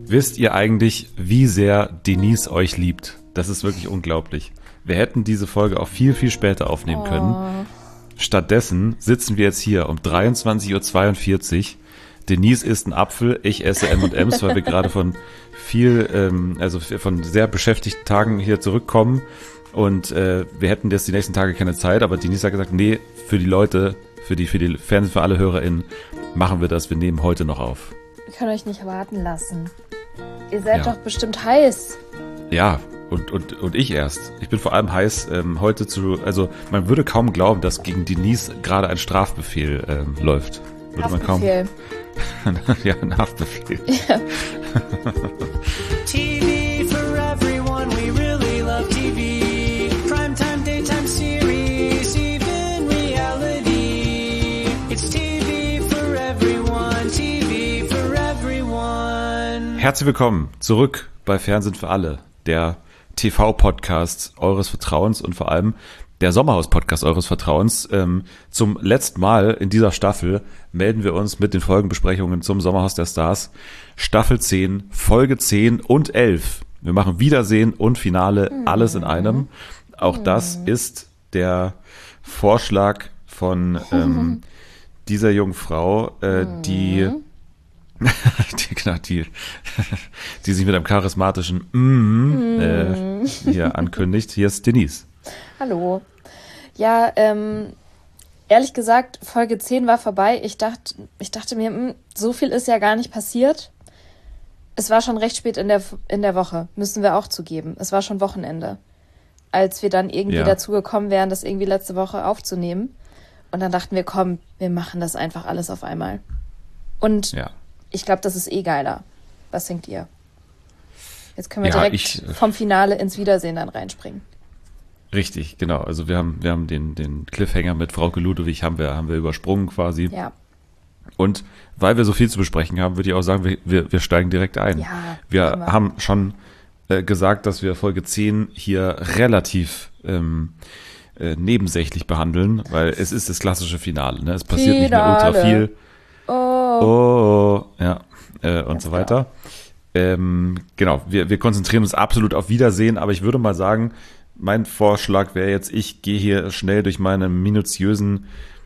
Wisst ihr eigentlich, wie sehr Denise euch liebt? Das ist wirklich unglaublich. Wir hätten diese Folge auch viel, viel später aufnehmen können. Stattdessen sitzen wir jetzt hier um 23:42 Uhr. Denise isst einen Apfel, ich esse M&M's, weil wir gerade von von sehr beschäftigten Tagen hier zurückkommen. Und wir hätten jetzt die nächsten Tage keine Zeit, aber Denise hat gesagt, nee, für die Leute, für die Fernsehen für alle HörerInnen, machen wir das, wir nehmen heute noch auf. Wir können euch nicht warten lassen. Ihr seid doch bestimmt heiß. Ja, und ich erst. Ich bin vor allem heiß, heute man würde kaum glauben, dass gegen Denise gerade ein Strafbefehl läuft. Würde man kaum. Ja, ein Haftbefehl. Ja. TV for everyone, we really love TV. Primetime, daytime series, even reality. It's TV for everyone, TV for everyone. Herzlich willkommen zurück bei Fernsehen für alle, der TV-Podcast eures Vertrauens und vor allem der Sommerhaus-Podcast eures Vertrauens. Zum letzten Mal in dieser Staffel melden wir uns mit den Folgenbesprechungen zum Sommerhaus der Stars. Staffel 10, Folge 10 und 11. Wir machen Wiedersehen und Finale, alles in einem. Auch das ist der Vorschlag von dieser jungen Frau, die sich mit einem charismatischen hier ankündigt. Hier ist Denise. Hallo. Ja, ehrlich gesagt, Folge 10 war vorbei. Ich dachte mir, so viel ist ja gar nicht passiert. Es war schon recht spät in der Woche, müssen wir auch zugeben. Es war schon Wochenende, als wir dann irgendwie dazu gekommen wären, das irgendwie letzte Woche aufzunehmen. Und dann dachten wir, komm, wir machen das einfach alles auf einmal. Und ich glaube, das ist geiler. Was denkt ihr? Jetzt können wir direkt vom Finale ins Wiedersehen dann reinspringen. Richtig, genau. Also wir haben den Cliffhanger mit Frauke Ludewig haben wir übersprungen quasi. Ja. Und weil wir so viel zu besprechen haben, würde ich auch sagen, wir steigen direkt ein. Ja, wir haben schon gesagt, dass wir Folge 10 hier relativ nebensächlich behandeln, weil es ist das klassische Finale. Ne? Es passiert nicht mehr ultra viel. Und so weiter. Genau, wir konzentrieren uns absolut auf Wiedersehen, aber ich würde mal sagen, mein Vorschlag wäre jetzt, ich gehe hier schnell durch meine minutiösen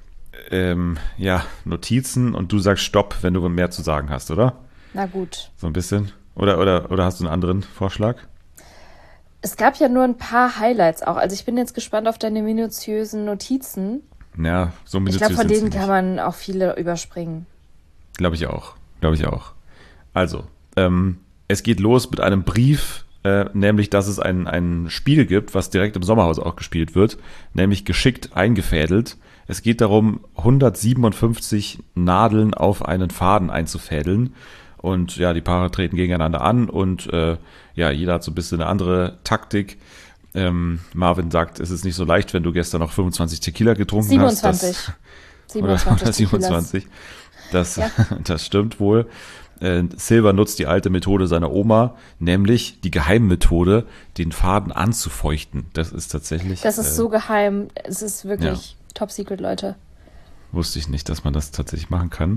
Notizen und du sagst Stopp, wenn du mehr zu sagen hast, oder? Na gut. So ein bisschen. Oder hast du einen anderen Vorschlag? Es gab ja nur ein paar Highlights auch. Also ich bin jetzt gespannt auf deine minutiösen Notizen. Ja, so minutiös. Ich glaube, von denen kann man auch viele überspringen. Glaube ich auch. Also, es geht los mit einem Brief, nämlich, dass es ein Spiel gibt, was direkt im Sommerhaus auch gespielt wird, nämlich geschickt eingefädelt. Es geht darum, 157 Nadeln auf einen Faden einzufädeln. Und ja, die Paare treten gegeneinander an und jeder hat so ein bisschen eine andere Taktik. Marvin sagt, es ist nicht so leicht, wenn du gestern noch 25 Tequila getrunken 27. hast. 27. Oder 27. Das stimmt wohl. Silver nutzt die alte Methode seiner Oma, nämlich die Geheimmethode, den Faden anzufeuchten. Das ist tatsächlich... Das ist so geheim. Es ist wirklich top secret, Leute. Wusste ich nicht, dass man das tatsächlich machen kann.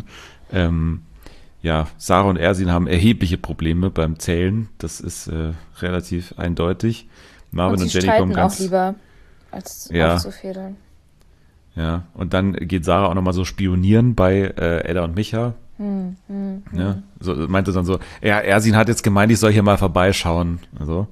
Sarah und Ersin haben erhebliche Probleme beim Zählen. Das ist relativ eindeutig. Marvin und Jenny kommen ganz... auch lieber, als aufzufädeln. Ja, und dann geht Sarah auch nochmal so spionieren bei Edda und Micha. So, meinte dann so, Ersin hat jetzt gemeint, ich soll hier mal vorbeischauen. Also,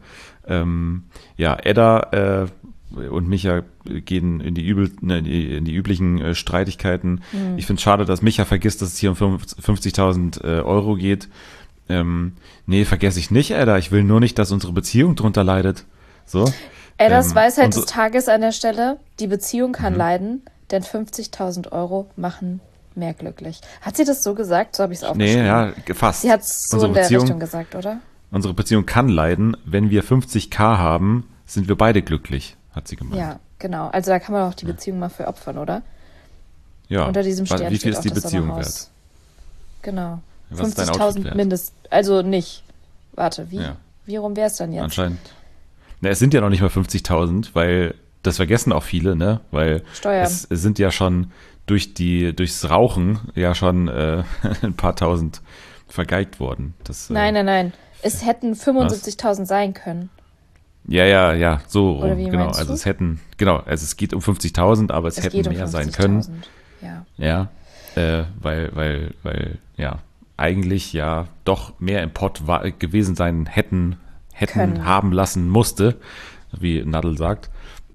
Edda und Micha gehen in die üblichen Streitigkeiten. Ich finde es schade, dass Micha vergisst, dass es hier um 50.000 Euro geht. Nee, vergesse ich nicht, Edda. Ich will nur nicht, dass unsere Beziehung drunter leidet. So. Eddas Weisheit des Tages an der Stelle, die Beziehung kann leiden, denn 50.000 Euro machen mehr glücklich. Hat sie das so gesagt? So habe ich es aufgeschrieben. Nee, ja, fast. Sie hat es so in der Richtung gesagt, oder? Unsere Beziehung kann leiden. Wenn wir 50.000 haben, sind wir beide glücklich, hat sie gemeint. Ja, genau. Also da kann man auch die Beziehung mal für opfern, oder? Ja. Unter diesem Stern wie viel steht ist die auch das Beziehung Sommerhaus. wert? Genau. Was ist dein Outfit 50.000 mindest. Also nicht. Warte, wie rum wäre es dann jetzt? Anscheinend. Na, es sind ja noch nicht mal 50.000, weil das vergessen auch viele, ne? Weil es sind ja schon durchs Rauchen ja schon ein paar tausend vergeigt worden. Das, Nein. Es hätten 75.000 sein können. Ja, so Oder rum, wie genau. meinst Also du? es geht um 50.000, aber es hätten geht um mehr sein können. 50.000. Ja, weil ja, eigentlich ja doch mehr im Pott gewesen sein hätten Können. haben lassen musste, wie Nadel sagt.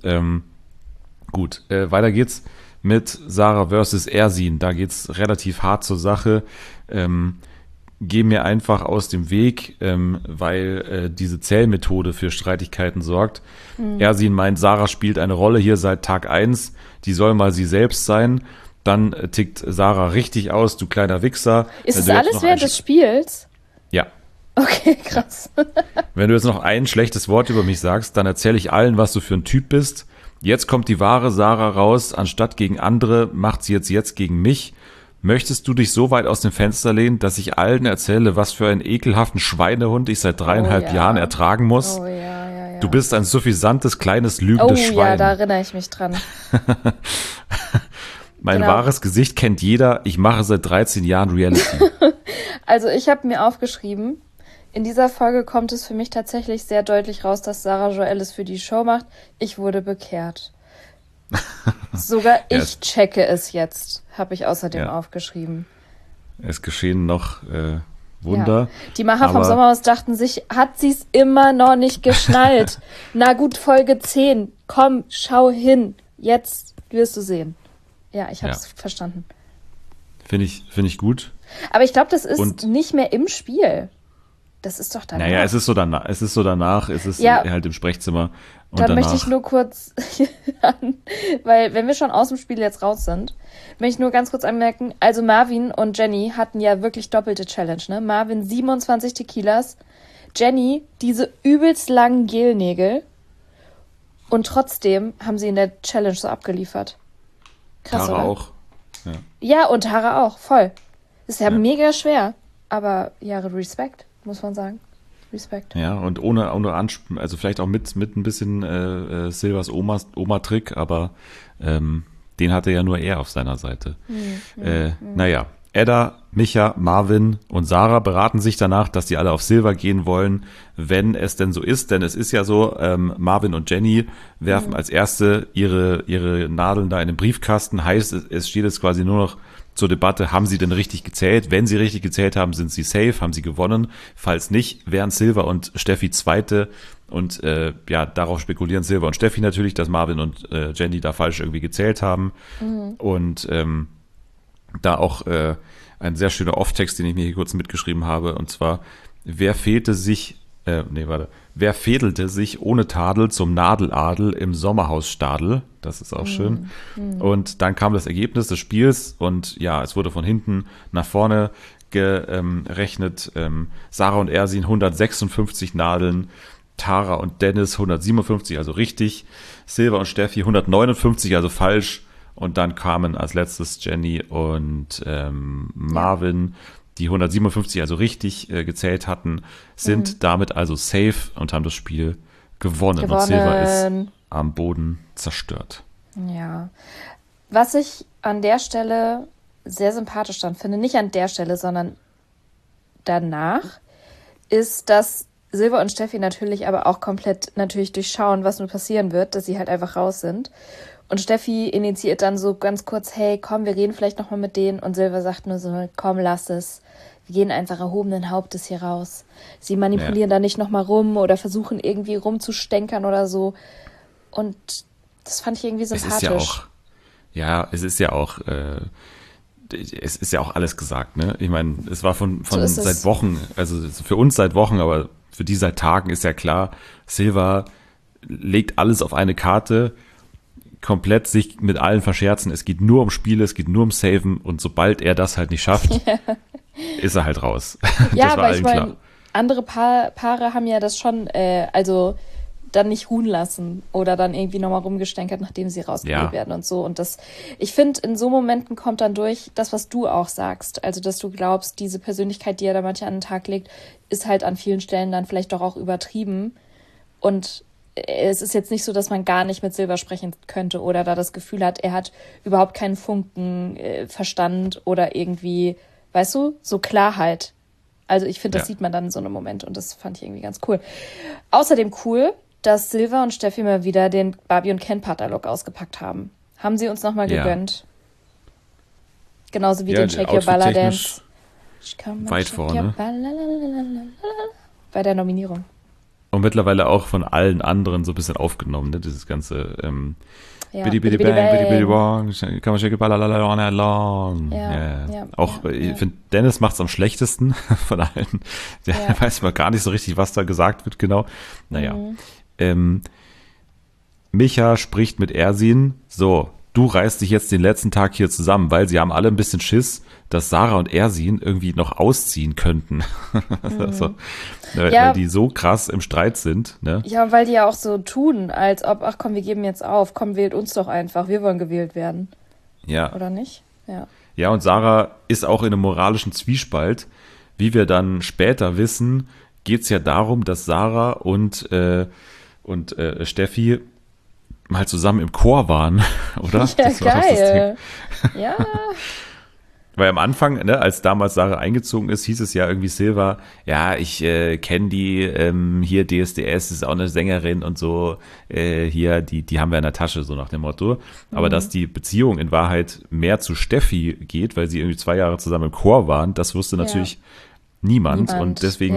Gut, weiter geht's mit Sarah versus Ersin. Da geht's relativ hart zur Sache. Geh mir einfach aus dem Weg, weil diese Zählmethode für Streitigkeiten sorgt. Ersin meint, Sarah spielt eine Rolle hier seit Tag 1, die soll mal sie selbst sein. Dann tickt Sarah richtig aus, du kleiner Wichser. Ist Wenn es du jetzt alles noch während des Spiels? Ja. Okay, krass. Wenn du jetzt noch ein schlechtes Wort über mich sagst, dann erzähle ich allen, was du für ein Typ bist. Jetzt kommt die wahre Sarah raus, anstatt gegen andere, macht sie jetzt gegen mich. Möchtest du dich so weit aus dem Fenster lehnen, dass ich allen erzähle, was für einen ekelhaften Schweinehund ich seit 3,5 ja. Jahren ertragen muss? Oh ja. Du bist ein suffisantes, kleines, Oh lügendes ja, Schwein. da erinnere ich mich dran. Mein Genau. wahres Gesicht kennt jeder. Ich mache seit 13 Jahren Reality. Also ich habe mir aufgeschrieben, in dieser Folge kommt es für mich tatsächlich sehr deutlich raus, dass Sarah Joel es für die Show macht. Ich wurde bekehrt. Sogar Ja, ich checke es jetzt, habe ich außerdem Ja. aufgeschrieben. Es geschehen noch Wunder. Ja. Die Macher vom aber- Sommerhaus dachten sich, hat sie es immer noch nicht geschnallt? Na gut, Folge 10. Komm, schau hin. Jetzt wirst du sehen. Ja, ich habe es verstanden. Finde ich gut. Aber ich glaube, das ist Und- nicht mehr im Spiel. Das ist doch danach. Naja, es ist so danach, es ist Ja. halt im Sprechzimmer. Und Dann danach, möchte ich nur kurz, weil wenn wir schon aus dem Spiel jetzt raus sind, möchte ich nur ganz kurz anmerken, also Marvin und Jenny hatten ja wirklich doppelte Challenge, ne? Marvin 27 Tequilas, Jenny diese übelst langen Gelnägel und trotzdem haben sie in der Challenge so abgeliefert. Krass, Tara oder? auch. Ja, und Tara auch, voll. Ist ja mega schwer, aber ja, Respekt, muss man sagen. Respekt. Ja, und ohne also vielleicht auch mit ein bisschen Silvers Oma-Trick, aber den hatte ja nur er auf seiner Seite. Naja, Edda, Micha, Marvin und Sarah beraten sich danach, dass die alle auf Silver gehen wollen, wenn es denn so ist. Denn es ist ja so, Marvin und Jenny werfen als erste ihre Nadeln da in den Briefkasten. Heißt, es steht jetzt quasi nur noch zur Debatte, haben sie denn richtig gezählt? Wenn sie richtig gezählt haben, sind sie safe, haben sie gewonnen. Falls nicht, wären Silver und Steffi Zweite. Und darauf spekulieren Silver und Steffi natürlich, dass Marvin und Jenny da falsch irgendwie gezählt haben. Und da auch ein sehr schöner Off-Text, den ich mir hier kurz mitgeschrieben habe. Und zwar, wer fädelte sich ohne Tadel zum Nadeladel im Sommerhausstadel? Das ist auch schön. Und dann kam das Ergebnis des Spiels und ja, es wurde von hinten nach vorne gerechnet. Sarah und Ersin 156 Nadeln, Tara und Dennis 157, also richtig. Silver und Steffi 159, also falsch. Und dann kamen als letztes Jenny und Marvin, die 157, also richtig gezählt hatten, sind damit also safe und haben das Spiel gewonnen. Und Silver ist am Boden zerstört. Ja. Was ich an der Stelle sehr sympathisch dann finde, nicht an der Stelle, sondern danach, ist, dass Silver und Steffi natürlich aber auch komplett natürlich durchschauen, was nur passieren wird, dass sie halt einfach raus sind. Und Steffi initiiert dann so ganz kurz, hey, komm, wir reden vielleicht nochmal mit denen. Und Silver sagt nur so, komm, lass es. Wir gehen einfach erhobenen Hauptes hier raus. Sie manipulieren da nicht nochmal rum oder versuchen irgendwie rumzustänkern oder so. Und das fand ich irgendwie sympathisch. Es ist ja auch alles gesagt, ne? Ich meine, es war von So ist es. seit Wochen, also für uns seit Wochen, aber für die seit Tagen ist ja klar, Silver legt alles auf eine Karte, komplett sich mit allen verscherzen. Es geht nur um Spiele, es geht nur um Saven und sobald er das halt nicht schafft, ist er halt raus. Ja, das war aber allen ich klar. meine, andere Paare haben ja das schon, also dann nicht ruhen lassen oder dann irgendwie nochmal rumgestänkert, nachdem sie rausgeholt werden und so. Und das, ich finde, in so Momenten kommt dann durch das, was du auch sagst. Also, dass du glaubst, diese Persönlichkeit, die er da manchmal an den Tag legt, ist halt an vielen Stellen dann vielleicht doch auch übertrieben. Und es ist jetzt nicht so, dass man gar nicht mit Silver sprechen könnte oder da das Gefühl hat, er hat überhaupt keinen Funken Verstand oder irgendwie, weißt du, so Klarheit. Also ich finde, das Ja. sieht man dann in so einem Moment und das fand ich irgendwie ganz cool. Außerdem cool, dass Silva und Steffi mal wieder den Barbie und Ken Partner-Look ausgepackt haben. Haben sie uns nochmal Ja. gegönnt. Genauso wie Ja, den Shake Your Balla outfit-technisch Dance. weit vorne. Bei der Nominierung. Und mittlerweile auch von allen anderen so ein bisschen aufgenommen, ne? Dieses ganze Ja. Bidi Bidi Bang, Bidi Bidi Bong, kann man shake it all night long. Ja, Auch, ja, ich ja. finde, Dennis macht's am schlechtesten von allen. Der Ja. weiß mal gar nicht so richtig, was da gesagt wird, genau. Naja. Mhm. Micha spricht mit Ersin, so, du reißt dich jetzt den letzten Tag hier zusammen, weil sie haben alle ein bisschen Schiss, dass Sarah und Ersin irgendwie noch ausziehen könnten. Also, Ja. weil die so krass im Streit sind, ne? Ja, weil die ja auch so tun, als ob, ach komm, wir geben jetzt auf, komm, wählt uns doch einfach, wir wollen gewählt werden. Ja. Oder nicht? Ja. Ja, und Sarah ist auch in einem moralischen Zwiespalt. Wie wir dann später wissen, geht's ja darum, dass Sarah und Steffi mal zusammen im Chor waren, oder? Ja, Das war doch das Ding. geil. Ja. Weil am Anfang, ne, als damals Sarah eingezogen ist, hieß es ja irgendwie Silva, ja, ich kenne die, hier DSDS, ist auch eine Sängerin und so, hier, die haben wir in der Tasche, so nach dem Motto. Aber dass die Beziehung in Wahrheit mehr zu Steffi geht, weil sie irgendwie 2 Jahre zusammen im Chor waren, das wusste natürlich niemand. Und deswegen,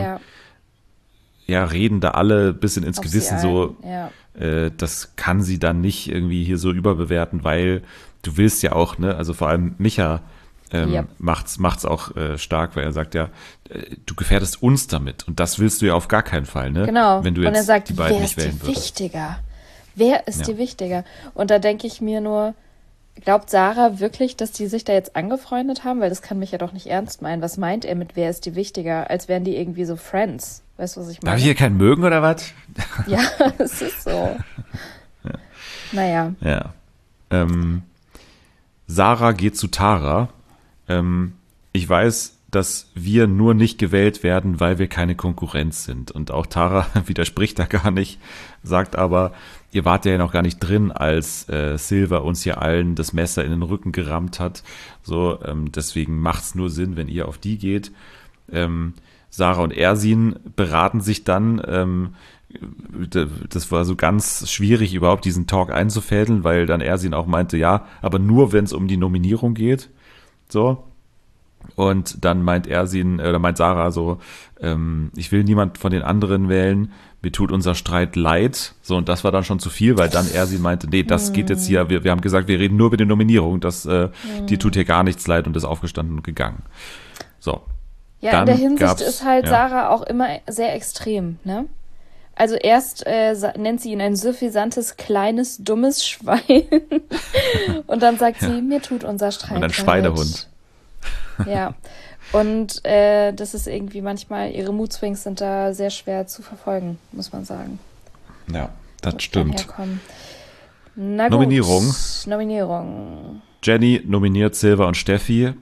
ja, reden da alle ein bisschen ins Auf Gewissen sie so, ein. Ja. das kann sie dann nicht irgendwie hier so überbewerten, weil du willst ja auch, ne, also vor allem Micha Ja. macht's auch stark, weil er sagt ja, du gefährdest uns damit und das willst du ja auf gar keinen Fall, ne? Genau. Wenn du Und er jetzt sagt, die beiden wer nicht ist wählen dir würdest. wichtiger? Wer ist Ja. dir wichtiger? Und da denke ich mir nur, glaubt Sarah wirklich, dass die sich da jetzt angefreundet haben? Weil das kann mich ja doch nicht ernst meinen. Was meint er mit wer ist dir wichtiger? Als wären die irgendwie so Friends. Weißt du, was ich Darf meine? ich hier keinen mögen oder was? Ja, es ist so. Naja. Ja. Sarah geht zu Tara. Ich weiß, dass wir nur nicht gewählt werden, weil wir keine Konkurrenz sind. Und auch Tara widerspricht da gar nicht, sagt aber, ihr wart ja noch gar nicht drin, als Silva uns hier allen das Messer in den Rücken gerammt hat. So, deswegen macht's nur Sinn, wenn ihr auf die geht. Sarah und Ersin beraten sich dann. Das war so ganz schwierig, überhaupt diesen Talk einzufädeln, weil dann Ersin auch meinte, ja, aber nur, wenn es um die Nominierung geht. So. Und dann meint Sarah so, ich will niemand von den anderen wählen, mir tut unser Streit leid. So, und das war dann schon zu viel, weil dann Ersin meinte, nee, das geht jetzt hier, wir haben gesagt, wir reden nur über die Nominierung, dir tut hier gar nichts leid und ist aufgestanden und gegangen. So. Ja, Dann in der Hinsicht gab's- ist halt ja. Sarah auch immer sehr extrem, ne? Also erst nennt sie ihn ein suffisantes, kleines, dummes Schwein und dann sagt sie, mir tut unser Streit Und ein leid. Schweinehund. Ja, und das ist irgendwie manchmal, ihre Moodswings sind da sehr schwer zu verfolgen, muss man sagen. Ja, Wo das die stimmt. dann herkommen. Na gut. Nominierung. Jenny nominiert Silva und Steffi.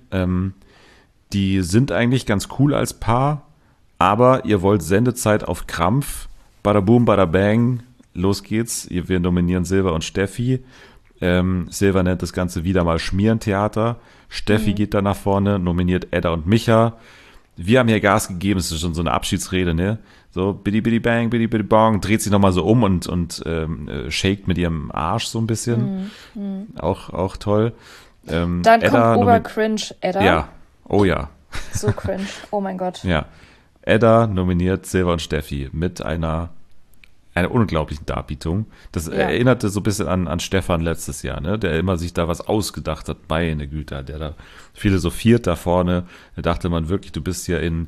Die sind eigentlich ganz cool als Paar, aber ihr wollt Sendezeit auf Krampf. Bada boom, bada bang. Los geht's. Wir nominieren Silva und Steffi. Silva nennt das Ganze wieder mal Schmierentheater. Steffi geht da nach vorne, nominiert Edda und Micha. Wir haben hier Gas gegeben, es ist schon so eine Abschiedsrede, ne? So, bidi bidi bang, bidi bidi bong, dreht sich nochmal so um und shakt mit ihrem Arsch so ein bisschen. Auch toll. Dann Edda kommt Obercringe Edda. Ja, oh ja. So cringe. Oh mein Gott. Ja. Edda nominiert Silva und Steffi mit einer unglaublichen Darbietung. Das erinnerte so ein bisschen an Stefan letztes Jahr, ne? Der immer sich da was ausgedacht hat. Meine Güte, der da philosophiert da vorne. Da dachte man wirklich, du bist ja in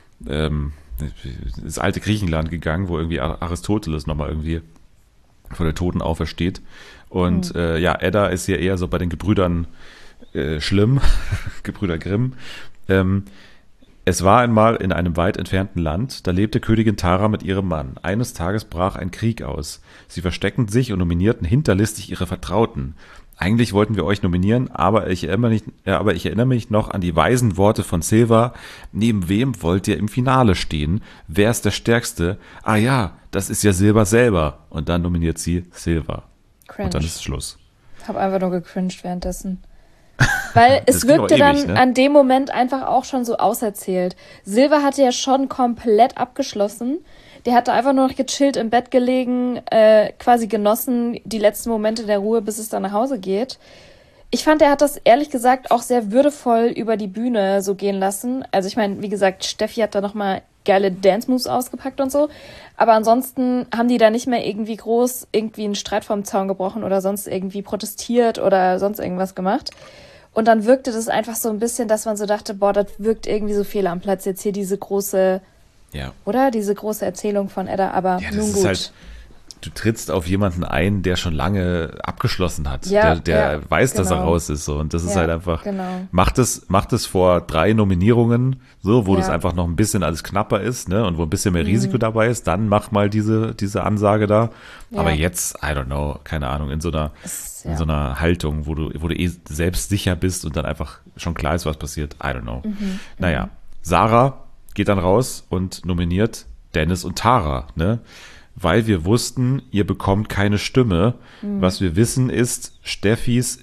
das alte Griechenland gegangen, wo irgendwie Aristoteles nochmal irgendwie von den Toten aufersteht. Und Edda ist ja eher so bei den Gebrüdern schlimm, Gebrüder Grimm. Es war einmal in einem weit entfernten Land, da lebte Königin Tara mit ihrem Mann. Eines Tages brach ein Krieg aus. Sie versteckten sich und nominierten hinterlistig ihre Vertrauten. Eigentlich wollten wir euch nominieren, aber ich erinnere mich noch an die weisen Worte von Silva. Neben wem wollt ihr im Finale stehen? Wer ist der Stärkste? Ah ja, das ist ja Silva selber. Und dann nominiert sie Silva. Cringe. Und dann ist es Schluss. Hab einfach nur gecringed währenddessen. Weil es Das ging auch wirkte ewig, dann ne? an dem Moment einfach auch schon so auserzählt. Silver hatte ja schon komplett abgeschlossen. Der hatte einfach nur noch gechillt im Bett gelegen, quasi genossen, die letzten Momente der Ruhe, bis es dann nach Hause geht. Ich fand, er hat das ehrlich gesagt auch sehr würdevoll über die Bühne so gehen lassen. Also ich meine, wie gesagt, Steffi hat da nochmal geile Dance-Moves ausgepackt und so. Aber ansonsten haben die da nicht mehr irgendwie groß irgendwie einen Streit vom Zaun gebrochen oder sonst irgendwie protestiert oder sonst irgendwas gemacht. Und dann wirkte das einfach so ein bisschen, dass man so dachte, boah, das wirkt irgendwie so fehl am Platz. Jetzt hier diese große, Ja. oder? Diese große Erzählung von Edda, aber Ja, das nun ist gut. halt, du trittst auf jemanden ein, der schon lange abgeschlossen hat, Ja, der ja, weiß, dass er genau. raus ist, so. Und das ist Ja, halt einfach, genau. macht es vor 3 Nominierungen, so, wo Ja. das einfach noch ein bisschen alles knapper ist, ne, und wo ein bisschen mehr Risiko dabei ist, dann mach mal diese Ansage da. Ja. Aber jetzt, I don't know, keine Ahnung, in so Ja. einer Haltung, wo du selbst sicher bist und dann einfach schon klar ist, was passiert, I don't know. Naja, Sarah geht dann raus und nominiert Dennis und Tara, ne? Weil wir wussten, ihr bekommt keine Stimme. Was wir wissen ist, Steffis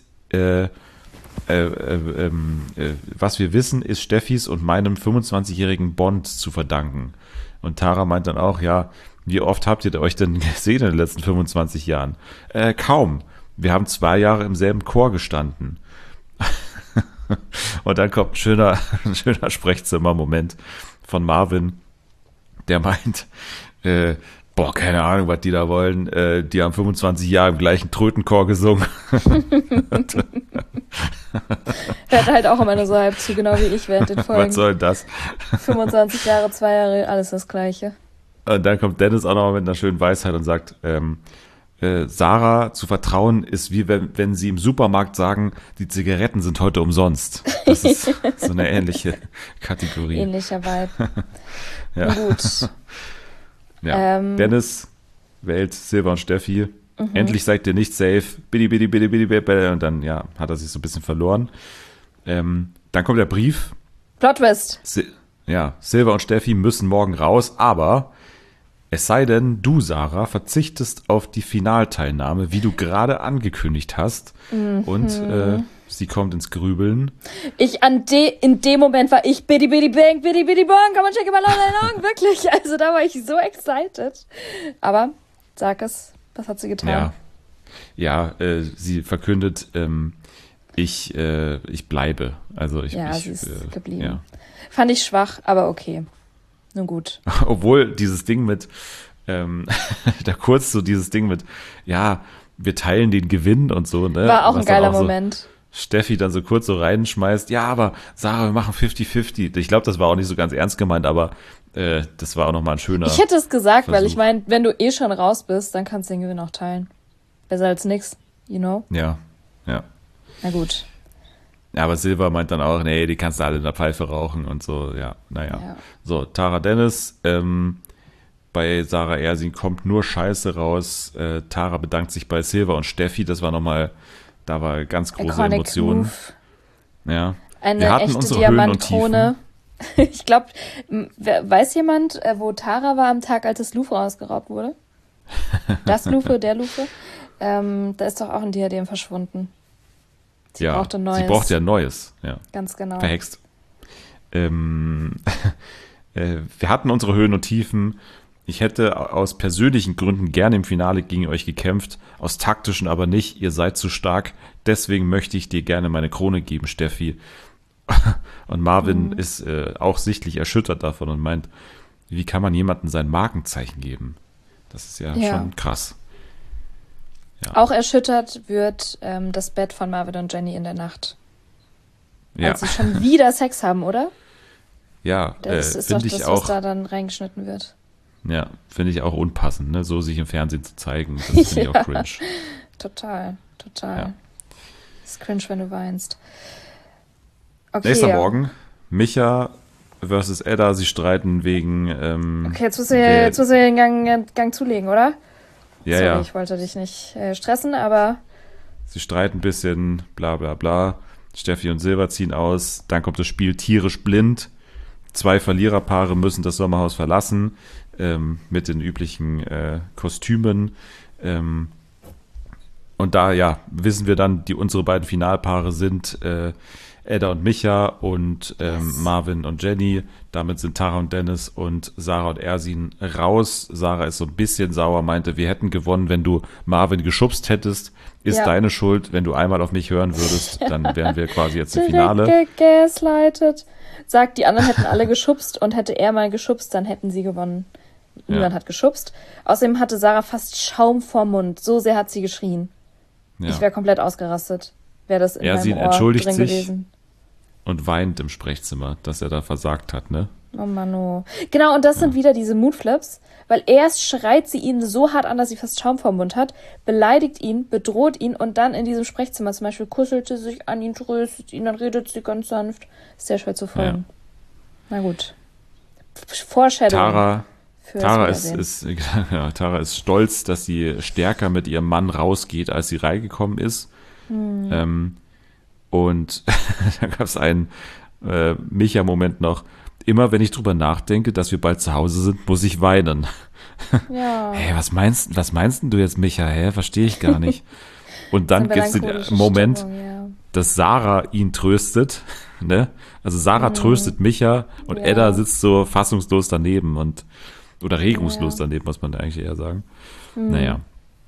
und meinem 25-jährigen Bond zu verdanken. Und Tara meint dann auch, ja, wie oft habt ihr euch denn gesehen in den letzten 25 Jahren? Kaum. Wir haben 2 Jahre im selben Chor gestanden. Und dann kommt ein schöner Sprechzimmer-Moment von Marvin, der meint, boah, keine Ahnung, was die da wollen. Die haben 25 Jahre im gleichen Trötenchor gesungen. Hört halt auch immer nur so halb zu, genau wie ich während den Folgen. Was soll das? 25 Jahre, 2 Jahre, alles das Gleiche. Und dann kommt Dennis auch noch mit einer schönen Weisheit und sagt, Sarah zu vertrauen ist wie wenn sie im Supermarkt sagen, die Zigaretten sind heute umsonst. Das ist so eine ähnliche Kategorie. Ähnlicher Vibe. Ja. Na gut. Ja. Dennis wählt Silver und Steffi. Endlich seid ihr nicht safe. Bidi, bidi, bidi, bidi, bidi. Und dann, ja, hat er sich so ein bisschen verloren. Dann kommt der Brief. Plot Twist. Silver und Steffi müssen morgen raus, aber es sei denn, du, Sarah, verzichtest auf die Finalteilnahme, wie du gerade angekündigt hast. Und sie kommt ins Grübeln. In dem Moment war ich bidi bidi bang, bidi bidi bang, come on, check it mal along, wirklich. Also da war ich so excited. Aber, sag es, was hat sie getan? Ja, sie verkündet, ich bleibe. Also sie ist geblieben. Ja. Fand ich schwach, aber okay. Nun gut. Obwohl dieses Ding mit, da kurz so dieses Ding mit, ja, wir teilen den Gewinn und so, ne? War auch ein geiler so Moment. Steffi dann so kurz so reinschmeißt, ja, aber Sarah, wir machen 50-50. Ich glaube, das war auch nicht so ganz ernst gemeint, aber das war auch nochmal ein schöner Ich hätte es gesagt, Versuch. weil ich meine, wenn du eh schon raus bist, dann kannst du den Gewinn auch teilen. Besser als nix, you know? Ja. Na gut. Ja, aber Silver meint dann auch, nee, die kannst du alle in der Pfeife rauchen und so, ja, naja. Ja. So, Tara Dennis, bei Sarah Ersin kommt nur Scheiße raus. Tara bedankt sich bei Silver und Steffi, das war nochmal, da war ganz große Iconic Emotionen. Move. Ja. Eine Wir hatten echte unsere Höhen und Diamantkrone. Ich glaube, weiß jemand, wo Tara war am Tag, als das Louvre ausgeraubt wurde? Das Louvre, der Louvre? Da ist doch auch ein Diadem verschwunden. Sie braucht ein neues. Sie braucht ja ein neues, ja. Ganz genau. Verhext. Wir hatten unsere Höhen und Tiefen. Ich hätte aus persönlichen Gründen gerne im Finale gegen euch gekämpft, aus taktischen aber nicht. Ihr seid zu stark. Deswegen möchte ich dir gerne meine Krone geben, Steffi. Und Marvin ist auch sichtlich erschüttert davon und meint, wie kann man jemandem sein Markenzeichen geben? Das ist ja schon krass. Ja. Auch erschüttert wird das Bett von Marvin und Jenny in der Nacht. Ja, Als sie schon wieder Sex haben, oder? ja, Das ist doch finde das, ich was auch. da dann reingeschnitten wird. Ja, finde ich auch unpassend, ne? So sich im Fernsehen zu zeigen. Das finde ich auch cringe. Total. Ja. Ist cringe, wenn du weinst. Okay, Nächster Morgen, Micha versus Edda, sie streiten wegen. Okay, jetzt müssen wir den Gang zulegen, oder? Ja, Sorry, ja. ich wollte dich nicht stressen, aber Sie streiten ein bisschen, bla bla bla. Steffi und Silber ziehen aus. Dann kommt das Spiel tierisch blind. 2 Verliererpaare müssen das Sommerhaus verlassen. Mit den üblichen Kostümen. Und da, ja, wissen wir dann, unsere beiden Finalpaare sind Edda und Micha und Marvin und Jenny. Damit sind Tara und Dennis und Sarah und Ersin raus. Sarah ist so ein bisschen sauer, meinte, wir hätten gewonnen, wenn du Marvin geschubst hättest. Ist deine Schuld, wenn du einmal auf mich hören würdest, dann wären wir quasi jetzt im Finale. Gaslightet. Sagt, die anderen hätten alle geschubst und hätte er mal geschubst, dann hätten sie gewonnen. Niemand hat geschubst. Außerdem hatte Sarah fast Schaum vorm Mund. So sehr hat sie geschrien. Ja. Ich wäre komplett ausgerastet. Wäre das in Ersin meinem Ohr entschuldigt drin sich gewesen. und weint im Sprechzimmer, dass er da versagt hat, ne? Oh Mann, oh. Genau, und das sind wieder diese Moodflips, weil erst schreit sie ihn so hart an, dass sie fast Schaum vorm Mund hat, beleidigt ihn, bedroht ihn und dann in diesem Sprechzimmer zum Beispiel kuschelt sie sich an ihn, tröstet ihn, dann redet sie ganz sanft. Ist sehr schwer zu folgen. Ja. Na gut. Foreshadowing. Tara ist stolz, dass sie stärker mit ihrem Mann rausgeht, als sie reingekommen ist. Und da gab es einen Micha-Moment noch. Immer wenn ich drüber nachdenke, dass wir bald zu Hause sind, muss ich weinen. Ja. Hey, was meinst denn du jetzt, Micha? Verstehe ich gar nicht. Und dann gibt es den Moment, dass Sarah ihn tröstet. Ne? Also Sarah tröstet Micha und Edda sitzt so fassungslos daneben oder regungslos daneben, muss man da eigentlich eher sagen. Naja.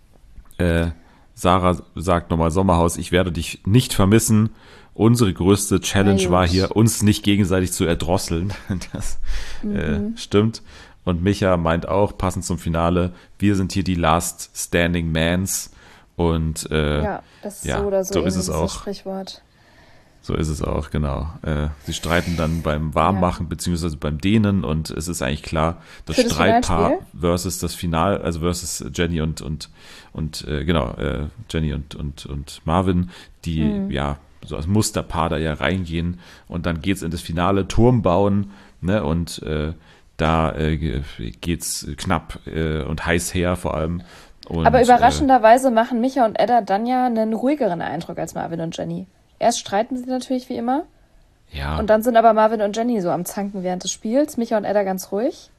Sarah sagt nochmal, Sommerhaus, ich werde dich nicht vermissen. Unsere größte Challenge war hier, uns nicht gegenseitig zu erdrosseln. Das stimmt. Und Micha meint auch, passend zum Finale, wir sind hier die Last Standing Mans. Und das ist so oder so ist es auch. Sprichwort. So ist es auch, genau. Sie streiten dann beim Warmmachen beziehungsweise beim Dehnen und es ist eigentlich klar, das Streitpaar versus das Final, also versus Jenny und Jenny und Marvin, die so als Musterpaar da ja reingehen und dann geht's in das Finale, Turm bauen, ne, und da geht's knapp und heiß her vor allem. Und, aber überraschenderweise machen Micha und Edda dann ja einen ruhigeren Eindruck als Marvin und Jenny. Erst streiten sie natürlich wie immer. Ja. Und dann sind aber Marvin und Jenny so am Zanken während des Spiels. Micha und Edda ganz ruhig.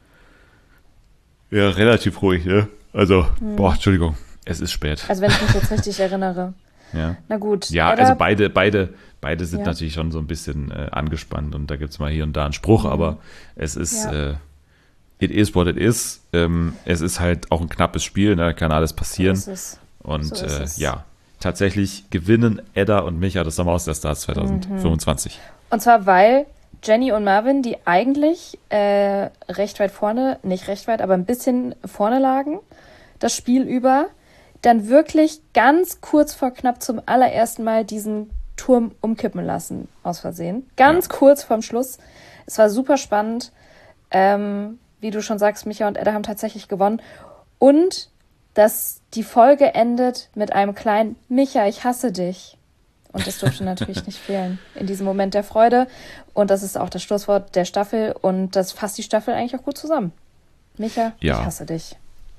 Ja, relativ ruhig, ne? Also, Entschuldigung, es ist spät. Also wenn ich mich jetzt richtig erinnere. Ja. Na gut. Ja, Edda, also beide sind natürlich schon so ein bisschen angespannt und da gibt's mal hier und da einen Spruch, aber es ist it is what it is. Es ist halt auch ein knappes Spiel, da kann alles passieren. So ist es. Und So ist es. tatsächlich gewinnen Edda und Micha das Sommerhaus der Stars 2025. Und zwar, weil Jenny und Marvin, die eigentlich recht weit vorne, nicht recht weit, aber ein bisschen vorne lagen, das Spiel über, dann wirklich ganz kurz vor knapp zum allerersten Mal diesen Turm umkippen lassen, aus Versehen. Ganz kurz vorm Schluss. Es war super spannend. Wie du schon sagst, Micha und Edda haben tatsächlich gewonnen. Und dass die Folge endet mit einem kleinen Micha, ich hasse dich. Und das durfte natürlich nicht fehlen in diesem Moment der Freude. Und das ist auch das Schlusswort der Staffel. Und das fasst die Staffel eigentlich auch gut zusammen. Micha, ich hasse dich.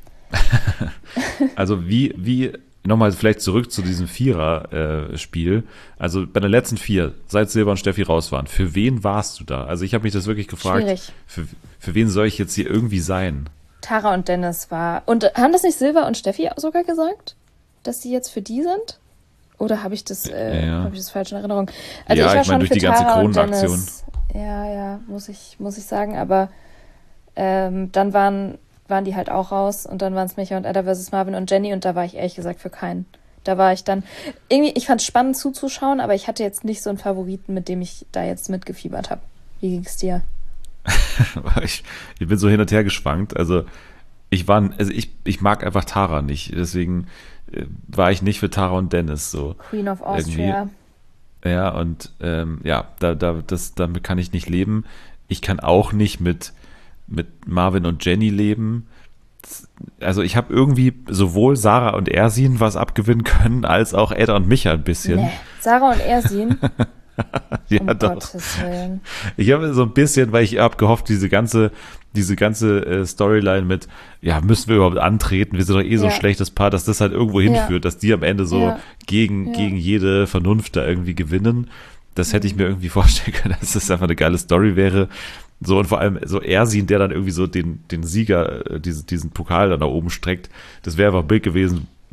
Also wie nochmal vielleicht zurück zu diesem Vierer-Spiel. Also bei den letzten 4, seit Silber und Steffi raus waren, für wen warst du da? Also ich habe mich das wirklich gefragt. Schwierig. Für wen soll ich jetzt hier irgendwie sein? Tara und Dennis war. Und haben das nicht Silber und Steffi sogar gesagt, dass sie jetzt für die sind? Oder habe ich das, hab ich das falsch in Erinnerung? Also ja, ich war ich meine, schon durch für die ganze Tara und Kronenaktion. Dennis. Ja, muss ich sagen. Aber dann waren die halt auch raus und dann waren es Micha und Edda versus Marvin und Jenny und da war ich ehrlich gesagt für keinen. Da war ich dann, irgendwie, ich fand es spannend zuzuschauen, aber ich hatte jetzt nicht so einen Favoriten, mit dem ich da jetzt mitgefiebert habe. Wie ging's dir? Ich bin so hin und her geschwankt. Also ich mag einfach Tara nicht. Deswegen war ich nicht für Tara und Dennis so. Queen of Austria. Irgendwie. Ja, und damit kann ich nicht leben. Ich kann auch nicht mit Marvin und Jenny leben. Also ich habe irgendwie sowohl Sarah und Ersin was abgewinnen können, als auch Edda und Micha ein bisschen. Nee. Sarah und Ersin? Ja, doch. Gottes Willen. Ich habe so ein bisschen, weil ich habe gehofft, diese ganze Storyline mit, müssen wir überhaupt antreten? Wir sind doch so ein schlechtes Paar, dass das halt irgendwo hinführt, dass die am Ende so gegen jede Vernunft da irgendwie gewinnen. Das hätte ich mir irgendwie vorstellen können, dass das einfach eine geile Story wäre. So, und vor allem so Ersin, der dann irgendwie so den Sieger, diesen Pokal dann da oben streckt. Das wäre einfach ein Bild gewesen,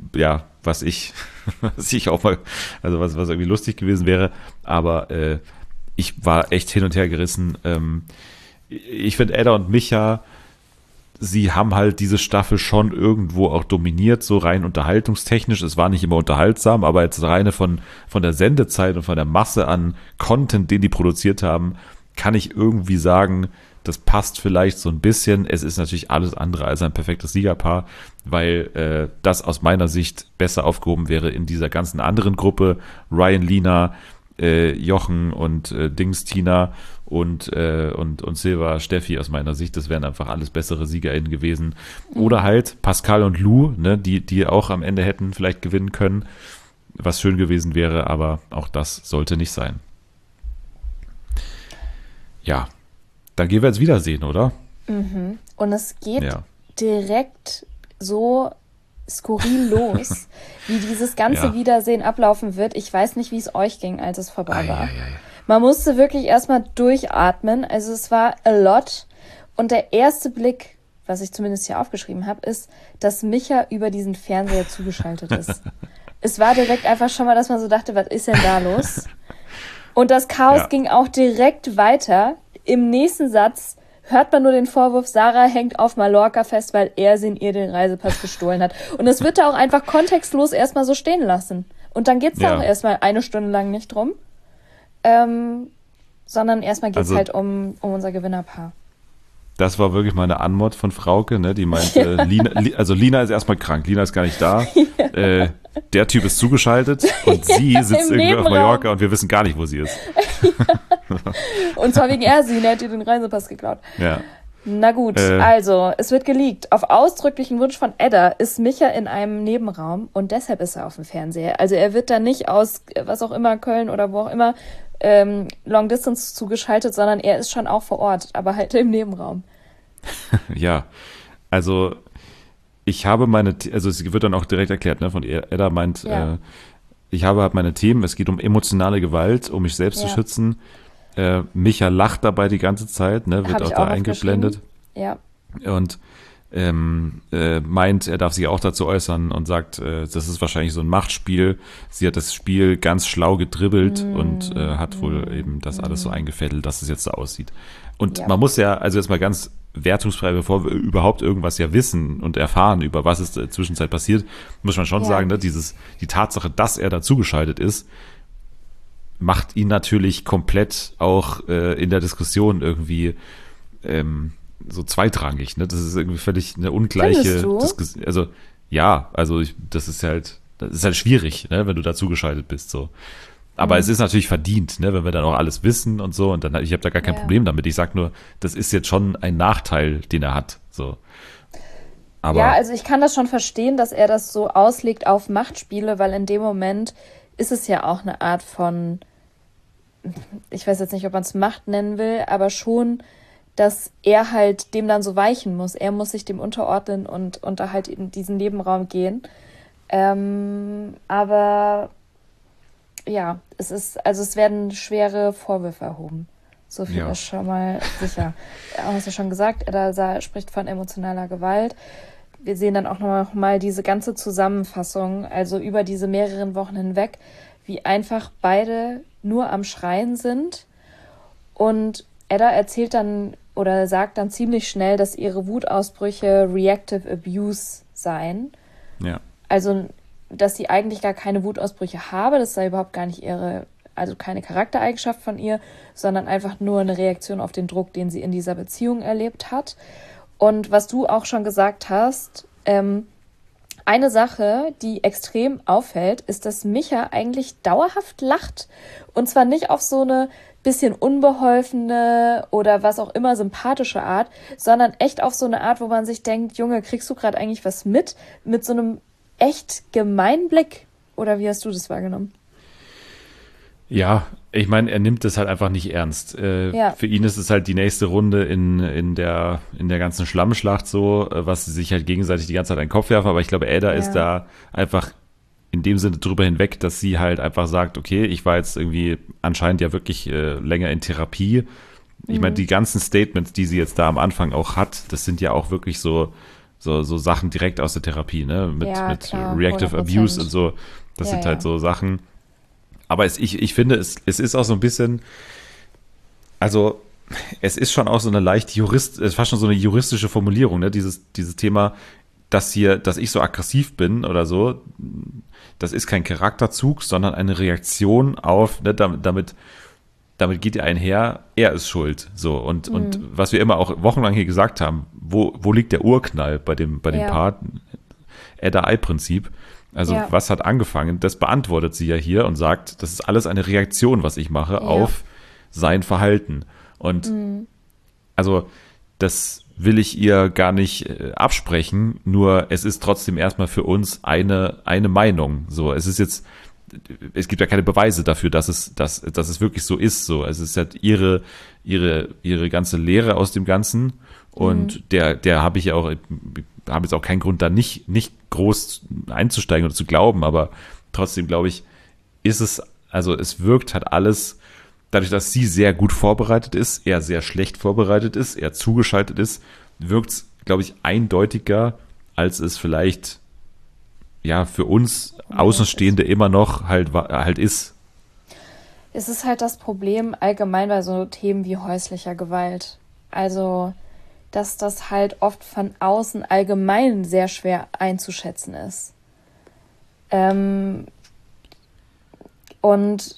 ja, was ich auch mal, also was irgendwie lustig gewesen wäre, aber ich war echt hin und her gerissen. Ich finde Edda und Micha, sie haben halt diese Staffel schon irgendwo auch dominiert, so rein unterhaltungstechnisch. Es war nicht immer unterhaltsam, aber jetzt reine von der Sendezeit und von der Masse an Content, den die produziert haben, kann ich irgendwie sagen, das passt vielleicht so ein bisschen. Es ist natürlich alles andere als ein perfektes Siegerpaar, weil das aus meiner Sicht besser aufgehoben wäre in dieser ganzen anderen Gruppe. Ryan, Lina, Jochen und Dings, Tina und Silva, Steffi aus meiner Sicht. Das wären einfach alles bessere SiegerInnen gewesen. Oder halt Pascal und Lou, ne, die auch am Ende hätten vielleicht gewinnen können, was schön gewesen wäre, aber auch das sollte nicht sein. Ja, dann gehen wir jetzt Wiedersehen, oder? Und es geht Ja. direkt so skurril los, wie dieses ganze Ja. Wiedersehen ablaufen wird. Ich weiß nicht, wie es euch ging, als es vorbei war. Ei. Man musste wirklich erstmal durchatmen. Also es war a lot. Und der erste Blick, was ich zumindest hier aufgeschrieben habe, ist, dass Micha über diesen Fernseher zugeschaltet ist. Es war direkt einfach schon mal, dass man so dachte, was ist denn da los? Und das Chaos Ja. ging auch direkt weiter. Im nächsten Satz hört man nur den Vorwurf, Sarah hängt auf Mallorca fest, weil er ihr den Reisepass gestohlen hat. Und das wird da auch einfach kontextlos erstmal so stehen lassen. Und dann geht's da Ja. auch erstmal eine Stunde lang nicht drum. Sondern erstmal geht's Also- halt um unser Gewinnerpaar. Das war wirklich mal eine Anmod von Frauke, ne? Die meinte, Lina ist erstmal krank, Lina ist gar nicht da. Der Typ ist zugeschaltet und sie sitzt Im irgendwie auf Nebenraum. Mallorca und wir wissen gar nicht, wo sie ist. Und zwar wegen Ersin, er hat ihr den Reisepass geklaut. Ja. Na gut, also, es wird geleakt. Auf ausdrücklichen Wunsch von Edda ist Micha in einem Nebenraum und deshalb ist er auf dem Fernseher. Also er wird da nicht aus, was auch immer, Köln oder wo auch immer, Long Distance zugeschaltet, sondern er ist schon auch vor Ort, aber halt im Nebenraum. Ja, also ich habe also es wird dann auch direkt erklärt, ne, von Edda meint, Ja. ich habe halt meine Themen, es geht um emotionale Gewalt, um mich selbst zu Ja. schützen. Micha lacht dabei die ganze Zeit, ne, wird Hab auch ich da auch eingeblendet Ja, und meint, er darf sich auch dazu äußern und sagt, das ist wahrscheinlich so ein Machtspiel. Sie hat das Spiel ganz schlau gedribbelt und hat wohl eben das alles so eingefädelt, dass es jetzt so aussieht. Und Ja. man muss ja, also jetzt mal ganz wertungsfrei, bevor wir überhaupt irgendwas ja wissen und erfahren, über was ist in der Zwischenzeit passiert, muss man schon Ja. sagen, ne, die Tatsache, dass er dazugeschaltet ist, macht ihn natürlich komplett auch in der Diskussion irgendwie so zweitrangig. Ne? Das ist irgendwie völlig eine ungleiche Findest du? Also ja, also das ist halt schwierig, ne, wenn du dazugeschaltet bist. So. Aber es ist natürlich verdient, ne, wenn wir dann auch alles wissen und so. Und dann, ich habe da gar kein Ja. Problem damit. Ich sag nur, das ist jetzt schon ein Nachteil, den er hat. So. Aber ja, also ich kann das schon verstehen, dass er das so auslegt auf Machtspiele, weil in dem Moment ist es ja auch eine Art von, ich weiß jetzt nicht, ob man es Macht nennen will, aber schon, dass er halt dem dann so weichen muss. Er muss sich dem unterordnen und da halt in diesen Nebenraum gehen. Aber ja, es werden schwere Vorwürfe erhoben. So viel Ja. ist schon mal sicher. Auch hast du schon gesagt, spricht von emotionaler Gewalt. Wir sehen dann auch noch mal diese ganze Zusammenfassung, also über diese mehreren Wochen hinweg, wie einfach beide nur am Schreien sind. Und Edda erzählt dann oder sagt dann ziemlich schnell, dass ihre Wutausbrüche Reactive Abuse seien. ja. Also, dass sie eigentlich gar keine Wutausbrüche habe, das sei überhaupt gar nicht also keine Charaktereigenschaft von ihr, sondern einfach nur eine Reaktion auf den Druck, den sie in dieser Beziehung erlebt hat. Und was du auch schon gesagt hast, eine Sache, die extrem auffällt, ist, dass Micha eigentlich dauerhaft lacht. Und zwar nicht auf so eine bisschen unbeholfene oder was auch immer sympathische Art, sondern echt auf so eine Art, wo man sich denkt, Junge, kriegst du gerade eigentlich was mit so einem echt gemeinen Blick? Oder wie hast du das wahrgenommen? Ja, ich meine, er nimmt es halt einfach nicht ernst. Ja. Für ihn ist es halt die nächste Runde in der ganzen Schlammschlacht so, was sie sich halt gegenseitig die ganze Zeit an den Kopf werfen. Aber ich glaube, Edda ist da einfach in dem Sinne drüber hinweg, dass sie halt einfach sagt, okay, ich war jetzt irgendwie anscheinend ja wirklich länger in Therapie. Ich meine, die ganzen Statements, die sie jetzt da am Anfang auch hat, das sind ja auch wirklich so So Sachen direkt aus der Therapie, ne? Mit klar, Reactive 100%. Abuse und so. Das Ja, sind halt ja. so Sachen. Aber ich finde, es ist auch so ein bisschen, also es ist schon auch so eine leicht es ist fast schon so eine juristische Formulierung, ne? Dieses Thema, dass ich so aggressiv bin oder so, das ist kein Charakterzug, sondern eine Reaktion auf, ne, damit geht ja einher, er ist schuld. So, und was wir immer auch wochenlang hier gesagt haben, wo liegt der Urknall bei dem Ja. Part Edda-Ei-Prinzip? Also, Ja. was hat angefangen? Das beantwortet sie ja hier und sagt, das ist alles eine Reaktion, was ich mache, auf sein Verhalten. Und also, das will ich ihr gar nicht absprechen, nur es ist trotzdem erstmal für uns eine Meinung. So, es gibt ja keine Beweise dafür, dass es wirklich so ist. So, es ist halt ihre ganze Lehre aus dem Ganzen und der habe ich ja auch, habe jetzt auch keinen Grund, da nicht groß einzusteigen oder zu glauben, aber trotzdem glaube ich, es wirkt halt alles, dadurch, dass sie sehr gut vorbereitet ist, er sehr schlecht vorbereitet ist, er zugeschaltet ist, wirkt es, glaube ich, eindeutiger, als es vielleicht ja für uns Außenstehende immer noch halt ist. Es ist halt das Problem allgemein bei so Themen wie häuslicher Gewalt. Also, dass das halt oft von außen allgemein sehr schwer einzuschätzen ist. Und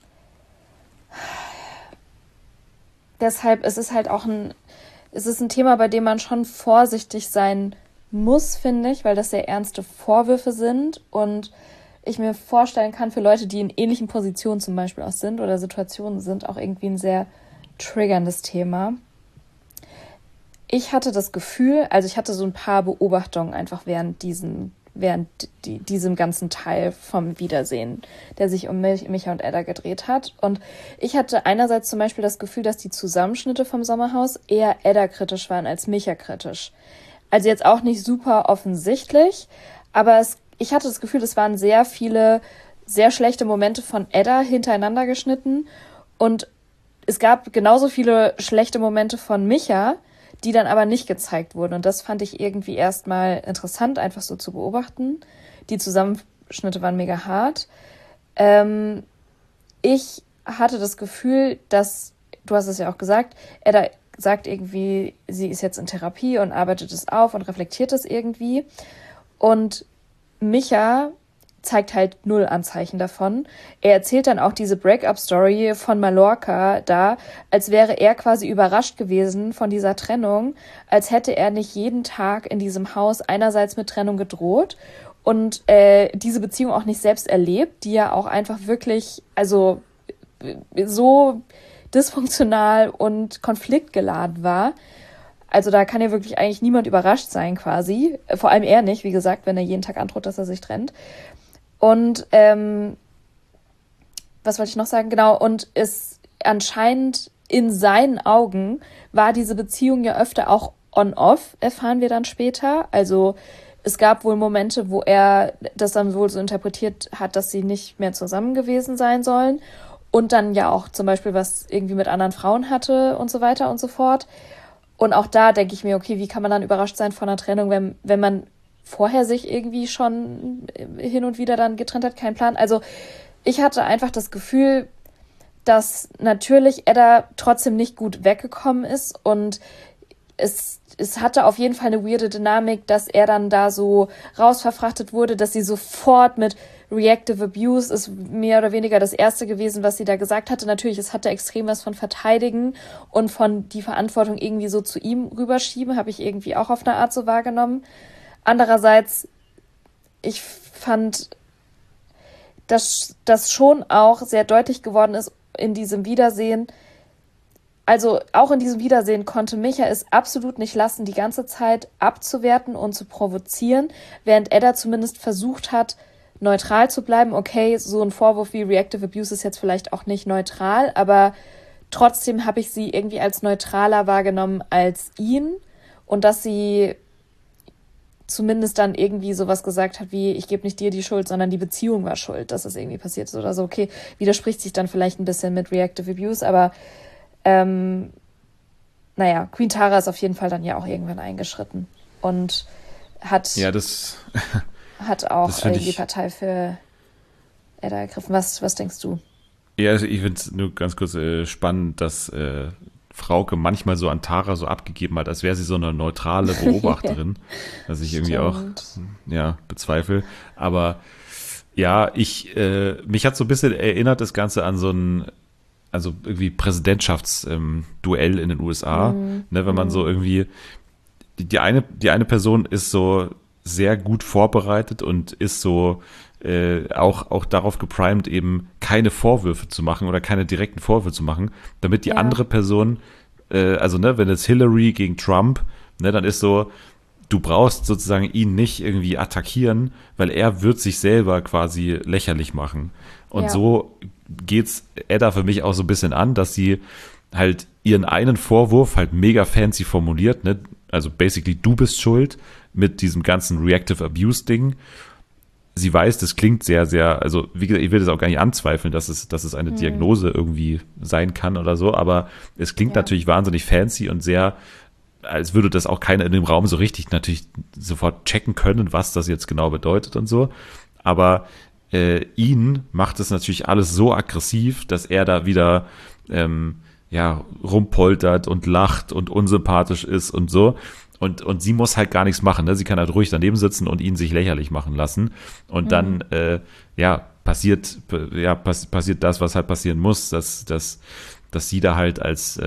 deshalb, es ist ein Thema, bei dem man schon vorsichtig sein muss, finde ich, weil das sehr ernste Vorwürfe sind und ich mir vorstellen kann, für Leute, die in ähnlichen Positionen zum Beispiel auch sind oder Situationen sind, auch irgendwie ein sehr triggerndes Thema. Ich hatte das Gefühl, also ich hatte so ein paar Beobachtungen einfach während diesem ganzen Teil vom Wiedersehen, der sich um Micha und Edda gedreht hat. Und ich hatte einerseits zum Beispiel das Gefühl, dass die Zusammenschnitte vom Sommerhaus eher Edda-kritisch waren als Micha-kritisch. Also jetzt auch nicht super offensichtlich, aber ich hatte das Gefühl, es waren sehr viele sehr schlechte Momente von Edda hintereinander geschnitten und es gab genauso viele schlechte Momente von Micha, die dann aber nicht gezeigt wurden. Und das fand ich irgendwie erstmal interessant, einfach so zu beobachten. Die Zusammenschnitte waren mega hart. Ich hatte das Gefühl, dass, du hast es ja auch gesagt, Edda sagt irgendwie, sie ist jetzt in Therapie und arbeitet es auf und reflektiert es irgendwie. Und Micha zeigt halt null Anzeichen davon. Er erzählt dann auch diese Break-up-Story von Mallorca da, als wäre er quasi überrascht gewesen von dieser Trennung, als hätte er nicht jeden Tag in diesem Haus einerseits mit Trennung gedroht und diese Beziehung auch nicht selbst erlebt, die ja auch einfach wirklich, also so dysfunktional und konfliktgeladen war. Also da kann ja wirklich eigentlich niemand überrascht sein quasi. Vor allem er nicht, wie gesagt, wenn er jeden Tag androht, dass er sich trennt. Und was wollte ich noch sagen? Genau, und es anscheinend in seinen Augen war diese Beziehung ja öfter auch on-off, erfahren wir dann später. Also es gab wohl Momente, wo er das dann wohl so interpretiert hat, dass sie nicht mehr zusammen gewesen sein sollen. Und dann ja auch zum Beispiel was irgendwie mit anderen Frauen hatte und so weiter und so fort. Und auch da denke ich mir, okay, wie kann man dann überrascht sein von einer Trennung, wenn man vorher sich irgendwie schon hin und wieder dann getrennt hat, kein Plan. Also ich hatte einfach das Gefühl, dass natürlich Edda trotzdem nicht gut weggekommen ist und es hatte auf jeden Fall eine weirde Dynamik, dass er dann da so rausverfrachtet wurde, dass sie sofort mit Reactive Abuse ist mehr oder weniger das Erste gewesen, was sie da gesagt hatte. Natürlich, es hatte extrem was von Verteidigen und von die Verantwortung irgendwie so zu ihm rüberschieben, habe ich irgendwie auch auf eine Art so wahrgenommen. Andererseits, ich fand, dass das schon auch sehr deutlich geworden ist in diesem Wiedersehen. Also auch in diesem Wiedersehen konnte Micha es absolut nicht lassen, die ganze Zeit abzuwerten und zu provozieren, während Edda zumindest versucht hat, neutral zu bleiben. Okay, so ein Vorwurf wie Reactive Abuse ist jetzt vielleicht auch nicht neutral, aber trotzdem habe ich sie irgendwie als neutraler wahrgenommen als ihn und dass sie zumindest dann irgendwie sowas gesagt hat wie, ich gebe nicht dir die Schuld, sondern die Beziehung war schuld, dass es irgendwie passiert ist oder so. Okay, widerspricht sich dann vielleicht ein bisschen mit Reactive Abuse, aber naja, Queen Tara ist auf jeden Fall dann ja auch irgendwann eingeschritten. Und hat, Ja, das hat auch das finde die ich, Partei für Edda ergriffen. Was denkst du? ja, also ich finde es nur ganz kurz spannend, dass Frauke manchmal so an Tara so abgegeben hat, als wäre sie so eine neutrale Beobachterin, was ich irgendwie auch, Stimmt. ja, bezweifle. Aber ja, mich hat so ein bisschen erinnert das Ganze an so ein, also irgendwie Präsidentschaftsduell in den USA, ne, wenn man so irgendwie, die eine Person ist so sehr gut vorbereitet und ist so auch darauf geprimed, eben keine Vorwürfe zu machen oder keine direkten Vorwürfe zu machen, damit die Ja. andere Person, also ne, wenn es Hillary gegen Trump, ne, dann ist so, du brauchst sozusagen ihn nicht irgendwie attackieren, weil er wird sich selber quasi lächerlich machen. Und Ja. so geht's Edda für mich auch so ein bisschen an, dass sie halt ihren einen Vorwurf halt mega fancy formuliert, ne? Also basically du bist schuld mit diesem ganzen Reactive Abuse Ding. Sie weiß, das klingt sehr, sehr, also wie gesagt, ich will das auch gar nicht anzweifeln, dass es eine Diagnose irgendwie sein kann oder so, aber es klingt Ja. natürlich wahnsinnig fancy und sehr, als würde das auch keiner in dem Raum so richtig natürlich sofort checken können, was das jetzt genau bedeutet und so. Aber ihn macht es natürlich alles so aggressiv, dass er da wieder ja, rumpoltert und lacht und unsympathisch ist und so. Und sie muss halt gar nichts machen. Ne? Sie kann halt ruhig daneben sitzen und ihn sich lächerlich machen lassen. Und dann, ja, passiert das, was halt passieren muss, dass sie da halt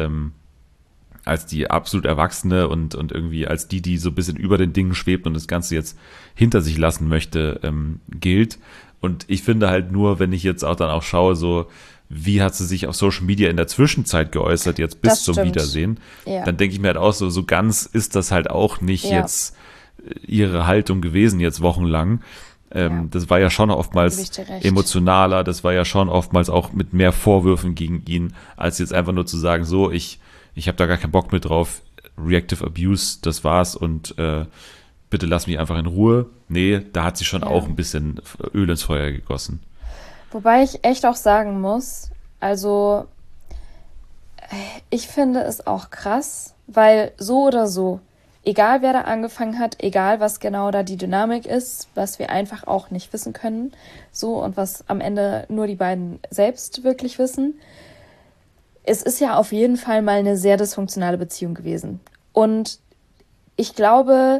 als die absolut Erwachsene und irgendwie als die so ein bisschen über den Dingen schwebt und das Ganze jetzt hinter sich lassen möchte, gilt. Und ich finde halt nur, wenn ich jetzt auch dann auch schaue, so, wie hat sie sich auf Social Media in der Zwischenzeit geäußert, jetzt bis Das zum stimmt. Wiedersehen, Ja. dann denke ich mir halt auch so ganz ist das halt auch nicht Ja. jetzt ihre Haltung gewesen, jetzt wochenlang. Ja. Das war ja schon Gebe ich oftmals dir recht. emotionaler, das war ja schon oftmals auch mit mehr Vorwürfen gegen ihn, als jetzt einfach nur zu sagen, so, ich habe da gar keinen Bock mit drauf, Reactive Abuse, das war's und bitte lass mich einfach in Ruhe. Nee, da hat sie schon Ja. auch ein bisschen Öl ins Feuer gegossen. Wobei ich echt auch sagen muss, also ich finde es auch krass, weil so oder so, egal wer da angefangen hat, egal was genau da die Dynamik ist, was wir einfach auch nicht wissen können, so und was am Ende nur die beiden selbst wirklich wissen, es ist ja auf jeden Fall mal eine sehr dysfunktionale Beziehung gewesen. Und ich glaube,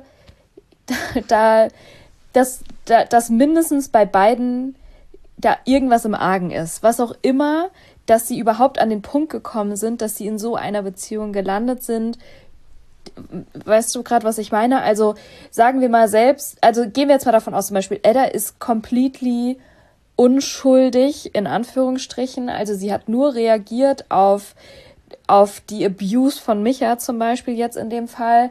dass mindestens bei beiden da irgendwas im Argen ist. Was auch immer, dass sie überhaupt an den Punkt gekommen sind, dass sie in so einer Beziehung gelandet sind. Weißt du gerade, was ich meine? Also sagen wir mal selbst, also gehen wir jetzt mal davon aus, zum Beispiel Edda ist completely unschuldig, in Anführungsstrichen. Also sie hat nur reagiert auf die Abuse von Micha zum Beispiel jetzt in dem Fall.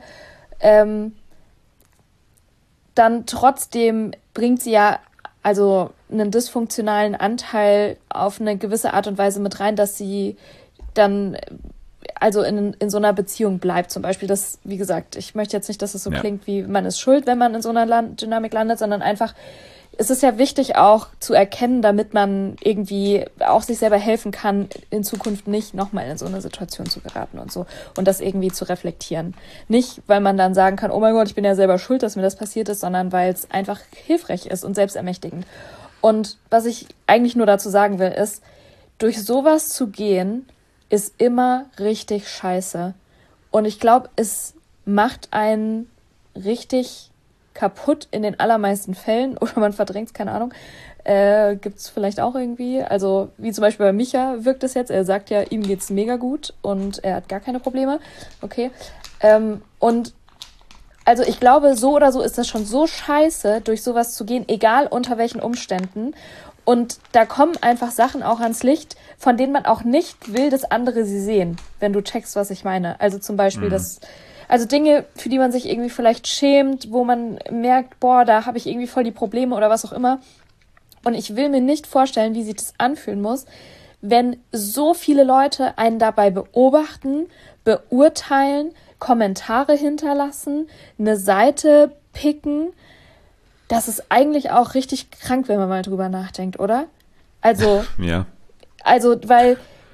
Dann trotzdem bringt sie ja also einen dysfunktionalen Anteil auf eine gewisse Art und Weise mit rein, dass sie dann also in so einer Beziehung bleibt zum Beispiel. Das, wie gesagt, ich möchte jetzt nicht, dass es so Ja. klingt, wie man ist schuld, wenn man in so einer Dynamik landet, sondern einfach, es ist ja wichtig auch zu erkennen, damit man irgendwie auch sich selber helfen kann, in Zukunft nicht nochmal in so eine Situation zu geraten und so. Und das irgendwie zu reflektieren. Nicht, weil man dann sagen kann, oh mein Gott, ich bin ja selber schuld, dass mir das passiert ist, sondern weil es einfach hilfreich ist und selbstermächtigend. Und was ich eigentlich nur dazu sagen will, ist, durch sowas zu gehen, ist immer richtig scheiße. Und ich glaube, es macht einen richtig kaputt in den allermeisten Fällen oder man verdrängt es, keine Ahnung. Gibt es vielleicht auch irgendwie. Also wie zum Beispiel bei Micha wirkt es jetzt. Er sagt ja, ihm geht's mega gut und er hat gar keine Probleme. Okay. Und also ich glaube, so oder so ist das schon so scheiße, durch sowas zu gehen, egal unter welchen Umständen. Und da kommen einfach Sachen auch ans Licht, von denen man auch nicht will, dass andere sie sehen, wenn du checkst, was ich meine. Also zum Beispiel also Dinge, für die man sich irgendwie vielleicht schämt, wo man merkt, boah, da habe ich irgendwie voll die Probleme oder was auch immer. Und ich will mir nicht vorstellen, wie sich das anfühlen muss, wenn so viele Leute einen dabei beobachten, beurteilen, Kommentare hinterlassen, eine Seite picken. Das ist eigentlich auch richtig krank, wenn man mal drüber nachdenkt, oder? Also, Ja. weil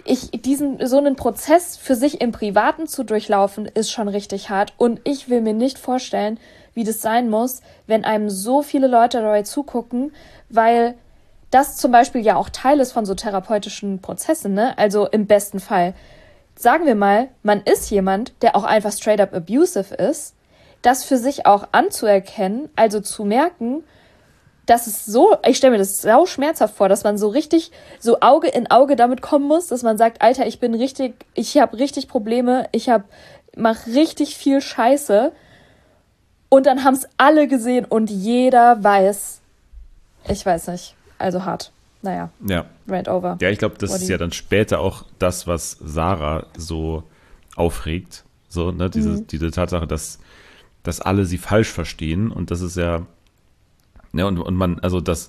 so einen Prozess für sich im Privaten zu durchlaufen, ist schon richtig hart. Und ich will mir nicht vorstellen, wie das sein muss, wenn einem so viele Leute dabei zugucken, weil das zum Beispiel ja auch Teil ist von so therapeutischen Prozessen, ne? Also im besten Fall. Sagen wir mal, man ist jemand, der auch einfach straight up abusive ist, das für sich auch anzuerkennen, also zu merken, dass es so, ich stelle mir das sau schmerzhaft vor, dass man so richtig, so Auge in Auge damit kommen muss, dass man sagt, Alter, ich habe richtig Probleme, mach richtig viel Scheiße und dann haben es alle gesehen und jeder weiß, ich weiß nicht, also hart. Naja, Ja. rant over. Ja, ich glaube, das ist Body. ja dann später auch das, was Sarah so aufregt. So, ne, diese Tatsache, dass alle sie falsch verstehen. Und das ist ja, ne, und man, also dass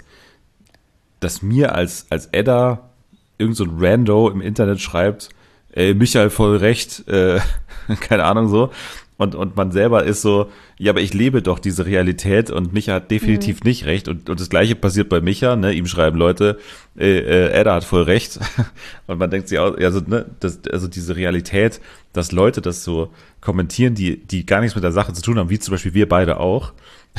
mir als Edda irgend so ein Rando im Internet schreibt, ey, Michael voll recht, keine Ahnung so. Und man selber ist so, ja, aber ich lebe doch diese Realität und Micha hat definitiv nicht recht. Und das Gleiche passiert bei Micha, ne? Ihm schreiben Leute, Edda hat voll recht. Und man denkt sich auch, also, ne, also diese Realität, dass Leute das so kommentieren, die gar nichts mit der Sache zu tun haben, wie zum Beispiel wir beide auch.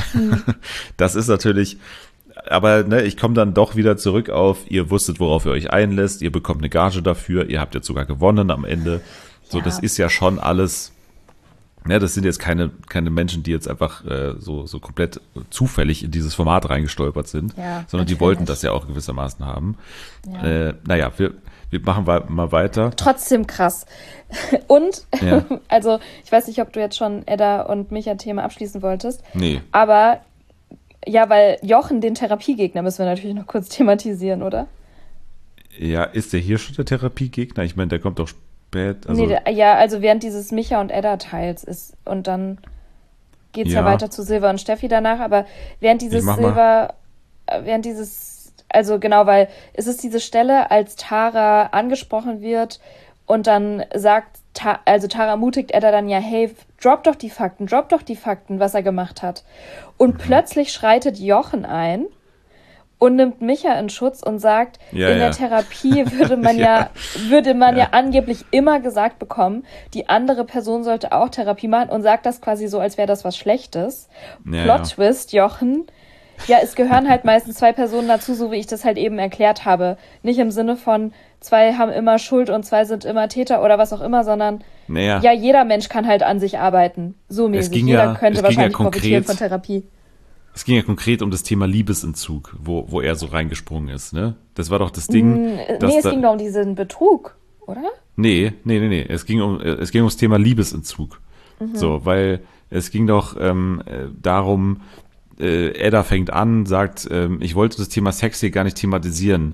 Das ist natürlich, aber ne, ich komme dann doch wieder zurück auf, ihr wusstet, worauf ihr euch einlässt, ihr bekommt eine Gage dafür, ihr habt jetzt sogar gewonnen am Ende. So, Ja. das ist ja schon alles. Ja, das sind jetzt keine Menschen, die jetzt einfach so komplett zufällig in dieses Format reingestolpert sind, Ja, sondern die natürlich. wollten das ja auch gewissermaßen haben. Ja. Naja, wir machen mal weiter. Trotzdem krass. Und, Ja. also, ich weiß nicht, ob du jetzt schon Edda und mich ein Thema abschließen wolltest, Nee, aber ja, weil Jochen, den Therapiegegner, müssen wir natürlich noch kurz thematisieren, oder? ja, ist der hier schon der Therapiegegner? Ich meine, der kommt doch spät. Also, Also während dieses Micha und Edda-Teils ist und dann geht's ja Ja. weiter zu Silva und Steffi danach, aber während dieses Ich mach mal. also genau, weil es ist diese Stelle, als Tara angesprochen wird und dann sagt, Tara ermutigt Edda dann ja, hey, drop doch die Fakten, was er gemacht hat. Und Mhm. plötzlich schreitet Jochen ein und nimmt Micha in Schutz und sagt, Ja, in ja. der Therapie würde man ja angeblich immer gesagt bekommen, die andere Person sollte auch Therapie machen und sagt das quasi so, als wäre das was Schlechtes. Ja, Plot-Twist, Jochen. Ja, es gehören halt meistens zwei Personen dazu, so wie ich das halt eben erklärt habe. Nicht im Sinne von, zwei haben immer Schuld und zwei sind immer Täter oder was auch immer, sondern naja, ja, jeder Mensch kann halt an sich arbeiten. So mäßig. ging Jeder ja- könnte es ging ja wahrscheinlich profitieren konkret- von Therapie. es ging ja konkret um das Thema Liebesentzug, wo er so reingesprungen ist, ne? Das war doch das Ding. dass Nee, es da- ging doch um diesen Betrug, oder? Nee. Es ging ums Thema Liebesentzug. So, weil es ging doch darum, Edda fängt an, sagt, ich wollte das Thema Sex hier gar nicht thematisieren,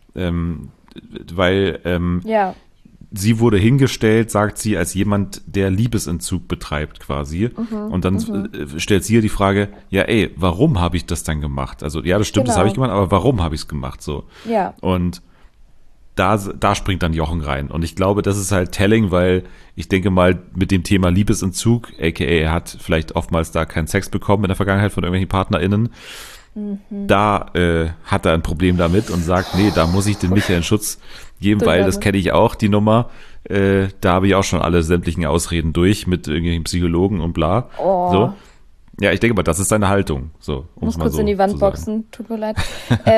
weil Ja. sie wurde hingestellt, sagt sie, als jemand, der Liebesentzug betreibt quasi. Und dann stellt sie ihr die Frage, ja ey, warum habe ich das dann gemacht? Also ja, das stimmt, das Genau. habe ich gemacht, aber warum habe ich es gemacht? So. Ja. Und da springt dann Jochen rein. Und ich glaube, das ist halt telling, weil ich denke mal, mit dem Thema Liebesentzug, aka er hat vielleicht oftmals da keinen Sex bekommen in der Vergangenheit von irgendwelchen PartnerInnen, da hat er ein Problem damit und sagt, nee, da muss ich den Michael in Schutz geben, weil das kenne ich auch, die Nummer. Da habe ich auch schon alle sämtlichen Ausreden durch mit irgendwelchen Psychologen und bla. Oh. So. Ja, ich denke mal, das ist seine Haltung. So, Muss mal kurz so in die Wand zu sagen. boxen, tut mir leid.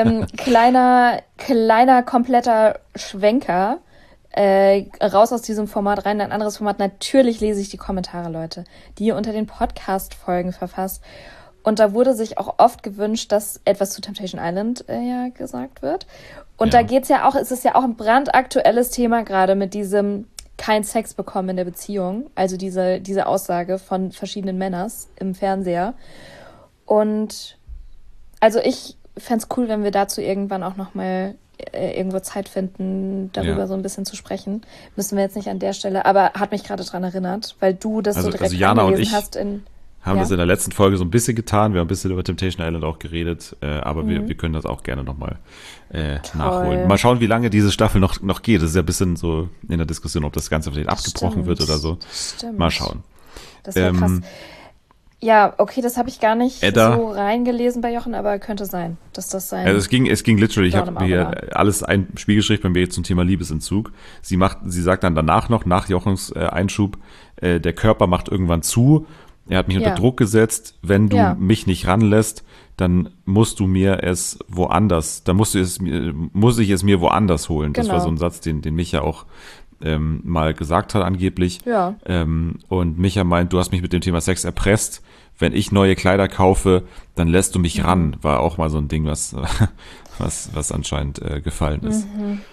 Kleiner, kompletter Schwenker. Raus aus diesem Format rein in ein anderes Format. Natürlich lese ich die Kommentare, Leute, die ihr unter den Podcast-Folgen verfasst. Und da wurde sich auch oft gewünscht, dass etwas zu Temptation Island ja gesagt wird. Und Ja. da geht's ja auch, es ist ja auch ein brandaktuelles Thema gerade mit diesem kein Sex bekommen in der Beziehung. Also diese Aussage von verschiedenen Männern im Fernseher. Und also ich fänd's cool, wenn wir dazu irgendwann auch nochmal irgendwo Zeit finden, darüber Ja. so ein bisschen zu sprechen. Müssen wir jetzt nicht an der Stelle, aber hat mich gerade dran erinnert, weil du das Also- so direkt also Jana und eingelesen ich hast in... Haben Ja. das in der letzten Folge so ein bisschen getan. Wir haben ein bisschen über Temptation Island auch geredet, aber wir können das auch gerne nochmal nachholen. Mal schauen, wie lange diese Staffel noch geht. Das ist ja ein bisschen so in der Diskussion, ob das Ganze vielleicht abgebrochen wird oder so. Stimmt. Mal schauen. Das wäre krass. Ja, okay, das habe ich gar nicht Edda. so reingelesen bei Jochen, aber könnte sein, dass das sein... Also es ging literally, ich Dorn habe im mir Auge hier alles ein Spielgespräch bei mir zum Thema Liebesentzug. Sie sagt dann danach noch, nach Jochens Einschub, der Körper macht irgendwann zu. Er hat mich unter Ja. Druck gesetzt. Wenn du Ja. mich nicht ranlässt, dann musst du mir es woanders, dann muss ich es mir woanders holen. Das war Genau. so ein Satz, den Micha auch mal gesagt hat angeblich. Ja. Und Micha meint, du hast mich mit dem Thema Sex erpresst. Wenn ich neue Kleider kaufe, dann lässt du mich ran. War auch mal so ein Ding, was anscheinend gefallen ist.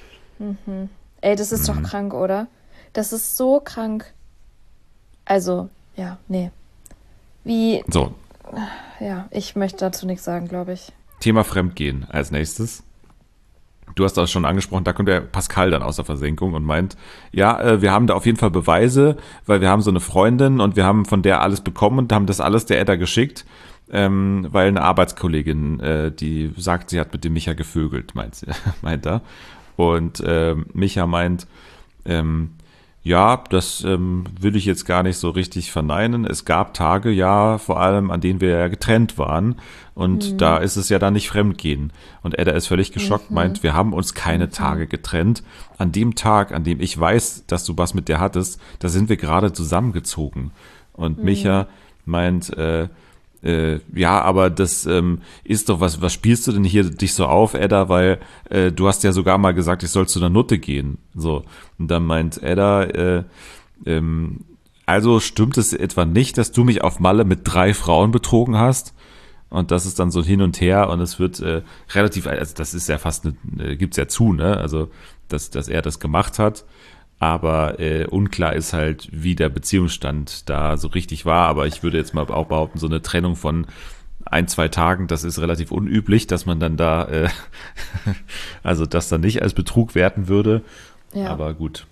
Ey, das ist doch krank, oder? Das ist so krank. Also, ja, nee. Wie, So, ja, ich möchte dazu nichts sagen, glaube ich. Thema Fremdgehen als nächstes. Du hast das schon angesprochen, da kommt der Pascal dann aus der Versenkung und meint, ja, wir haben da auf jeden Fall Beweise, weil wir haben so eine Freundin und wir haben von der alles bekommen und haben das alles der Edda geschickt, weil eine Arbeitskollegin, die sagt, sie hat mit dem Micha gevögelt, meint er. Und Micha meint, ja, das will ich jetzt gar nicht so richtig verneinen. Es gab Tage, ja, vor allem, an denen wir ja getrennt waren. Und da ist es ja dann nicht Fremdgehen. Und Edda ist völlig geschockt, meint, wir haben uns keine Tage getrennt. An dem Tag, an dem ich weiß, dass du was mit der hattest, da sind wir gerade zusammengezogen. Und Micha meint, ja, aber das ist doch, was spielst du denn hier dich so auf, Edda, weil du hast ja sogar mal gesagt, ich soll zu einer Nutte gehen. So. Und dann meint Edda, also stimmt es etwa nicht, dass du mich auf Malle mit 3 Frauen betrogen hast? Und das ist dann so hin und her und es wird relativ, also das ist ja fast, gibt's ja zu, ne? Also, dass er das gemacht hat. Aber unklar ist halt, wie der Beziehungsstand da so richtig war. Aber ich würde jetzt mal auch behaupten, so eine Trennung von 1-2 Tagen, das ist relativ unüblich, dass man dann da, also das dann nicht als Betrug werten würde. Ja. Aber gut.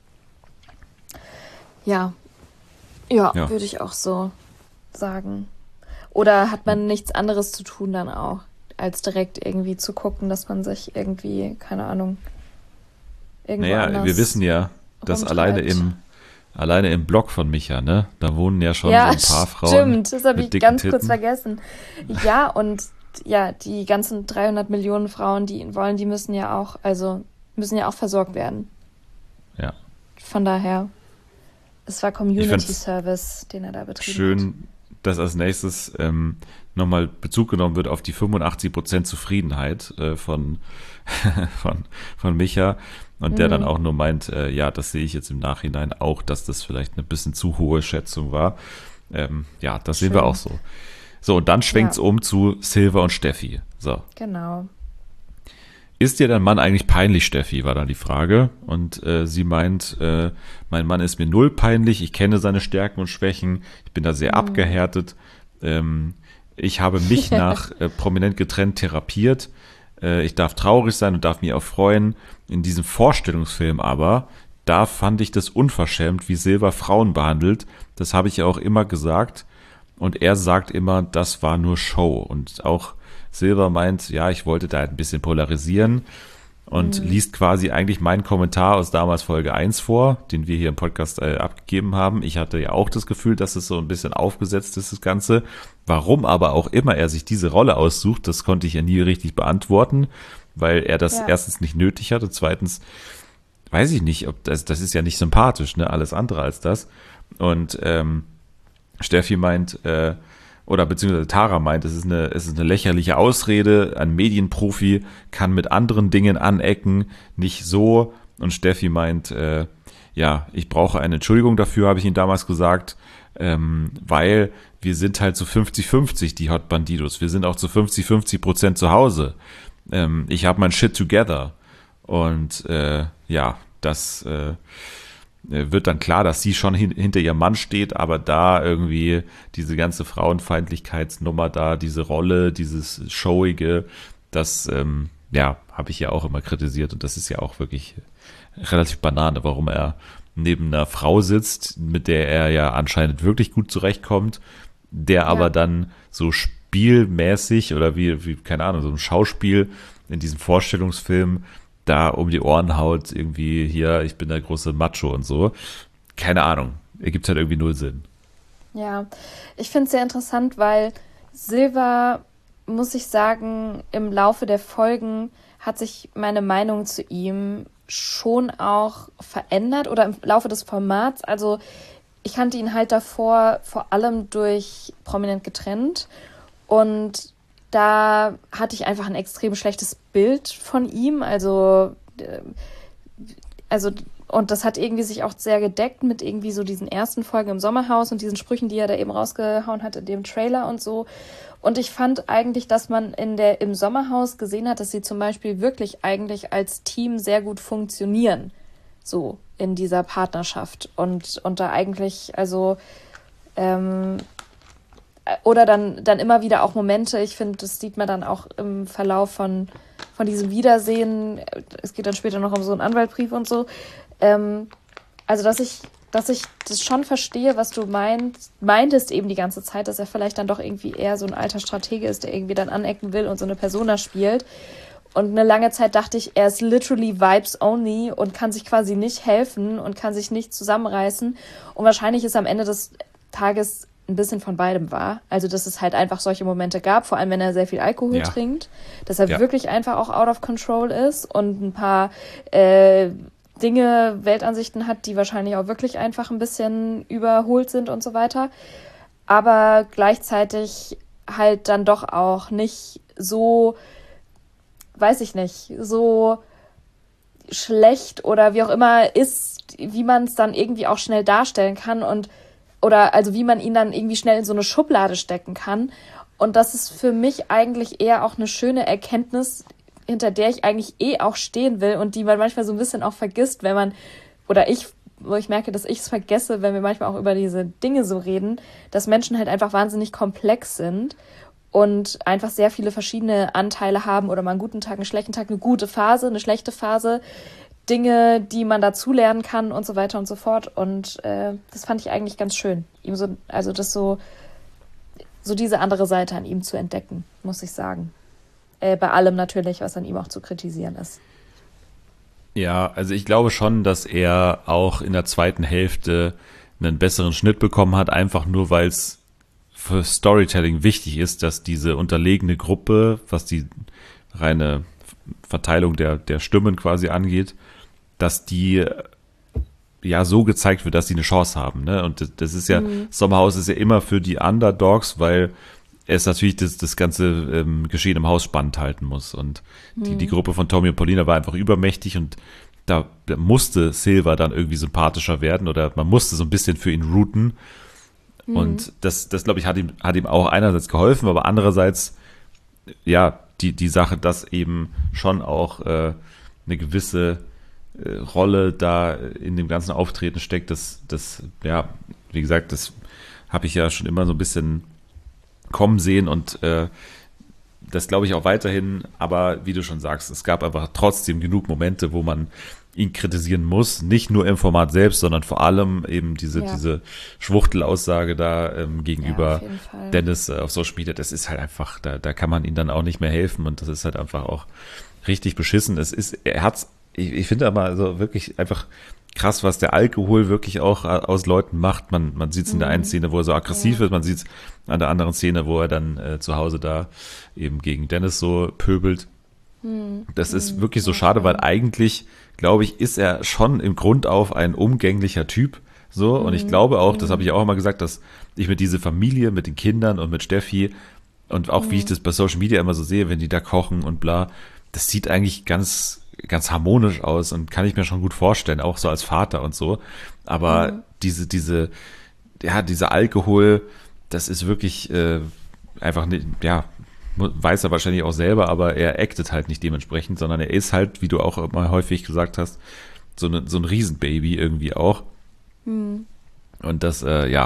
Ja, Ja. würde ich auch so sagen. Oder hat man nichts anderes zu tun dann auch, als direkt irgendwie zu gucken, dass man sich irgendwie, keine Ahnung, irgendwo Naja, anders wir wissen ja, dass rumtreibt. alleine im Blog von Micha, ne, da wohnen ja schon Ja, so ein paar Frauen. stimmt, das habe mit ich dicken ganz kurz Titten. vergessen. Ja, und ja, die ganzen 300 Millionen Frauen, die ihn wollen, die müssen ja auch versorgt werden. Ja. Von daher, es war Community find's Service, den er da betrieben hat. Schön, dass als nächstes nochmal Bezug genommen wird auf die 85% Zufriedenheit von Micha und der dann auch nur meint, ja, das sehe ich jetzt im Nachhinein auch, dass das vielleicht eine bisschen zu hohe Schätzung war. Ja, das sehen wir Schön. auch so. So, und dann schwenkt's um zu Silva und Steffi. So. Genau. Ist dir dein Mann eigentlich peinlich, Steffi, war dann die Frage. Und sie meint, mein Mann ist mir null peinlich, ich kenne seine Stärken und Schwächen, ich bin da sehr abgehärtet. Ich habe mich nach prominent getrennt therapiert. Ich darf traurig sein und darf mich auch freuen. In diesem Vorstellungsfilm aber, da fand ich das unverschämt, wie Silva Frauen behandelt. Das habe ich ja auch immer gesagt. Und er sagt immer, das war nur Show. Und auch Silva meint, ja, ich wollte da ein bisschen polarisieren und liest quasi eigentlich meinen Kommentar aus damals Folge 1 vor, den wir hier im Podcast abgegeben haben. Ich hatte ja auch das Gefühl, dass es so ein bisschen aufgesetzt ist, das Ganze. Warum aber auch immer er sich diese Rolle aussucht, das konnte ich ja nie richtig beantworten, weil er das erstens nicht nötig hat und zweitens weiß ich nicht, ob das ist ja nicht sympathisch, ne, alles andere als das. Und Steffi meint, oder beziehungsweise Tara meint, es ist eine lächerliche Ausrede, ein Medienprofi kann mit anderen Dingen anecken, nicht so. Und Steffi meint, ja, ich brauche eine Entschuldigung dafür, habe ich ihm damals gesagt, weil wir sind halt zu 50-50, die Hot Bandidos. Wir sind auch zu 50-50% zu Hause. Ich habe mein Shit together. Und ja, das wird dann klar, dass sie schon hinter ihrem Mann steht, aber da irgendwie diese ganze Frauenfeindlichkeitsnummer da, diese Rolle, dieses Showige, das, ja, habe ich ja auch immer kritisiert und das ist ja auch wirklich relativ Banane, warum er neben einer Frau sitzt, mit der er ja anscheinend wirklich gut zurechtkommt, der aber dann so spielmäßig oder wie, keine Ahnung, so ein Schauspiel in diesem Vorstellungsfilm da um die Ohren haut, irgendwie hier, ich bin der große Macho und so. Keine Ahnung, ergibt halt irgendwie null Sinn. Ja, ich finde es sehr interessant, weil Silva, muss ich sagen, im Laufe der Folgen hat sich meine Meinung zu ihm schon auch verändert oder im Laufe des Formats. Also ich kannte ihn halt davor vor allem durch Prominent getrennt und da hatte ich einfach ein extrem schlechtes Bild von ihm. Also, und das hat irgendwie sich auch sehr gedeckt mit irgendwie so diesen ersten Folgen im Sommerhaus und diesen Sprüchen, die er da eben rausgehauen hat in dem Trailer und so. Und ich fand eigentlich, dass man im Sommerhaus gesehen hat, dass sie zum Beispiel wirklich eigentlich als Team sehr gut funktionieren. So in dieser Partnerschaft. Und da eigentlich, also, oder dann immer wieder auch Momente, ich finde, das sieht man dann auch im Verlauf von diesem Wiedersehen, es geht dann später noch um so einen Anwaltbrief und so, also dass ich das schon verstehe, was du meintest eben die ganze Zeit, dass er vielleicht dann doch irgendwie eher so ein alter Stratege ist, der irgendwie dann anecken will und so eine Persona spielt. Und eine lange Zeit dachte ich, er ist literally vibes only und kann sich quasi nicht helfen und kann sich nicht zusammenreißen. Und wahrscheinlich ist am Ende des Tages ein bisschen von beidem wahr. Also, dass es halt einfach solche Momente gab, vor allem wenn er sehr viel Alkohol trinkt, dass er wirklich einfach auch out of control ist und ein paar Dinge, Weltansichten hat, die wahrscheinlich auch wirklich einfach ein bisschen überholt sind und so weiter. Aber gleichzeitig halt dann doch auch nicht so, weiß ich nicht, so schlecht oder wie auch immer ist, wie man es dann irgendwie auch schnell darstellen kann oder also wie man ihn dann irgendwie schnell in so eine Schublade stecken kann. Und das ist für mich eigentlich eher auch eine schöne Erkenntnis, hinter der ich eigentlich auch stehen will und die man manchmal so ein bisschen auch vergisst, wo ich merke, dass ich es vergesse, wenn wir manchmal auch über diese Dinge so reden, dass Menschen halt einfach wahnsinnig komplex sind und einfach sehr viele verschiedene Anteile haben oder mal einen guten Tag, einen schlechten Tag, eine gute Phase, eine schlechte Phase, Dinge, die man dazulernen kann und so weiter und so fort. Und das fand ich eigentlich ganz schön, ihm so diese andere Seite an ihm zu entdecken, muss ich sagen. Bei allem natürlich, was an ihm auch zu kritisieren ist. Ja, also ich glaube schon, dass er auch in der zweiten Hälfte einen besseren Schnitt bekommen hat, einfach nur weil es für Storytelling wichtig ist, dass diese unterlegene Gruppe, was die reine Verteilung der Stimmen quasi angeht, dass die ja so gezeigt wird, dass sie eine Chance haben. Ne? Und das ist ja, Sommerhaus ist ja immer für die Underdogs, weil es natürlich das ganze Geschehen im Haus spannend halten muss. Und die Gruppe von Tommy und Paulina war einfach übermächtig und da musste Silva dann irgendwie sympathischer werden oder man musste so ein bisschen für ihn routen. Und das glaube ich, hat ihm auch einerseits geholfen, aber andererseits, ja, die Sache, dass eben schon auch eine gewisse Rolle da in dem ganzen Auftreten steckt, das, ja, wie gesagt, das habe ich ja schon immer so ein bisschen kommen sehen und das glaube ich auch weiterhin, aber wie du schon sagst, es gab einfach trotzdem genug Momente, wo man ihn kritisieren muss, nicht nur im Format selbst, sondern vor allem eben diese Schwuchtelaussage da gegenüber Dennis auf Social Media, das ist halt einfach, da kann man ihm dann auch nicht mehr helfen und das ist halt einfach auch richtig beschissen. Ich finde aber also wirklich einfach krass, was der Alkohol wirklich auch aus Leuten macht. Man sieht es in der einen Szene, wo er so aggressiv ist, man sieht es an der anderen Szene, wo er dann zu Hause da eben gegen Dennis so pöbelt. Das ist wirklich so schade, weil eigentlich, glaube ich, ist er schon im Grund auf ein umgänglicher Typ. So, und ich glaube auch, das habe ich auch immer gesagt, dass ich mit dieser Familie, mit den Kindern und mit Steffi und auch wie ich das bei Social Media immer so sehe, wenn die da kochen und bla, das sieht eigentlich ganz harmonisch aus und kann ich mir schon gut vorstellen, auch so als Vater und so. Aber dieser Alkohol, das ist wirklich einfach nicht, ja, weiß er wahrscheinlich auch selber, aber er actet halt nicht dementsprechend, sondern er ist halt, wie du auch immer häufig gesagt hast, so ein Riesenbaby irgendwie auch. Und das,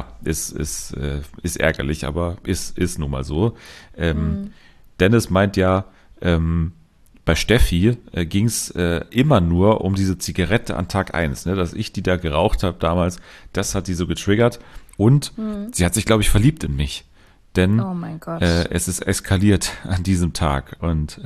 ist ärgerlich, aber ist nun mal so. Dennis meint ja, bei Steffi ging es immer nur um diese Zigarette an Tag 1, ne? Dass ich die da geraucht habe damals, das hat sie so getriggert und sie hat sich, glaube ich, verliebt in mich. Denn oh mein Gott. Es ist eskaliert an diesem Tag und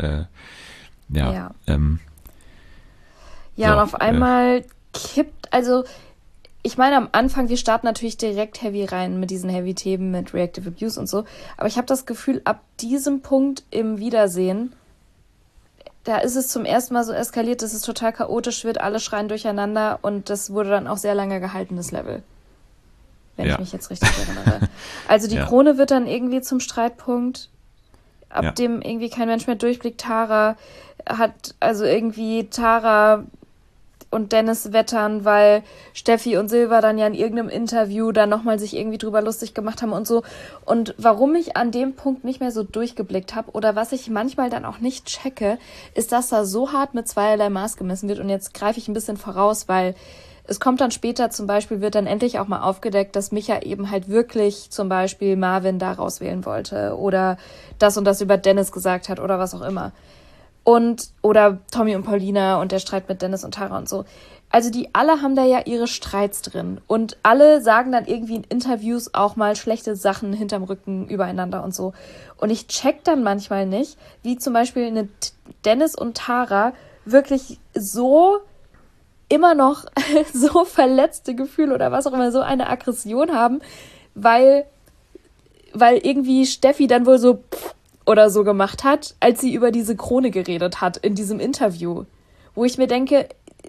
und auf einmal kippt, also ich meine, am Anfang, wir starten natürlich direkt heavy rein mit diesen Heavy-Themen, mit Reactive Abuse und so. Aber ich habe das Gefühl, ab diesem Punkt im Wiedersehen, da ist es zum ersten Mal so eskaliert, dass es total chaotisch wird, alle schreien durcheinander und das wurde dann auch sehr lange gehalten, das Level. Wenn ich mich jetzt richtig erinnere. Also die Krone wird dann irgendwie zum Streitpunkt, ab dem irgendwie kein Mensch mehr durchblickt. Tara und Dennis wettern, weil Steffi und Silva dann ja in irgendeinem Interview dann nochmal sich irgendwie drüber lustig gemacht haben und so. Und warum ich an dem Punkt nicht mehr so durchgeblickt habe oder was ich manchmal dann auch nicht checke, ist, dass da so hart mit zweierlei Maß gemessen wird. Und jetzt greife ich ein bisschen voraus, weil es kommt dann später zum Beispiel, wird dann endlich auch mal aufgedeckt, dass Micha eben halt wirklich zum Beispiel Marvin da rauswählen wollte oder das und das über Dennis gesagt hat oder was auch immer. Oder Tommy und Paulina und der Streit mit Dennis und Tara und so. Also die alle haben da ja ihre Streits drin. Und alle sagen dann irgendwie in Interviews auch mal schlechte Sachen hinterm Rücken übereinander und so. Und ich check dann manchmal nicht, wie zum Beispiel eine Dennis und Tara wirklich so immer noch so verletzte Gefühle oder was auch immer, so eine Aggression haben, weil irgendwie Steffi dann wohl so oder so gemacht hat, als sie über diese Krone geredet hat in diesem Interview. Wo ich mir denke,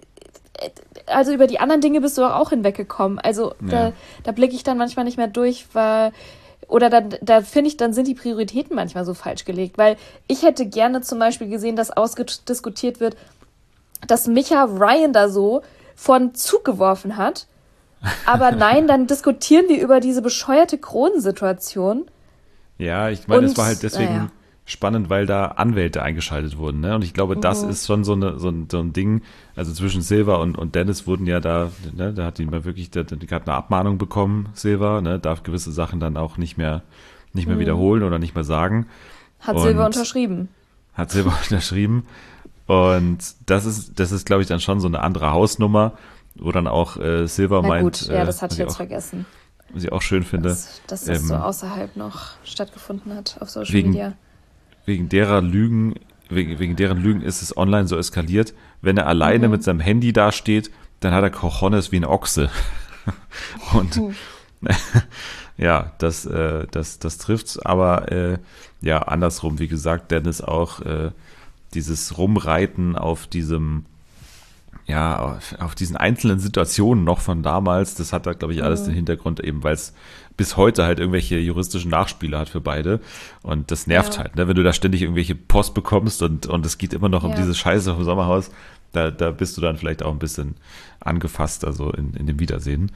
also über die anderen Dinge bist du auch hinweggekommen. Also da blicke ich dann manchmal nicht mehr durch, oder da finde ich, dann sind die Prioritäten manchmal so falsch gelegt. Weil ich hätte gerne zum Beispiel gesehen, dass ausdiskutiert wird, dass Micha Ryan da so vor den Zug geworfen hat. Aber nein, dann diskutieren wir über diese bescheuerte Kronensituation. Ja, ich meine, es war halt deswegen spannend, weil da Anwälte eingeschaltet wurden, ne? Und ich glaube, das ist schon so ein Ding, also zwischen Silva und Dennis wurden ja da, ne, da hat die mal wirklich, die hat eine Abmahnung bekommen, Silva, ne, darf gewisse Sachen dann auch nicht mehr wiederholen oder nicht mehr sagen. Hat Silva unterschrieben. Hat Silva unterschrieben. Und das ist, glaube ich, dann schon so eine andere Hausnummer, wo dann auch Silva meint. Gut, das hatte ich jetzt vergessen. Was ich auch schön finde. Dass das so außerhalb noch stattgefunden hat auf Social Media. Wegen deren Lügen ist es online so eskaliert. Wenn er alleine mit seinem Handy dasteht, dann hat er Cojones wie ein Ochse. Und ja, das trifft's. Aber andersrum, wie gesagt, Dennis auch dieses Rumreiten auf diesen einzelnen Situationen noch von damals, das hat da, glaube ich, alles den Hintergrund eben, weil es bis heute halt irgendwelche juristischen Nachspiele hat für beide und das nervt halt, ne? Wenn du da ständig irgendwelche Post bekommst und es geht immer noch um diese Scheiße vom Sommerhaus, da bist du dann vielleicht auch ein bisschen angefasst, also in dem Wiedersehen.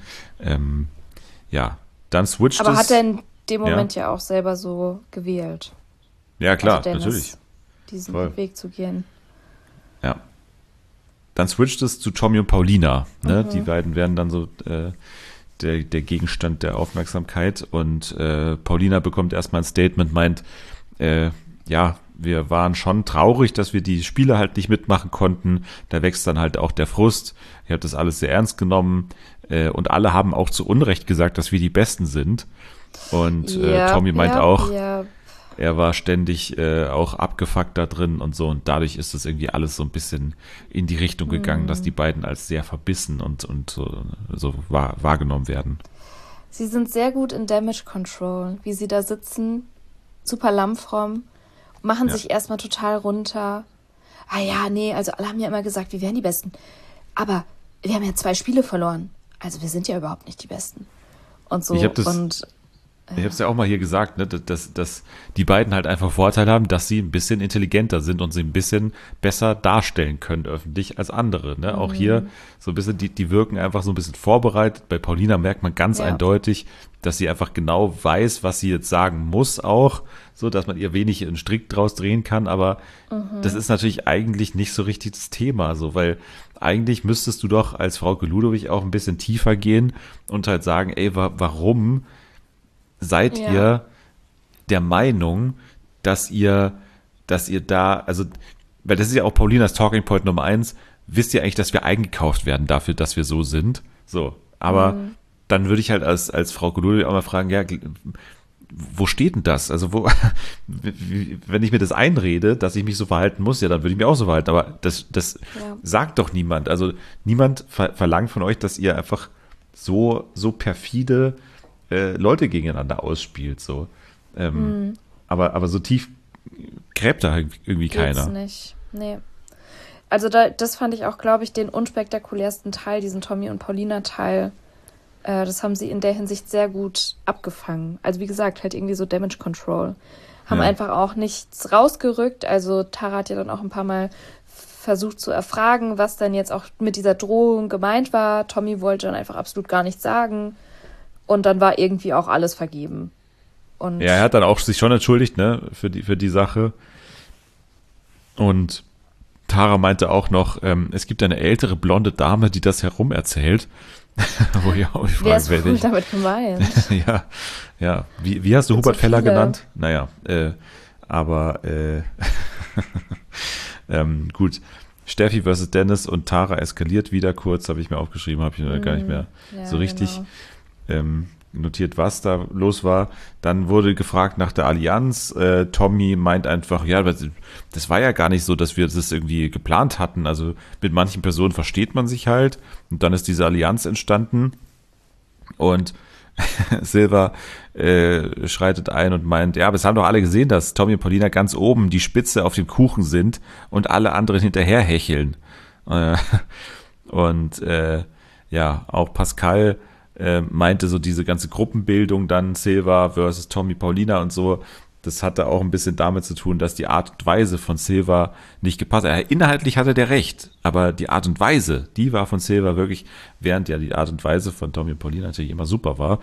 Dann switcht Aber hat er in dem Moment ja auch selber so gewählt. Ja, klar, also Dennis, natürlich. Diesen Weg zu gehen. Ja. Dann switcht es zu Tommy und Paulina. Ne? Die beiden werden dann so der Gegenstand der Aufmerksamkeit und Paulina bekommt erstmal ein Statement, meint, wir waren schon traurig, dass wir die Spiele halt nicht mitmachen konnten. Da wächst dann halt auch der Frust. Ich habe das alles sehr ernst genommen und alle haben auch zu Unrecht gesagt, dass wir die Besten sind. Und Tommy meint auch, er war ständig auch abgefuckt da drin und so und dadurch ist das irgendwie alles so ein bisschen in die Richtung gegangen, dass die beiden als sehr verbissen und so wahrgenommen werden. Sie sind sehr gut in Damage Control, wie sie da sitzen, super lammfromm, machen sich erstmal total runter. Also alle haben ja immer gesagt, wir wären die Besten, aber wir haben ja 2 Spiele verloren, also wir sind ja überhaupt nicht die Besten. Und so, ich habe es ja auch mal hier gesagt, ne, dass die beiden halt einfach Vorteil haben, dass sie ein bisschen intelligenter sind und sie ein bisschen besser darstellen können öffentlich als andere. Ne? Auch hier so ein bisschen, die wirken einfach so ein bisschen vorbereitet. Bei Paulina merkt man ganz eindeutig, dass sie einfach genau weiß, was sie jetzt sagen muss auch, so dass man ihr wenig einen Strick draus drehen kann. Aber das ist natürlich eigentlich nicht so richtig das Thema, so, weil eigentlich müsstest du doch als Frauke Ludowig auch ein bisschen tiefer gehen und halt sagen, ey, warum seid ihr der Meinung, dass ihr da, also, weil das ist ja auch Paulinas Talking Point Nummer 1, wisst ihr eigentlich, dass wir eingekauft werden dafür, dass wir so sind? So, aber dann würde ich halt als Frau Ludwig auch mal fragen, ja, wo steht denn das? Also wenn ich mir das einrede, dass ich mich so verhalten muss, ja, dann würde ich mich auch so verhalten, aber das sagt doch niemand. Also niemand verlangt von euch, dass ihr einfach so perfide Leute gegeneinander ausspielt. So. Aber so tief gräbt da irgendwie Geht's keiner. nicht. Nee. Also das fand ich auch, glaube ich, den unspektakulärsten Teil, diesen Tommy und Paulina-Teil. Das haben sie in der Hinsicht sehr gut abgefangen. Also wie gesagt, halt irgendwie so Damage Control. Haben Ja. einfach auch nichts rausgerückt. Also Tara hat ja dann auch ein paar Mal versucht zu erfragen, was dann jetzt auch mit dieser Drohung gemeint war. Tommy wollte dann einfach absolut gar nichts sagen. Und dann war irgendwie auch alles vergeben. Und Ja, er hat dann auch sich schon entschuldigt, ne, für die Sache. Und Tara meinte auch noch, es gibt eine ältere blonde Dame, die das herum erzählt. Wo ich auch wer frage, ist wohl damit gemeint? ja. Wie hast du Gibt Hubert so Feller viele. genannt? Naja, aber gut. Steffi versus Dennis und Tara eskaliert wieder kurz, habe ich mir aufgeschrieben, habe ich mir gar nicht mehr Ja, so richtig genau. notiert, was da los war. Dann wurde gefragt nach der Allianz. Tommy meint einfach, ja, das war ja gar nicht so, dass wir das irgendwie geplant hatten. Also mit manchen Personen versteht man sich halt. Und dann ist diese Allianz entstanden. Und Silver schreitet ein und meint, ja, aber es haben doch alle gesehen, dass Tommy und Paulina ganz oben die Spitze auf dem Kuchen sind und alle anderen hinterher hecheln. Und ja, auch Pascal meinte so diese ganze Gruppenbildung dann Silva versus Tommy, Paulina und so, das hatte auch ein bisschen damit zu tun, dass die Art und Weise von Silva nicht gepasst hat. Inhaltlich hatte der recht, aber die Art und Weise, die war von Silva wirklich, während ja die Art und Weise von Tommy und Paulina natürlich immer super war.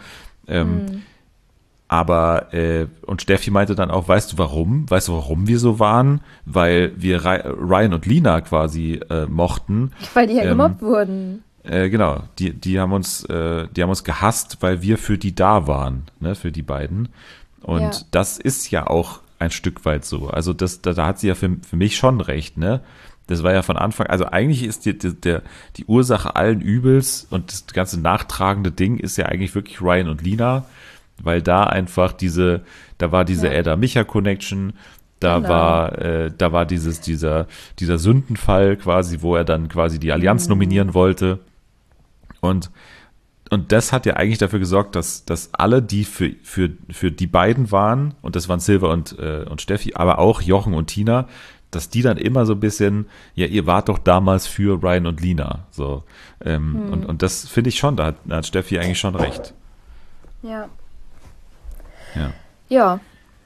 Aber, und Steffi meinte dann auch, weißt du warum? Weißt du, warum wir so waren? Weil wir Ryan und Lina quasi mochten. Weil die ja gemobbt wurden. Genau, die haben uns gehasst, weil wir für die da waren, ne, für die beiden. Und Ja. das ist ja auch ein Stück weit so. Also da hat sie ja für mich schon recht, ne? Das war ja von Anfang, also eigentlich ist die Ursache allen Übels und das ganze nachtragende Ding ist ja eigentlich wirklich Ryan und Lina, weil da einfach da war diese Ja. Ada-Micha-Connection, da Genau. war dieser Sündenfall quasi, wo er dann quasi die Allianz nominieren wollte. Und das hat ja eigentlich dafür gesorgt, dass alle, die für die beiden waren, und das waren Silver und Steffi, aber auch Jochen und Tina, dass die dann immer so ein bisschen, ja, ihr wart doch damals für Ryan und Lina. So. Und das finde ich schon, da hat Steffi eigentlich schon recht. Ja. Ja. Ja.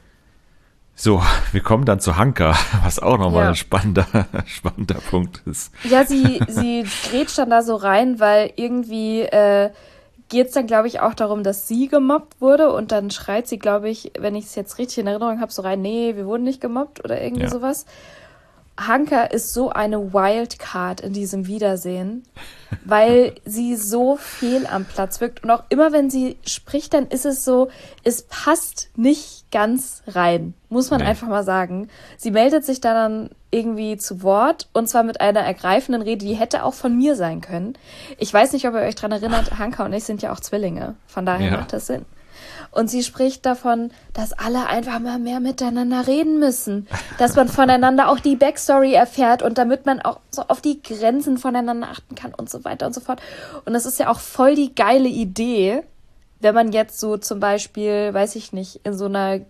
So, wir kommen dann zu Hanka, was auch nochmal Ja. ein spannender Punkt ist. Ja, sie grätscht dann da so rein, weil irgendwie geht es dann, glaube ich, auch darum, dass sie gemobbt wurde und dann schreit sie, glaube ich, wenn ich es jetzt richtig in Erinnerung habe, so rein, nee, wir wurden nicht gemobbt oder irgendwie Ja. sowas. Hanka ist so eine Wildcard in diesem Wiedersehen, weil sie so fehl am Platz wirkt. Und auch immer, wenn sie spricht, dann ist es so, es passt nicht ganz rein, muss man Nee. einfach mal sagen. Sie meldet sich da dann irgendwie zu Wort und zwar mit einer ergreifenden Rede, die hätte auch von mir sein können. Ich weiß nicht, ob ihr euch dran erinnert, Hanka und ich sind ja auch Zwillinge, von daher Ja. macht das Sinn. Und sie spricht davon, dass alle einfach mal mehr miteinander reden müssen. Dass man voneinander auch die Backstory erfährt und damit man auch so auf die Grenzen voneinander achten kann und so weiter und so fort. Und das ist ja auch voll die geile Idee, wenn man jetzt so zum Beispiel, weiß ich nicht, in so einem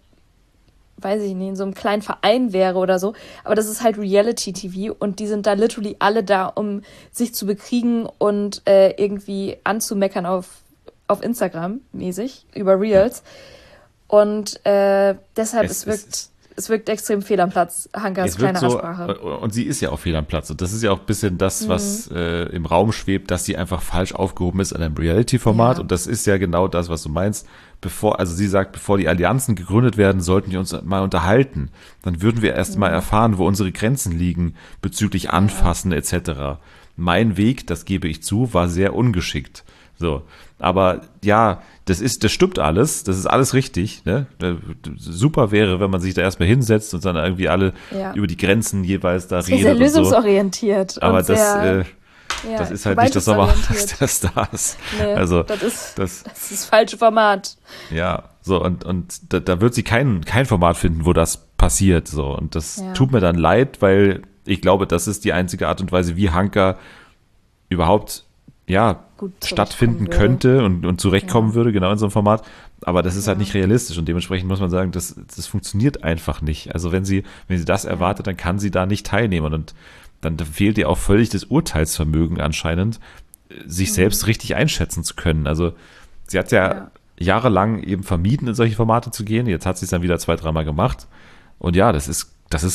kleinen Verein wäre oder so. Aber das ist halt Reality-TV und die sind da literally alle da, um sich zu bekriegen und irgendwie anzumeckern auf Instagram mäßig, über Reels. Und deshalb, es wirkt extrem fehl am Platz, Hankas Es wirkt kleine so, Ansprache. und sie ist ja auch fehl am Platz. Und das ist ja auch ein bisschen das, was im Raum schwebt, dass sie einfach falsch aufgehoben ist an einem Reality-Format. Ja. Und das ist ja genau das, was du meinst. Also sie sagt, bevor die Allianzen gegründet werden, sollten wir uns mal unterhalten. Dann würden wir erst mal erfahren, wo unsere Grenzen liegen bezüglich Anfassen etc. Mein Weg, das gebe ich zu, war sehr ungeschickt. So, aber ja, das stimmt alles, das ist alles richtig, ne? Super wäre, wenn man sich da erstmal hinsetzt und dann irgendwie alle Ja. über die Grenzen jeweils da Sehr, redet sehr und so. lösungsorientiert. Aber und sehr, das ist halt nicht das Sommerhaus der Stars. Nee, Also das ist das das falsche Format. ja, so und da wird sie kein Format finden, wo das passiert, so, und das Ja. tut mir dann leid, weil ich glaube, das ist die einzige Art und Weise, wie Hanka überhaupt ja, gut stattfinden zurechtkommen könnte und zurechtkommen Ja. würde, genau in so einem Format. Aber das ist halt Ja. nicht realistisch und dementsprechend muss man sagen, das funktioniert einfach nicht. Also wenn sie das erwartet, dann kann sie da nicht teilnehmen und dann fehlt ihr auch völlig das Urteilsvermögen anscheinend, sich selbst richtig einschätzen zu können. Also sie hat ja jahrelang eben vermieden, in solche Formate zu gehen. Jetzt hat sie es dann wieder 2-3 Mal gemacht. Und ja, das ist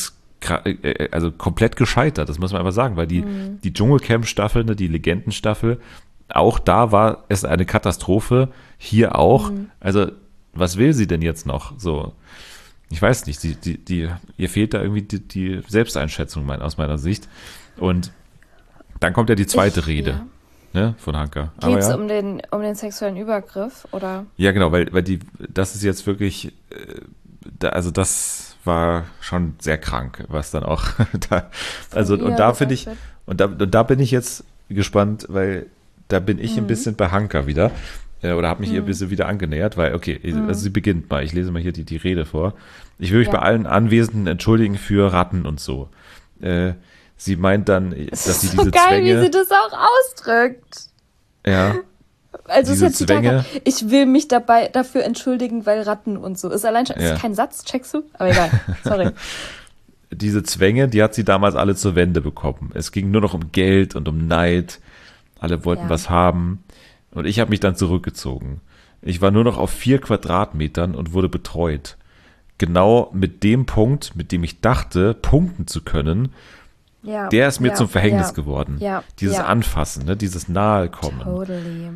also komplett gescheitert, das muss man einfach sagen, weil die Dschungelcamp-Staffel, ne, die Legendenstaffel, auch da war es eine Katastrophe, hier auch. Also, was will sie denn jetzt noch? So, ich weiß nicht, ihr fehlt da irgendwie die Selbsteinschätzung aus meiner Sicht. Und dann kommt ja die zweite Rede, ne, von Hanka. Geht es ja. um den sexuellen Übergriff, oder? Ja, genau, weil das ist jetzt wirklich, also das war schon sehr krank, was dann auch da, also ihr und da gesagt finde ich, wird. und da bin ich jetzt gespannt, weil da bin ich ein bisschen bei Hanka wieder, oder habe mich ihr ein bisschen wieder angenähert, weil, okay, also sie beginnt mal, ich lese mal hier die Rede vor. Ich will mich bei allen Anwesenden entschuldigen für Ratten und so. Sie meint dann, dass sie so diese geil, Zwänge, wie sie das auch ausdrückt. ja, Also es diese ist jetzt die Zwänge- Tage, ich will mich dafür entschuldigen, weil Ratten und so. Ist allein schon, Ja. ist kein Satz, checkst du? Aber egal, sorry. diese Zwänge, die hat sie damals alle zur Wende bekommen. Es ging nur noch um Geld und um Neid. Alle wollten Ja. was haben. Und ich habe mich dann zurückgezogen. Ich war nur noch auf 4 Quadratmetern und wurde betreut. Genau mit dem Punkt, mit dem ich dachte, punkten zu können, Ja, der ist mir ja, zum Verhängnis ja, geworden. Ja, Dieses ja, Anfassen, ne? Dieses Nahekommen. totally.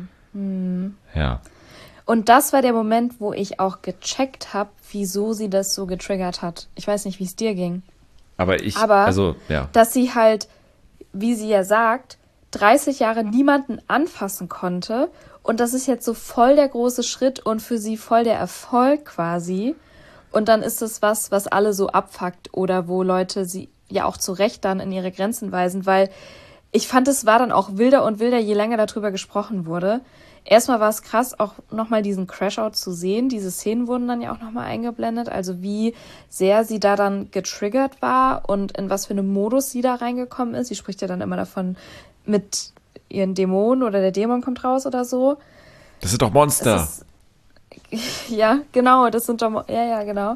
Ja. Und das war der Moment, wo ich auch gecheckt habe, wieso sie das so getriggert hat. Ich weiß nicht, wie es dir ging. Aber also, ja. Dass sie halt, wie sie ja sagt, 30 Jahre niemanden anfassen konnte. Und das ist jetzt so voll der große Schritt und für sie voll der Erfolg quasi. Und dann ist es was alle so abfuckt oder wo Leute sie ja auch zu Recht dann in ihre Grenzen weisen, weil ich fand, es war dann auch wilder und wilder, je länger darüber gesprochen wurde. Erstmal war es krass, auch nochmal diesen Crashout zu sehen. Diese Szenen wurden dann ja auch nochmal eingeblendet, also wie sehr sie da dann getriggert war und in was für einem Modus sie da reingekommen ist. Sie spricht ja dann immer davon mit ihren Dämonen oder der Dämon kommt raus oder so. Das sind doch Monster. Ja, genau, das sind doch, ja, genau.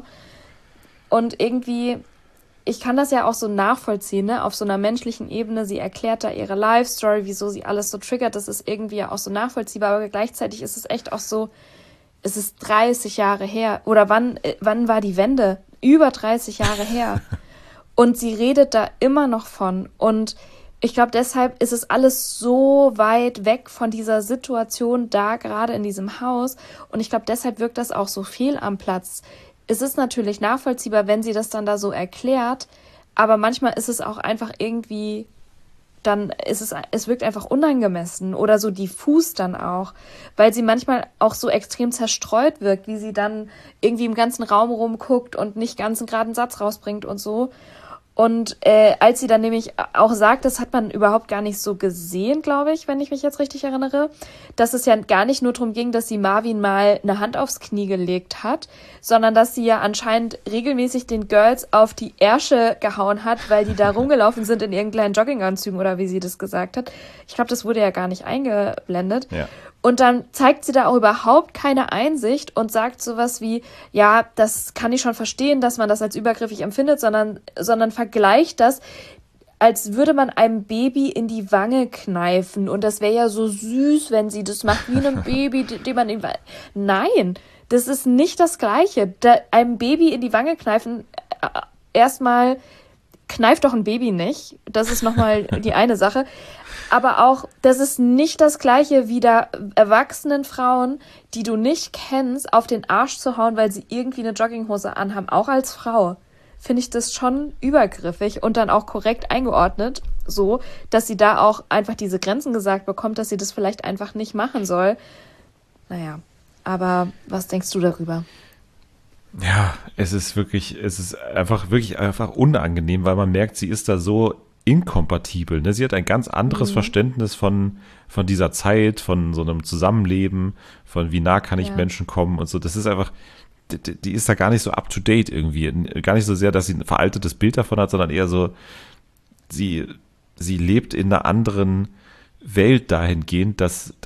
Und irgendwie, ich kann das ja auch so nachvollziehen, ne, auf so einer menschlichen Ebene. Sie erklärt da ihre Life-Story, wieso sie alles so triggert. Das ist irgendwie ja auch so nachvollziehbar, aber gleichzeitig ist es echt auch so, es ist 30 Jahre her. Oder wann war die Wende? Über 30 Jahre her. Und sie redet da immer noch von. Und ich glaube, deshalb ist es alles so weit weg von dieser Situation da, gerade in diesem Haus. Und ich glaube, deshalb wirkt das auch so fehl am Platz. Es ist natürlich nachvollziehbar, wenn sie das dann da so erklärt, aber manchmal ist es auch einfach irgendwie, dann ist es wirkt einfach unangemessen oder so diffus dann auch, weil sie manchmal auch so extrem zerstreut wirkt, wie sie dann irgendwie im ganzen Raum rumguckt und nicht ganz einen geraden Satz rausbringt und so. Und als sie dann nämlich auch sagt, das hat man überhaupt gar nicht so gesehen, glaube ich, wenn ich mich jetzt richtig erinnere, dass es ja gar nicht nur darum ging, dass sie Marvin mal eine Hand aufs Knie gelegt hat, sondern dass sie ja anscheinend regelmäßig den Girls auf die Ärsche gehauen hat, weil die da rumgelaufen sind in ihren kleinen Jogginganzügen oder wie sie das gesagt hat. Ich glaube, das wurde ja gar nicht eingeblendet. Ja. Und dann zeigt sie da auch überhaupt keine Einsicht und sagt sowas wie, ja, das kann ich schon verstehen, dass man das als übergriffig empfindet, sondern vergleicht das, als würde man einem Baby in die Wange kneifen. Und das wäre ja so süß, wenn sie das macht, wie einem Baby, dem man Nein, das ist nicht das Gleiche. Einem Baby in die Wange kneifen, erstmal kneift doch ein Baby nicht. Das ist nochmal die eine Sache. Aber auch, das ist nicht das Gleiche, wie da erwachsenen Frauen, die du nicht kennst, auf den Arsch zu hauen, weil sie irgendwie eine Jogginghose anhaben. Auch als Frau finde ich das schon übergriffig und dann auch korrekt eingeordnet, so, dass sie da auch einfach diese Grenzen gesagt bekommt, dass sie das vielleicht einfach nicht machen soll. Naja, aber was denkst du darüber? Ja, es ist einfach wirklich unangenehm, weil man merkt, sie ist da so inkompatibel. Ne? Sie hat ein ganz anderes Verständnis von dieser Zeit, von so einem Zusammenleben, von wie nah kann ich Menschen kommen und so. Das ist einfach, die ist da gar nicht so up to date irgendwie. Gar nicht so sehr, dass sie ein veraltetes Bild davon hat, sondern eher so, sie lebt in einer anderen Welt dahingehend, dass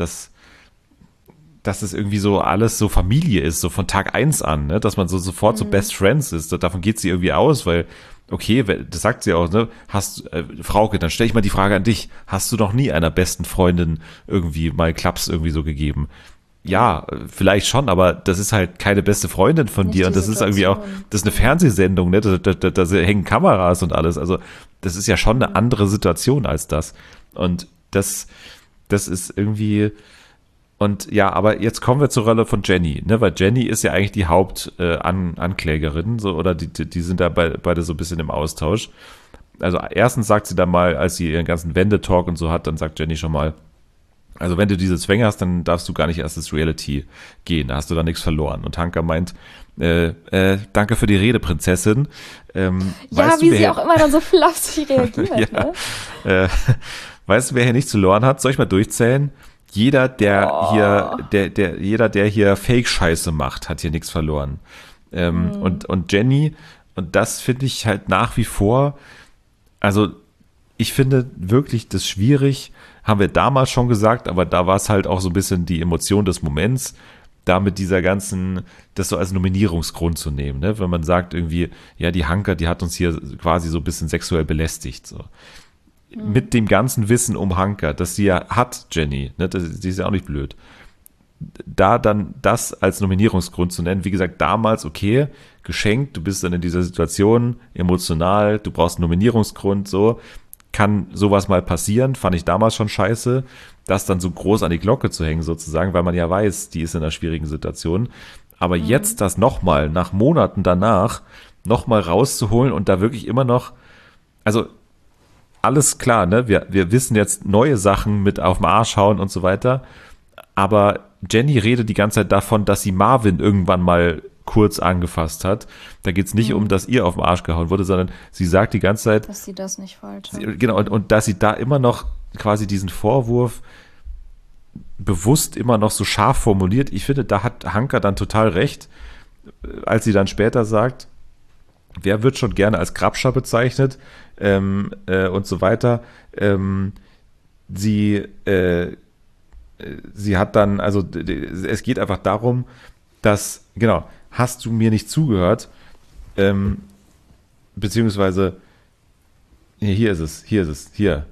es irgendwie so alles so Familie ist, so von Tag 1 an, ne? Dass man so sofort so Best Friends ist. Davon geht sie irgendwie aus, weil, okay, das sagt sie auch, ne? Frauke, dann stelle ich mal die Frage an dich. Hast du noch nie einer besten Freundin irgendwie mal Klaps irgendwie so gegeben? Ja, vielleicht schon, aber das ist halt keine beste Freundin von Nicht dir die und das ist irgendwie auch, Situation. das ist eine Fernsehsendung, ne? Da hängen Kameras und alles. Also das ist ja schon eine andere Situation als das. Und das ist irgendwie. Und ja, aber jetzt kommen wir zur Rolle von Jenny, ne? Weil Jenny ist ja eigentlich die Hauptanklägerin, so, oder die sind da beide so ein bisschen im Austausch. Also erstens sagt sie dann mal, als sie ihren ganzen Wendetalk und so hat, dann sagt Jenny schon mal, also wenn du diese Zwänge hast, dann darfst du gar nicht erst ins Reality gehen, da hast du da nichts verloren. Und Hanka meint, danke für die Rede, Prinzessin. Ja, Weißt du, wie wer sie hier- auch immer dann so flapsig reagiert, Ja. ne? Weißt du, wer hier nichts verloren hat? Soll ich mal durchzählen? Jeder, der hier Fake-Scheiße macht, hat hier nichts verloren. Und Jenny, und das finde ich halt nach wie vor, also ich finde wirklich das schwierig, haben wir damals schon gesagt, aber da war es halt auch so ein bisschen die Emotion des Moments, da mit dieser ganzen, das so als Nominierungsgrund zu nehmen, ne? Wenn man sagt irgendwie, ja, die Hanka, die hat uns hier quasi so ein bisschen sexuell belästigt, so. Mit dem ganzen Wissen um Hanka, das sie ja hat, Jenny, ne? Die ist ja auch nicht blöd. Da dann das als Nominierungsgrund zu nennen, wie gesagt, damals okay, geschenkt, du bist dann in dieser Situation, emotional, du brauchst einen Nominierungsgrund, so, kann sowas mal passieren, fand ich damals schon scheiße, das dann so groß an die Glocke zu hängen sozusagen, weil man ja weiß, die ist in einer schwierigen Situation, aber jetzt das nochmal, nach Monaten danach, nochmal rauszuholen und da wirklich immer noch, also alles klar, ne, wir wissen jetzt neue Sachen mit auf den Arsch hauen und so weiter, aber Jenny redet die ganze Zeit davon, dass sie Marvin irgendwann mal kurz angefasst hat. Da geht's nicht um, dass ihr auf den Arsch gehauen wurde, sondern sie sagt die ganze Zeit, Dass sie das nicht wollte. genau, und dass sie da immer noch quasi diesen Vorwurf bewusst immer noch so scharf formuliert. Ich finde, da hat Hanka dann total recht, als sie dann später sagt, wer wird schon gerne als Grabscher bezeichnet und so weiter. Sie hat dann, also es geht einfach darum, dass, genau, hast du mir nicht zugehört, beziehungsweise, hier ist es,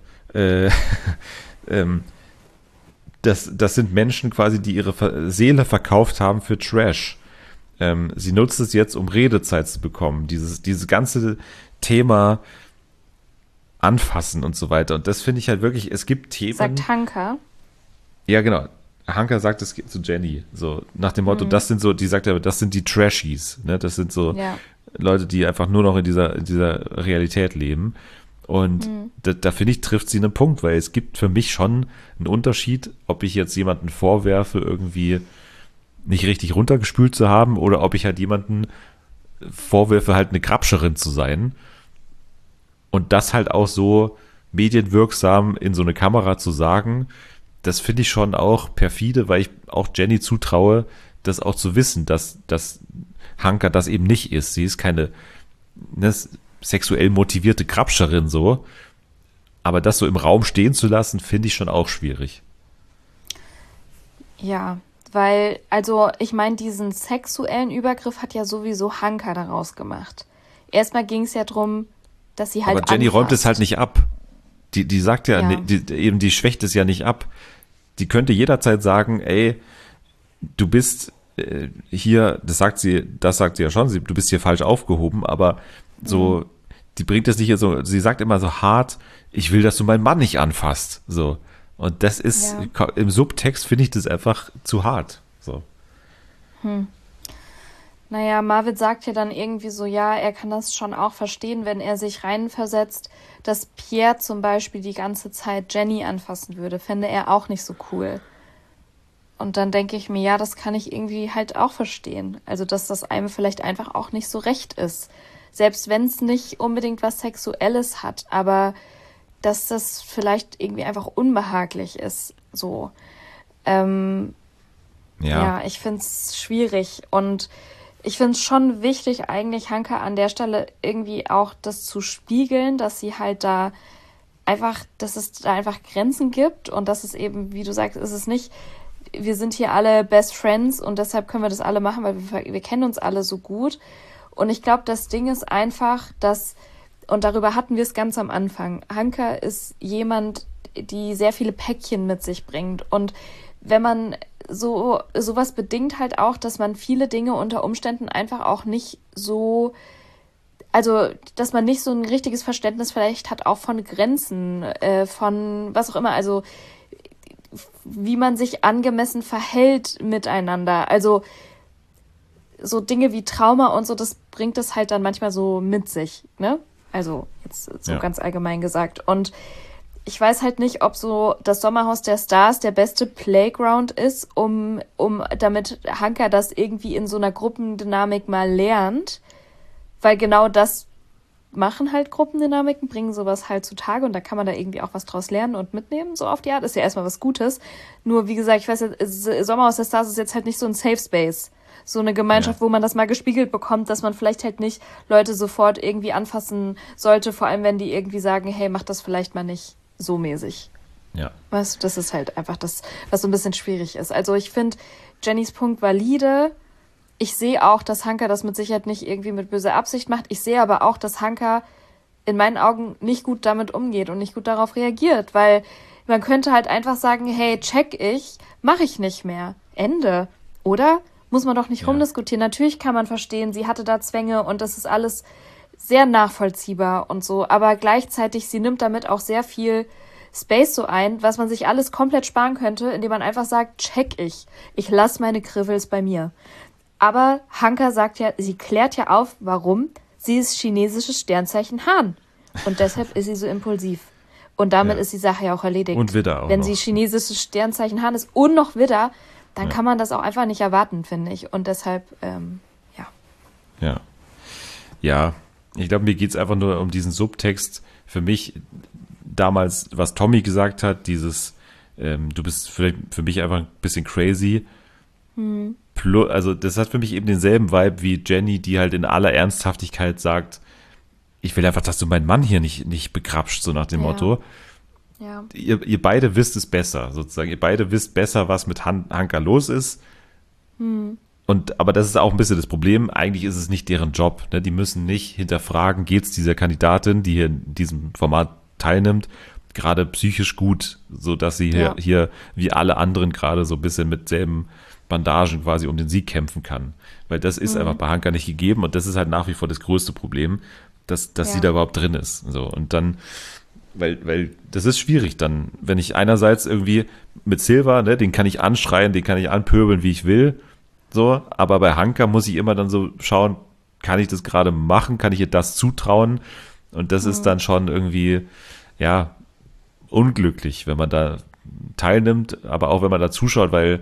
das sind Menschen quasi, die ihre Seele verkauft haben für Trash. Sie nutzt es jetzt, um Redezeit zu bekommen. Dieses ganze Thema anfassen und so weiter. Und das finde ich halt wirklich, es gibt Themen. Sagt Hanka. Ja, genau. Hanka sagt es zu Jenny, so nach dem Motto, das sind so, die sagt ja, das sind die Trashies, ne? Das sind so Ja. Leute, die einfach nur noch in dieser Realität leben. Und da finde ich, trifft sie einen Punkt, weil es gibt für mich schon einen Unterschied, ob ich jetzt jemanden vorwerfe, irgendwie nicht richtig runtergespült zu haben oder ob ich halt jemanden vorwerfe, halt eine Grabscherin zu sein. Und das halt auch so medienwirksam in so eine Kamera zu sagen, das finde ich schon auch perfide, weil ich auch Jenny zutraue, das auch zu wissen, dass Hanka das eben nicht ist. Sie ist keine sexuell motivierte Grabscherin so. Aber das so im Raum stehen zu lassen, finde ich schon auch schwierig. Ja, weil, also ich meine, diesen sexuellen Übergriff hat ja sowieso Hanka daraus gemacht. Erstmal ging es ja darum, dass sie halt Aber Jenny räumt es halt nicht ab. Die sagt ja, Ja. die schwächt es ja nicht ab. Die könnte jederzeit sagen, ey, du bist hier, das sagt sie ja schon, du bist hier falsch aufgehoben, aber so, die bringt es nicht so, sie sagt immer so hart, ich will, dass du meinen Mann nicht anfasst, so. Und das ist, im Subtext finde ich das einfach zu hart, so. Naja, Marvin sagt ja dann irgendwie so, ja, er kann das schon auch verstehen, wenn er sich reinversetzt, dass Pierre zum Beispiel die ganze Zeit Jenny anfassen würde, fände er auch nicht so cool. Und dann denke ich mir, ja, das kann ich irgendwie halt auch verstehen. Also, dass das einem vielleicht einfach auch nicht so recht ist. Selbst wenn es nicht unbedingt was Sexuelles hat, aber dass das vielleicht irgendwie einfach unbehaglich ist, so. Ja, ich finde es schwierig und ich finde es schon wichtig, eigentlich Hanka an der Stelle irgendwie auch das zu spiegeln, dass sie halt da dass es da einfach Grenzen gibt und dass es eben, wie du sagst, ist es nicht, wir sind hier alle Best Friends und deshalb können wir das alle machen, weil wir kennen uns alle so gut. Und ich glaube, das Ding ist einfach, und darüber hatten wir es ganz am Anfang, Hanka ist jemand, die sehr viele Päckchen mit sich bringt. Und wenn man sowas bedingt halt auch, dass man viele Dinge unter Umständen einfach auch nicht so, also dass man nicht so ein richtiges Verständnis vielleicht hat, auch von Grenzen, von was auch immer, also wie man sich angemessen verhält miteinander. Also so Dinge wie Trauma und so, das bringt es halt dann manchmal so mit sich, ne? Also jetzt so ganz allgemein gesagt. Und ich weiß halt nicht, ob so das Sommerhaus der Stars der beste Playground ist, damit Hanka das irgendwie in so einer Gruppendynamik mal lernt. Weil genau das machen halt Gruppendynamiken, bringen sowas halt zutage und da kann man da irgendwie auch was draus lernen und mitnehmen, so auf die Art. Ist ja erstmal was Gutes. Nur, wie gesagt, ich weiß ja, Sommerhaus der Stars ist jetzt halt nicht so ein Safe Space. So eine Gemeinschaft, wo man das mal gespiegelt bekommt, dass man vielleicht halt nicht Leute sofort irgendwie anfassen sollte, vor allem wenn die irgendwie sagen, hey, mach das vielleicht mal nicht so mäßig. Ja. Weißt du, das ist halt einfach das, was so ein bisschen schwierig ist. Also ich finde Jennys Punkt valide. Ich sehe auch, dass Hanka das mit Sicherheit nicht irgendwie mit böser Absicht macht. Ich sehe aber auch, dass Hanka in meinen Augen nicht gut damit umgeht und nicht gut darauf reagiert, weil man könnte halt einfach sagen, hey, check ich, mache ich nicht mehr. Ende. Oder? Muss man doch nicht rumdiskutieren. Natürlich kann man verstehen, sie hatte da Zwänge und das ist alles sehr nachvollziehbar und so, aber gleichzeitig, sie nimmt damit auch sehr viel Space so ein, was man sich alles komplett sparen könnte, indem man einfach sagt, check ich. Ich lasse meine Krivels bei mir. Aber Hanka sagt ja, sie klärt ja auf, warum. Sie ist chinesisches Sternzeichen Hahn. Und deshalb ist sie so impulsiv. Und damit ist die Sache ja auch erledigt. Und Widder auch Wenn noch. sie chinesisches Sternzeichen Hahn ist und noch Widder, dann kann man das auch einfach nicht erwarten, finde ich. Und deshalb, Ja, ich glaube, mir geht es einfach nur um diesen Subtext. Für mich damals, was Tommy gesagt hat, dieses, du bist vielleicht für mich einfach ein bisschen crazy. Also das hat für mich eben denselben Vibe wie Jenny, die halt in aller Ernsthaftigkeit sagt, ich will einfach, dass du meinen Mann hier nicht begrapscht, so nach dem Motto. ja. Ihr beide wisst es besser, sozusagen. Ihr beide wisst besser, was mit Hanka los ist. Aber das ist auch ein bisschen das Problem. Eigentlich ist es nicht deren Job. Ne? Die müssen nicht hinterfragen, geht es dieser Kandidatin, die hier in diesem Format teilnimmt, gerade psychisch gut, so dass sie hier wie alle anderen gerade so ein bisschen mit selben Bandagen quasi um den Sieg kämpfen kann. Weil das ist einfach bei Hanka nicht gegeben und das ist halt nach wie vor das größte Problem, dass sie da überhaupt drin ist. So, und dann, weil das ist schwierig dann, wenn ich einerseits irgendwie mit Silva, ne, den kann ich anschreien, den kann ich anpöbeln, wie ich will, so, aber bei Hanka muss ich immer dann so schauen, kann ich das gerade machen, kann ich ihr das zutrauen? Und das ist dann schon irgendwie, unglücklich, wenn man da teilnimmt, aber auch wenn man da zuschaut, weil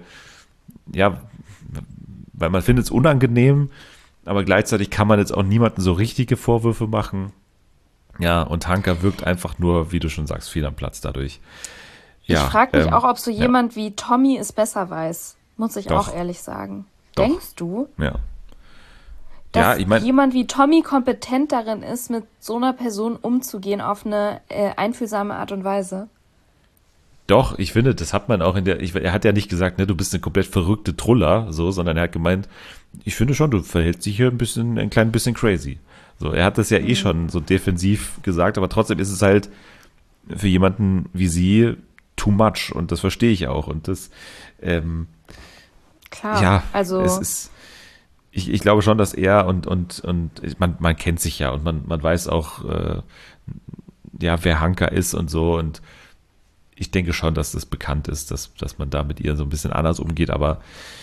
man findet es unangenehm, aber gleichzeitig kann man jetzt auch niemandem so richtige Vorwürfe machen. Ja, und Hanka wirkt einfach nur, wie du schon sagst, fehl am Platz dadurch. Ich frage mich auch, ob so jemand wie Tommy es besser weiß, muss ich Doch. auch ehrlich sagen. Doch. Denkst du, Ja. dass Ich meine, jemand wie Tommy kompetent darin ist, mit so einer Person umzugehen auf eine einfühlsame Art und Weise? doch, ich finde, das hat man auch er hat ja nicht gesagt, ne, du bist eine komplett verrückte Truller, so, sondern er hat gemeint, ich finde schon, du verhältst dich hier ein klein bisschen crazy. So, er hat das ja schon so defensiv gesagt, aber trotzdem ist es halt für jemanden wie sie too much und das verstehe ich auch und das, Klar, also es ist, ich glaube schon, dass er und man kennt sich ja und man weiß auch, wer Hanka ist und so und ich denke schon, dass das bekannt ist, dass man da mit ihr so ein bisschen anders umgeht, aber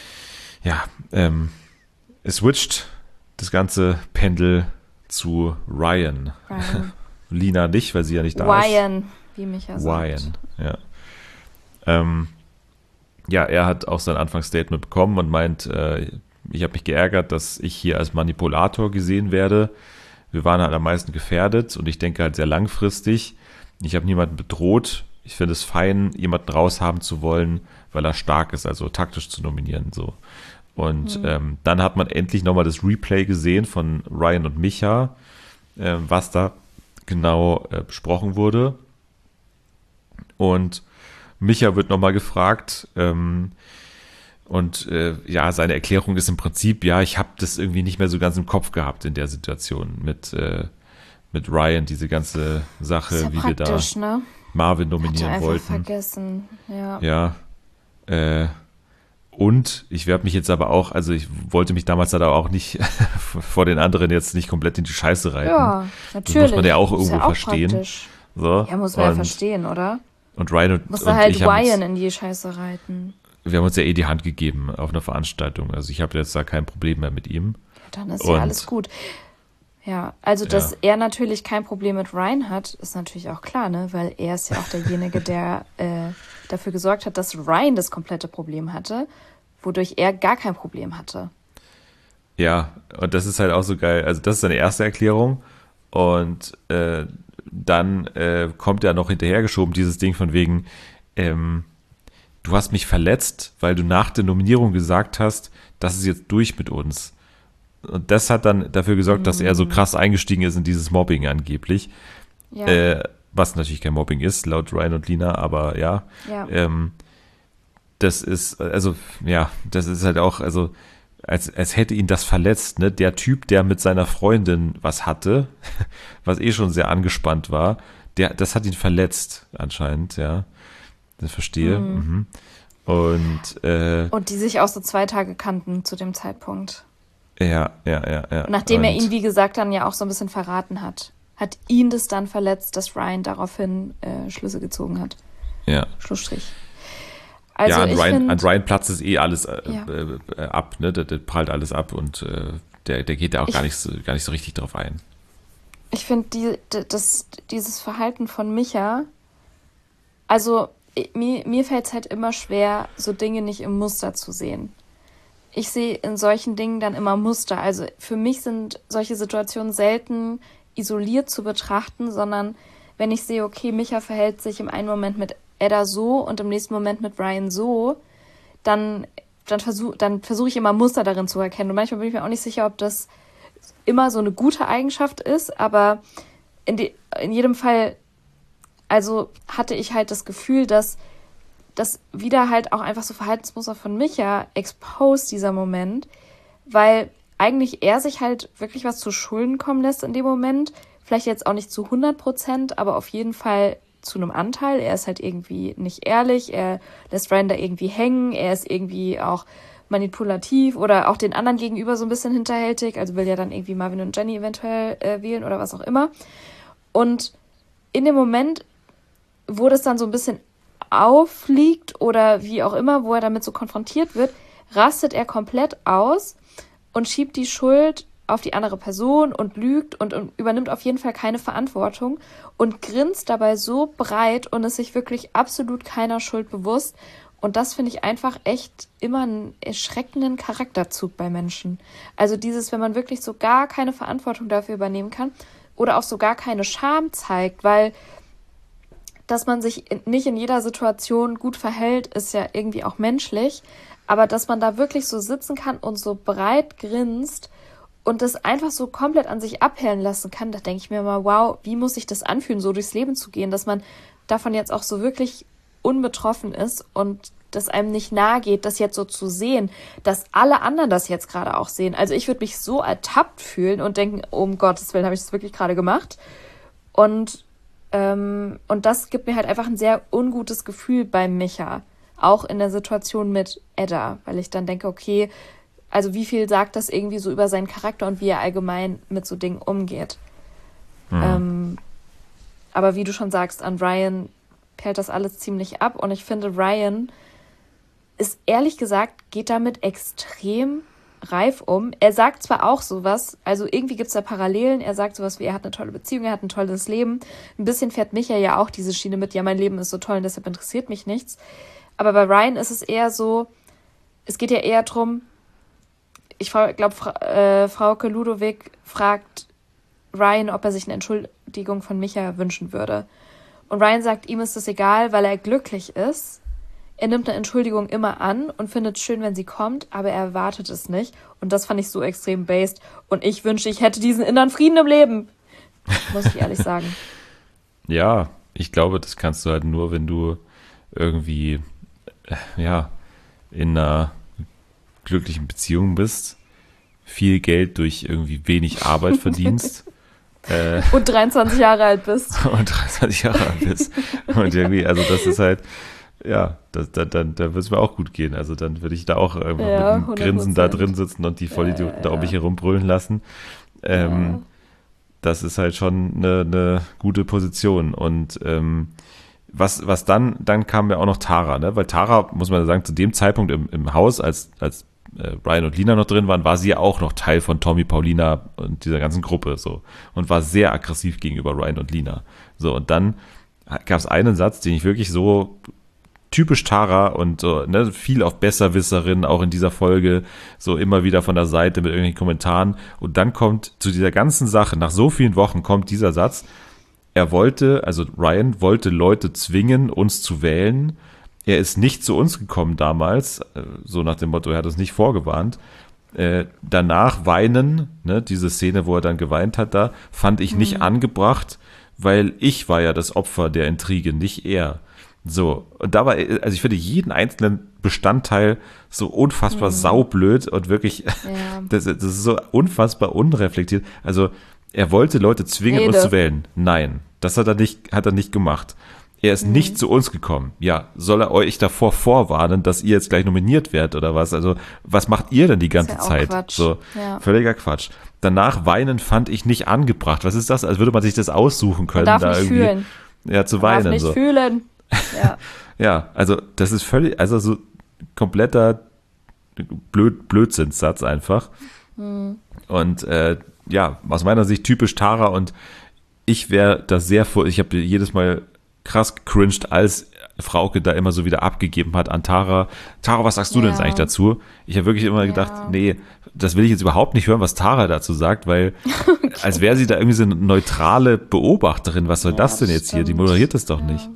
es switcht das ganze Pendel zu Ryan. Lina nicht, weil sie ja nicht da ist. Ryan, wie Micha sagt. Ryan, ja. Er hat auch sein Anfangsstatement bekommen und meint, ich habe mich geärgert, dass ich hier als Manipulator gesehen werde. Wir waren halt am meisten gefährdet und ich denke halt sehr langfristig. Ich habe niemanden bedroht. Ich finde es fein, jemanden raushaben zu wollen, weil er stark ist, also taktisch zu nominieren. So. Und dann hat man endlich nochmal das Replay gesehen von Ryan und Micha, was da genau besprochen wurde. Und Micha wird nochmal gefragt, ja, seine Erklärung ist im Prinzip, ja, ich habe das irgendwie nicht mehr so ganz im Kopf gehabt in der Situation mit Ryan, diese ganze Sache, Ist ja wie wir da praktisch, ne? Marvin Hat er nominieren einfach wollten. vergessen. Ja. Ja. Und ich werde mich jetzt aber auch, also ich wollte mich damals aber auch nicht vor den anderen jetzt nicht komplett in die Scheiße reiten. Ja, Das natürlich. muss man ja auch Ist irgendwo verstehen. praktisch. So. Ja, muss man ja Und- verstehen, oder? Und Ryan und, Muss und er halt ich haben Ryan uns, in die Scheiße reiten. wir haben uns ja die Hand gegeben auf einer Veranstaltung. Also ich habe jetzt da kein Problem mehr mit ihm. Ja, dann ist Und- ja alles gut. Ja, also dass Ja. er natürlich kein Problem mit Ryan hat, ist natürlich auch klar, ne? Weil er ist ja auch derjenige, der dafür gesorgt hat, dass Ryan das komplette Problem hatte, wodurch er gar kein Problem hatte. Ja, und das ist halt auch so geil. Also das ist seine erste Erklärung. Und dann kommt ja noch hinterhergeschoben dieses Ding von wegen, du hast mich verletzt, weil du nach der Nominierung gesagt hast, das ist jetzt durch mit uns. Und das hat dann dafür gesorgt, dass er so krass eingestiegen ist in dieses Mobbing angeblich. Ja, Was natürlich kein Mobbing ist, laut Ryan und Lina, aber ja. ja. Das ist, also, ja, das ist halt auch, also, als hätte ihn das verletzt, ne? Der Typ, der mit seiner Freundin was hatte, was eh schon sehr angespannt war, das hat ihn verletzt, anscheinend, ja. Das verstehe. Mhm. Und, Und die sich auch so 2 Tage kannten zu dem Zeitpunkt. ja. Und nachdem er Und- ihn, wie gesagt, dann ja auch so ein bisschen verraten hat, hat ihn das dann verletzt, dass Ryan daraufhin Schlüsse gezogen hat. Ja. Schlussstrich. Also ja, an ich Ryan finde, platzt es eh alles Ja. ab, ne? Der prallt alles ab und der geht da auch gar nicht so richtig drauf ein. ich finde dieses Verhalten von Micha, also mir fällt es halt immer schwer, so Dinge nicht im Muster zu sehen. Ich sehe in solchen Dingen dann immer Muster. Also für mich sind solche Situationen selten isoliert zu betrachten, sondern wenn ich sehe, okay, Micha verhält sich im einen Moment mit Edda so und im nächsten Moment mit Ryan so, dann versuche ich immer Muster darin zu erkennen. Und manchmal bin ich mir auch nicht sicher, ob das immer so eine gute Eigenschaft ist, aber in jedem Fall, also hatte ich halt das Gefühl, dass das wieder halt auch einfach so Verhaltensmuster von Micha exposed, dieser Moment, weil eigentlich er sich halt wirklich was zu Schulden kommen lässt in dem Moment. Vielleicht jetzt auch nicht zu 100%, aber auf jeden Fall zu einem Anteil. Er ist halt irgendwie nicht ehrlich, er lässt Ryan da irgendwie hängen, er ist irgendwie auch manipulativ oder auch den anderen gegenüber so ein bisschen hinterhältig, also will ja dann irgendwie Marvin und Jenny eventuell wählen oder was auch immer. Und in dem Moment, wo das dann so ein bisschen auffliegt oder wie auch immer, wo er damit so konfrontiert wird, rastet er komplett aus und schiebt die Schuld auf die andere Person und lügt und übernimmt auf jeden Fall keine Verantwortung und grinst dabei so breit und ist sich wirklich absolut keiner Schuld bewusst. Und das finde ich einfach echt immer einen erschreckenden Charakterzug bei Menschen. Also dieses, wenn man wirklich so gar keine Verantwortung dafür übernehmen kann oder auch so gar keine Scham zeigt, weil dass man sich nicht in jeder Situation gut verhält, ist ja irgendwie auch menschlich. Aber dass man da wirklich so sitzen kann und so breit grinst und das einfach so komplett an sich abhellen lassen kann, da denke ich mir mal, wow, wie muss sich das anfühlen, so durchs Leben zu gehen, dass man davon jetzt auch so wirklich unbetroffen ist und dass einem nicht nahe geht, das jetzt so zu sehen, dass alle anderen das jetzt gerade auch sehen. Also ich würde mich so ertappt fühlen und denken, oh, um Gottes Willen, habe ich das wirklich gerade gemacht? Und das gibt mir halt einfach ein sehr ungutes Gefühl bei Micha. Auch in der Situation mit Edda, weil ich dann denke, okay, also wie viel sagt das irgendwie so über seinen Charakter und wie er allgemein mit so Dingen umgeht. Aber wie du schon sagst, an Ryan perlt das alles ziemlich ab und ich finde, Ryan ist ehrlich gesagt, geht damit extrem reif um. Er sagt zwar auch sowas, also irgendwie gibt es da Parallelen, er sagt sowas wie, er hat eine tolle Beziehung, er hat ein tolles Leben. Ein bisschen fährt Micha ja auch diese Schiene mit, ja, mein Leben ist so toll und deshalb interessiert mich nichts. Aber bei Ryan ist es eher so, es geht ja eher drum, ich glaube, Frauke Ludowig fragt Ryan, ob er sich eine Entschuldigung von Micha wünschen würde. Und Ryan sagt, ihm ist das egal, weil er glücklich ist. Er nimmt eine Entschuldigung immer an und findet es schön, wenn sie kommt, aber er erwartet es nicht. Und das fand ich so extrem based. Und ich wünschte, ich hätte diesen inneren Frieden im Leben. Muss ich ehrlich sagen. Ja, Ich glaube, das kannst du halt nur, wenn du irgendwie, in einer glücklichen Beziehung bist, viel Geld durch irgendwie wenig Arbeit verdienst. Und 23 Jahre alt bist. Und 23 Jahre alt bist. Und irgendwie, also das ist halt, da wird es mir auch gut gehen. Also dann würde ich da auch mit einem Grinsen da drin sitzen und die Vollidioten da um mich herum brüllen lassen. Das ist halt schon eine gute Position. Und was dann kam ja auch noch Tara, ne? Weil Tara, muss man sagen, zu dem Zeitpunkt im Haus, als Ryan und Lina noch drin waren, war sie ja auch noch Teil von Tommy, Paulina und dieser ganzen Gruppe so und war sehr aggressiv gegenüber Ryan und Lina. So, und dann gab es einen Satz, den ich wirklich so typisch Tara und so, ne, viel auf Besserwisserin, auch in dieser Folge, so immer wieder von der Seite mit irgendwelchen Kommentaren. Und dann kommt zu dieser ganzen Sache, nach so vielen Wochen kommt dieser Satz, Ryan wollte Leute zwingen, uns zu wählen. Er ist nicht zu uns gekommen damals, so nach dem Motto, er hat uns nicht vorgewarnt. Danach weinen, ne, diese Szene, wo er dann geweint hat, da fand ich nicht angebracht, weil ich war ja das Opfer der Intrige, nicht er. So, und da war, also ich finde jeden einzelnen Bestandteil so unfassbar saublöd und wirklich, das ist so unfassbar unreflektiert. Also, er wollte Leute zwingen, uns zu wählen. Nein, das hat er nicht gemacht. Er ist nicht zu uns gekommen. Ja, soll er euch davor vorwarnen, dass ihr jetzt gleich nominiert werdet oder was? Also, was macht ihr denn die ganze Zeit? Quatsch. So, völliger Quatsch. Danach weinen fand ich nicht angebracht. Was ist das? Als würde man sich das aussuchen können. Man darf da nicht irgendwie, fühlen. Ja, zu weinen. Man darf nicht so. fühlen. Ja. Ja, also das ist völlig, also so kompletter Blödsinnssatz einfach. Und aus meiner Sicht typisch Tara und ich wäre da ich habe jedes Mal krass gecringed, als Frauke da immer so wieder abgegeben hat an Tara. Tara, was sagst du denn jetzt eigentlich dazu? Ich habe wirklich immer gedacht, nee, das will ich jetzt überhaupt nicht hören, was Tara dazu sagt, weil als wäre sie da irgendwie so eine neutrale Beobachterin. Was soll das denn jetzt hier? Die moderiert das doch nicht.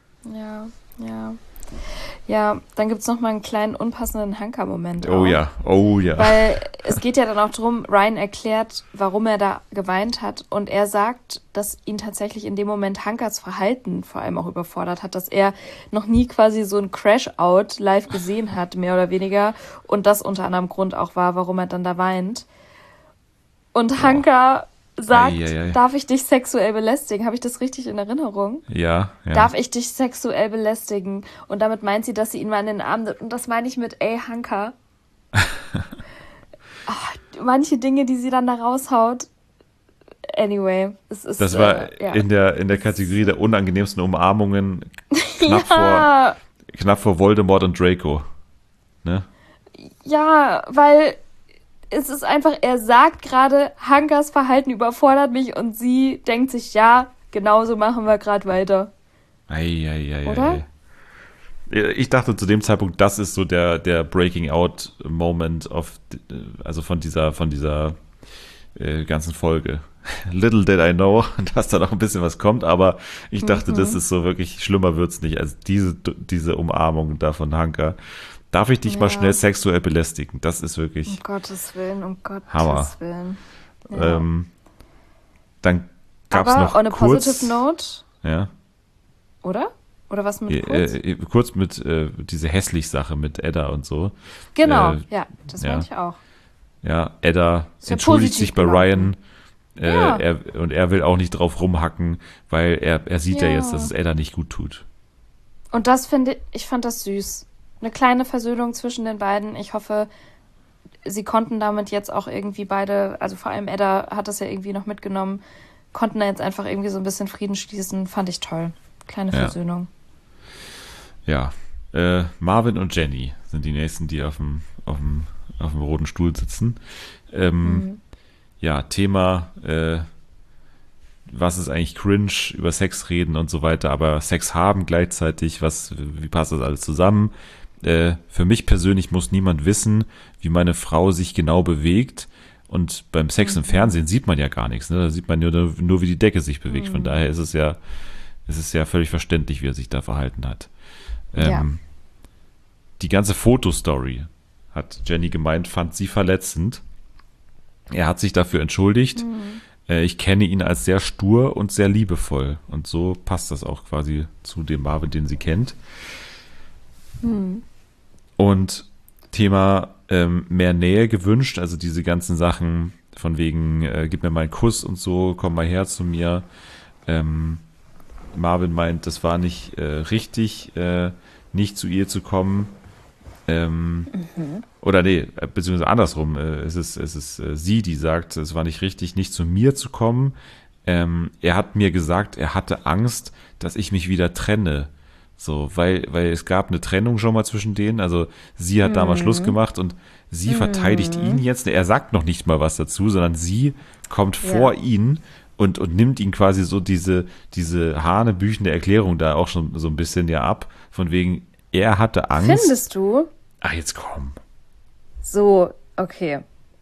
Ja, dann gibt's noch mal einen kleinen unpassenden Hanka-Moment. Oh ja. Weil es geht ja dann auch drum, Ryan erklärt, warum er da geweint hat und er sagt, dass ihn tatsächlich in dem Moment Hankas Verhalten vor allem auch überfordert hat, dass er noch nie quasi so ein Crash-Out live gesehen hat, mehr oder weniger, und das unter anderem Grund auch war, warum er dann da weint. Und Hanka sagt, darf ich dich sexuell belästigen? Habe ich das richtig in Erinnerung? Ja. Darf ich dich sexuell belästigen? Und damit meint sie, dass sie ihn mal in den Arm nimmt. Und das meine ich mit, Hanka. Manche Dinge, die sie dann da raushaut. Anyway, es ist... Das war in der Kategorie der unangenehmsten Umarmungen knapp vor Voldemort und Draco. Ne? Ja, weil... Es ist einfach, er sagt gerade, Hankas Verhalten überfordert mich und sie denkt sich, ja, genauso machen wir gerade weiter. Oder? Ich dachte zu dem Zeitpunkt, das ist so der Breaking Out Moment von dieser ganzen Folge. Little did I know, dass da noch ein bisschen was kommt, aber ich dachte, das ist so wirklich, schlimmer wird's nicht als diese Umarmung da von Hanka. Darf ich dich mal schnell sexuell belästigen? Das ist wirklich... Um Gottes Willen. Hammer. Ja. Dann gab es noch on a positive note. Ja. Oder? Oder was mit kurz? Kurz mit diese Hässlich-Sache mit Edda und so. Genau, das meine ich auch. Ja, Edda entschuldigt sich bei Ryan. Er will auch nicht drauf rumhacken, weil er sieht ja jetzt, dass es Edda nicht gut tut. Und ich fand das süß. Eine kleine Versöhnung zwischen den beiden. Ich hoffe, sie konnten damit jetzt auch irgendwie beide, also vor allem Edda hat das ja irgendwie noch mitgenommen, konnten da jetzt einfach irgendwie so ein bisschen Frieden schließen. Fand ich toll. Kleine Versöhnung. Ja. Marvin und Jenny sind die nächsten, die auf dem roten Stuhl sitzen. Ja, Thema, was ist eigentlich cringe, über Sex reden und so weiter, aber Sex haben gleichzeitig, wie passt das alles zusammen? Für mich persönlich muss niemand wissen, wie meine Frau sich genau bewegt, und beim Sex im Fernsehen sieht man ja gar nichts, ne? Da sieht man nur, wie die Decke sich bewegt, von daher ist es ja völlig verständlich, wie er sich da verhalten hat. Die ganze Fotostory, hat Jenny gemeint, fand sie verletzend. Er hat sich dafür entschuldigt. Ich kenne ihn als sehr stur und sehr liebevoll. Und so passt das auch quasi zu dem Marvin, den sie kennt. Und Thema mehr Nähe gewünscht, also diese ganzen Sachen von wegen, gib mir mal einen Kuss und so, komm mal her zu mir. Marvin meint, das war nicht richtig, nicht zu ihr zu kommen. Oder nee, beziehungsweise andersrum. Es ist sie, die sagt, es war nicht richtig, nicht zu mir zu kommen. Er hat mir gesagt, er hatte Angst, dass ich mich wieder trenne. So, weil es gab eine Trennung schon mal zwischen denen. Also sie hat damals Schluss gemacht und sie verteidigt ihn jetzt. Er sagt noch nicht mal was dazu, sondern sie kommt vor ihn und nimmt ihn quasi so diese hanebüchende Erklärung da auch schon so ein bisschen ja ab. Von wegen, er hatte Angst. Findest du? Ach, jetzt komm. So, okay.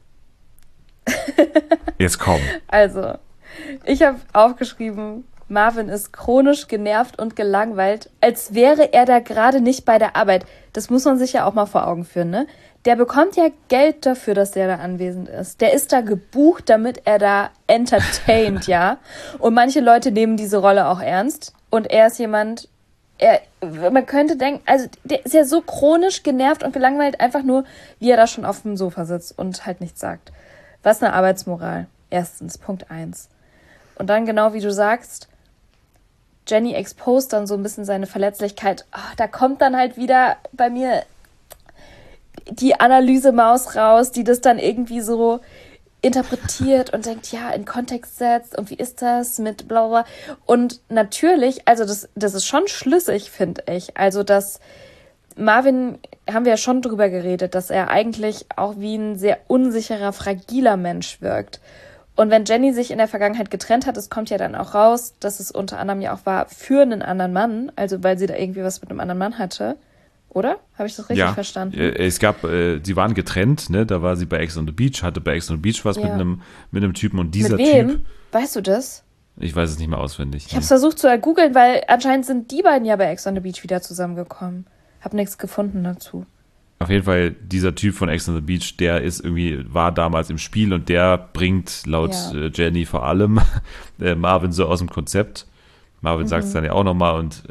Jetzt komm. Also, ich habe aufgeschrieben, Marvin ist chronisch genervt und gelangweilt, als wäre er da gerade nicht bei der Arbeit. Das muss man sich ja auch mal vor Augen führen, ne? Der bekommt ja Geld dafür, dass der da anwesend ist. Der ist da gebucht, damit er da entertaint, ja? Und manche Leute nehmen diese Rolle auch ernst. Und er ist jemand, man könnte denken, also der ist ja so chronisch genervt und gelangweilt, einfach nur, wie er da schon auf dem Sofa sitzt und halt nichts sagt. Was eine Arbeitsmoral. Erstens, Punkt 1. Und dann genau wie du sagst, Jenny exposed dann so ein bisschen seine Verletzlichkeit. Da kommt dann halt wieder bei mir die Analysemaus raus, die das dann irgendwie so interpretiert und denkt, ja, in Kontext setzt und wie ist das mit bla bla. Und natürlich, also das ist schon schlüssig, finde ich. Also dass Marvin, haben wir ja schon drüber geredet, dass er eigentlich auch wie ein sehr unsicherer, fragiler Mensch wirkt. Und wenn Jenny sich in der Vergangenheit getrennt hat, es kommt ja dann auch raus, dass es unter anderem ja auch war für einen anderen Mann, also weil sie da irgendwie was mit einem anderen Mann hatte. Oder? Habe ich das richtig verstanden? Es gab, sie waren getrennt, ne? Da war sie bei Ex on the Beach, hatte bei Ex on the Beach was mit einem Typen und dieser mit wem? Typ. Weißt du das? Ich weiß es nicht mehr auswendig. Ich habe es versucht zu ergoogeln, weil anscheinend sind die beiden ja bei Ex on the Beach wieder zusammengekommen. Hab nichts gefunden dazu. Auf jeden Fall, dieser Typ von Ex on the Beach, der war damals im Spiel und der bringt laut Jenny vor allem Marvin so aus dem Konzept. Marvin sagt es dann ja auch nochmal und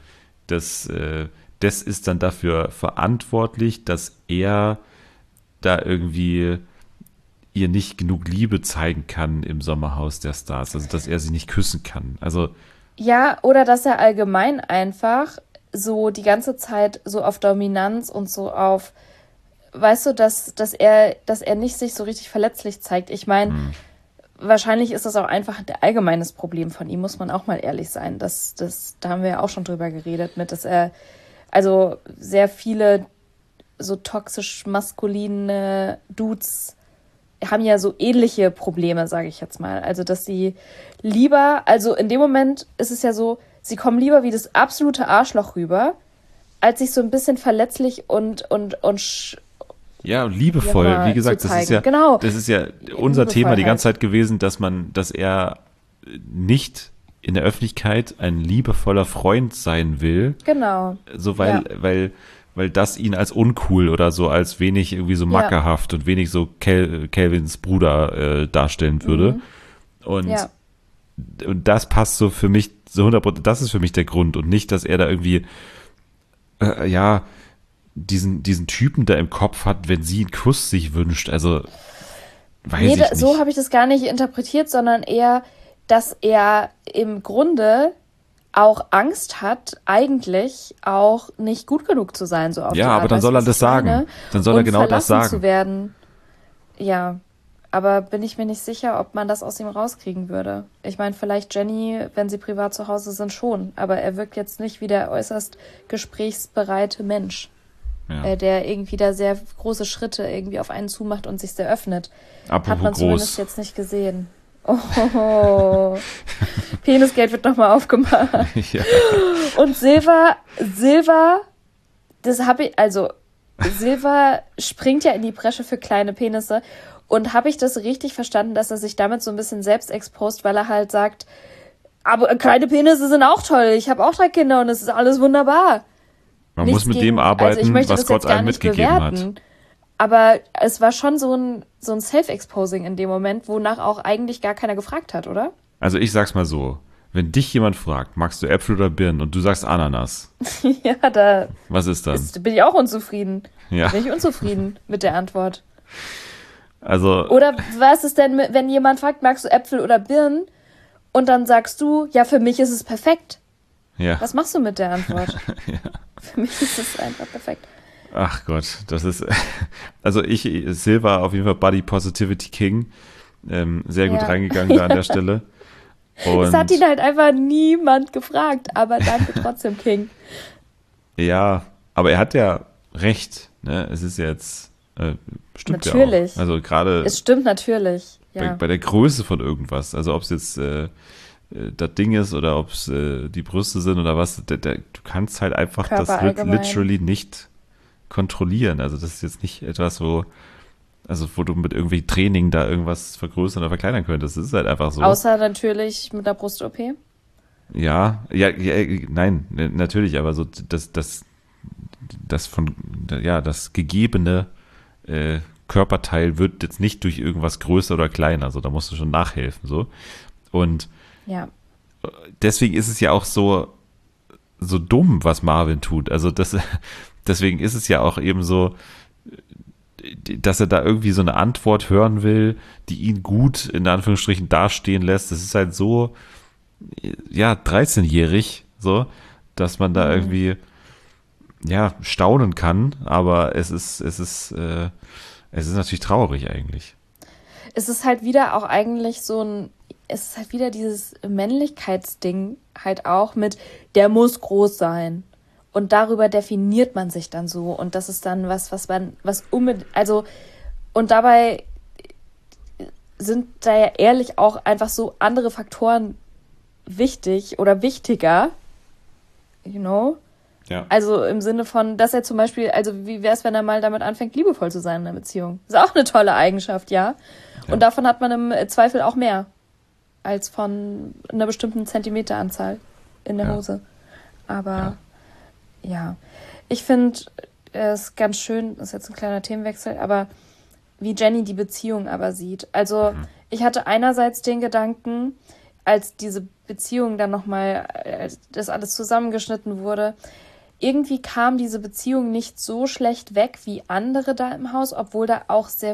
das ist dann dafür verantwortlich, dass er da irgendwie ihr nicht genug Liebe zeigen kann im Sommerhaus der Stars. Also, dass er sie nicht küssen kann. Also ja, oder dass er allgemein einfach so die ganze Zeit so auf Dominanz und so auf, weißt du, dass er nicht sich so richtig verletzlich zeigt. Ich meine, wahrscheinlich ist das auch einfach ein allgemeines Problem von ihm, muss man auch mal ehrlich sein. Da haben wir ja auch schon drüber geredet, dass er also sehr viele so toxisch maskuline Dudes haben ja so ähnliche Probleme, sage ich jetzt mal. Also, dass sie lieber, also in dem Moment ist es ja so, sie kommen lieber wie das absolute Arschloch rüber, als sich so ein bisschen verletzlich und ja, liebevoll, wie gesagt, das ist ja unser Thema die ganze Zeit gewesen, dass er nicht in der Öffentlichkeit ein liebevoller Freund sein will. Genau. So, weil das ihn als uncool oder so, als wenig irgendwie so mackerhaft und wenig so Calvins Bruder darstellen würde. Und das passt so für mich so 100%, das ist für mich der Grund und nicht, dass er da irgendwie diesen Typen da im Kopf hat, wenn sie einen Kuss sich wünscht. Also, weiß ich nicht. So habe ich das gar nicht interpretiert, sondern eher, dass er im Grunde auch Angst hat, eigentlich auch nicht gut genug zu sein. So auf die Art, aber dann soll er das sagen. Dann soll er genau das sagen. Zu werden. Ja, aber bin ich mir nicht sicher, ob man das aus ihm rauskriegen würde. Ich meine, vielleicht Jenny, wenn sie privat zu Hause sind, schon. Aber er wirkt jetzt nicht wie der äußerst gesprächsbereite Mensch. Ja. Der irgendwie da sehr große Schritte irgendwie auf einen zumacht und sich sehr öffnet. Apropos hat man groß. Zumindest jetzt nicht gesehen. Oh, Penisgate wird nochmal aufgemacht. Ja. Und Silva, Silva springt ja in die Bresche für kleine Penisse. Und habe ich das richtig verstanden, dass er sich damit so ein bisschen selbst expost, weil er halt sagt, aber kleine Penisse sind auch toll, ich habe auch 3 Kinder und es ist alles wunderbar. Man muss mit dem arbeiten, was Gott einem mitgegeben hat. Aber es war schon so ein Self-Exposing in dem Moment, wonach auch eigentlich gar keiner gefragt hat, oder? Also ich sag's mal so, wenn dich jemand fragt, magst du Äpfel oder Birnen und du sagst Ananas, Ja, da was ist dann? bin ich auch unzufrieden. Ja, Bin ich unzufrieden mit der Antwort. also Oder was ist denn, wenn jemand fragt, magst du Äpfel oder Birnen? Und dann sagst du, ja, für mich ist es perfekt. ja. Was machst du mit der Antwort? Für mich ist es einfach perfekt. Ach Gott, das ist, also Silva auf jeden Fall Body Positivity King, sehr gut Ja. reingegangen da an der Stelle. Es hat ihn Und halt einfach niemand gefragt, aber danke trotzdem, King. ja, aber er hat ja recht, ne? Es ist jetzt, stimmt Natürlich. ja auch. Also gerade Es stimmt natürlich. bei Ja. der Größe von irgendwas, also ob es jetzt das Ding ist oder ob es die Brüste sind oder was, du kannst halt einfach Körper das allgemein. literally nicht kontrollieren. Also das ist jetzt nicht etwas, wo du mit irgendwie Training da irgendwas vergrößern oder verkleinern könntest. Das ist halt einfach so. Außer natürlich mit der Brust-OP. Ja, nein, natürlich, aber so das gegebene Körperteil wird jetzt nicht durch irgendwas größer oder kleiner, also da musst du schon nachhelfen, so. Und Ja. deswegen ist es ja auch so dumm, was Marvin tut. Also deswegen ist es ja auch eben so, dass er da irgendwie so eine Antwort hören will, die ihn gut in Anführungsstrichen dastehen lässt. Das ist halt so, ja, 13-jährig, so, dass man da irgendwie, ja, staunen kann, aber es ist natürlich traurig eigentlich. Es ist halt wieder auch eigentlich es ist halt wieder dieses Männlichkeitsding halt auch mit, der muss groß sein. Und darüber definiert man sich dann so. Und das ist dann und dabei sind da ja ehrlich auch einfach so andere Faktoren wichtig oder wichtiger, you know? Ja. Also im Sinne von, dass er zum Beispiel, also wie wäre es, wenn er mal damit anfängt, liebevoll zu sein in einer Beziehung? Ist auch eine tolle Eigenschaft, ja. Ja. Und davon hat man im Zweifel auch mehr als von einer bestimmten Zentimeteranzahl in der Ja. Hose. Aber ja, ich finde es ganz schön, das ist jetzt ein kleiner Themenwechsel, aber wie Jenny die Beziehung aber sieht. Also ich hatte einerseits den Gedanken, als diese Beziehung dann nochmal, als das alles zusammengeschnitten wurde, irgendwie kam diese Beziehung nicht so schlecht weg wie andere da im Haus, obwohl da auch sehr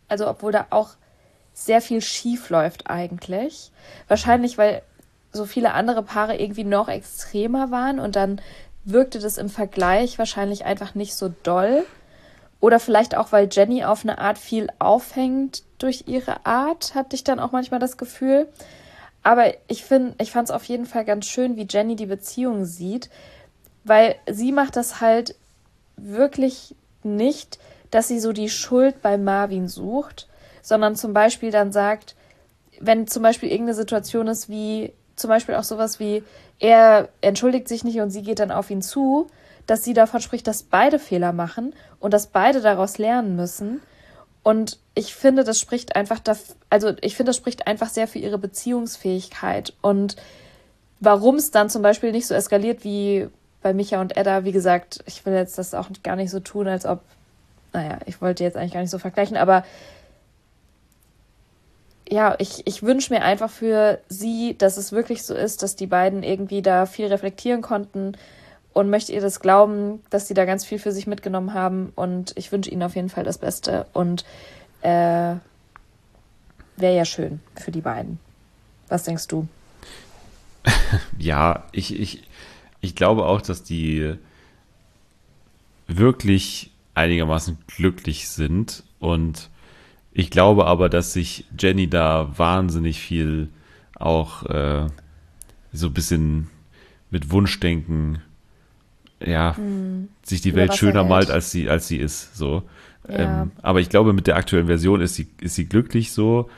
viel schief läuft eigentlich. Wahrscheinlich, weil so viele andere Paare irgendwie noch extremer waren und dann wirkte das im Vergleich wahrscheinlich einfach nicht so doll. Oder vielleicht auch, weil Jenny auf eine Art viel aufhängt durch ihre Art, hatte ich dann auch manchmal das Gefühl. Aber ich fand es auf jeden Fall ganz schön, wie Jenny die Beziehung sieht, weil sie macht das halt wirklich nicht, dass sie so die Schuld bei Marvin sucht, sondern zum Beispiel dann sagt, wenn zum Beispiel irgendeine Situation ist, wie zum Beispiel auch sowas wie, er entschuldigt sich nicht und sie geht dann auf ihn zu, dass sie davon spricht, dass beide Fehler machen und dass beide daraus lernen müssen. Und ich finde, das spricht einfach sehr für ihre Beziehungsfähigkeit. Und warum es dann zum Beispiel nicht so eskaliert wie bei Micha und Edda, wie gesagt, ich will jetzt das auch gar nicht so tun, als ob, ich wollte jetzt eigentlich gar nicht so vergleichen, aber ja, ich wünsche mir einfach für sie, dass es wirklich so ist, dass die beiden irgendwie da viel reflektieren konnten und möchte ihr das glauben, dass sie da ganz viel für sich mitgenommen haben und ich wünsche ihnen auf jeden Fall das Beste und wäre ja schön für die beiden. Was denkst du? Ja, ich glaube auch, dass die wirklich einigermaßen glücklich sind und ich glaube aber, dass sich Jenny da wahnsinnig viel auch so ein bisschen mit Wunschdenken, sich die Über Welt Wasser schöner hält. malt, als sie ist. So. Ja. Aber ich glaube, mit der aktuellen Version ist sie glücklich so.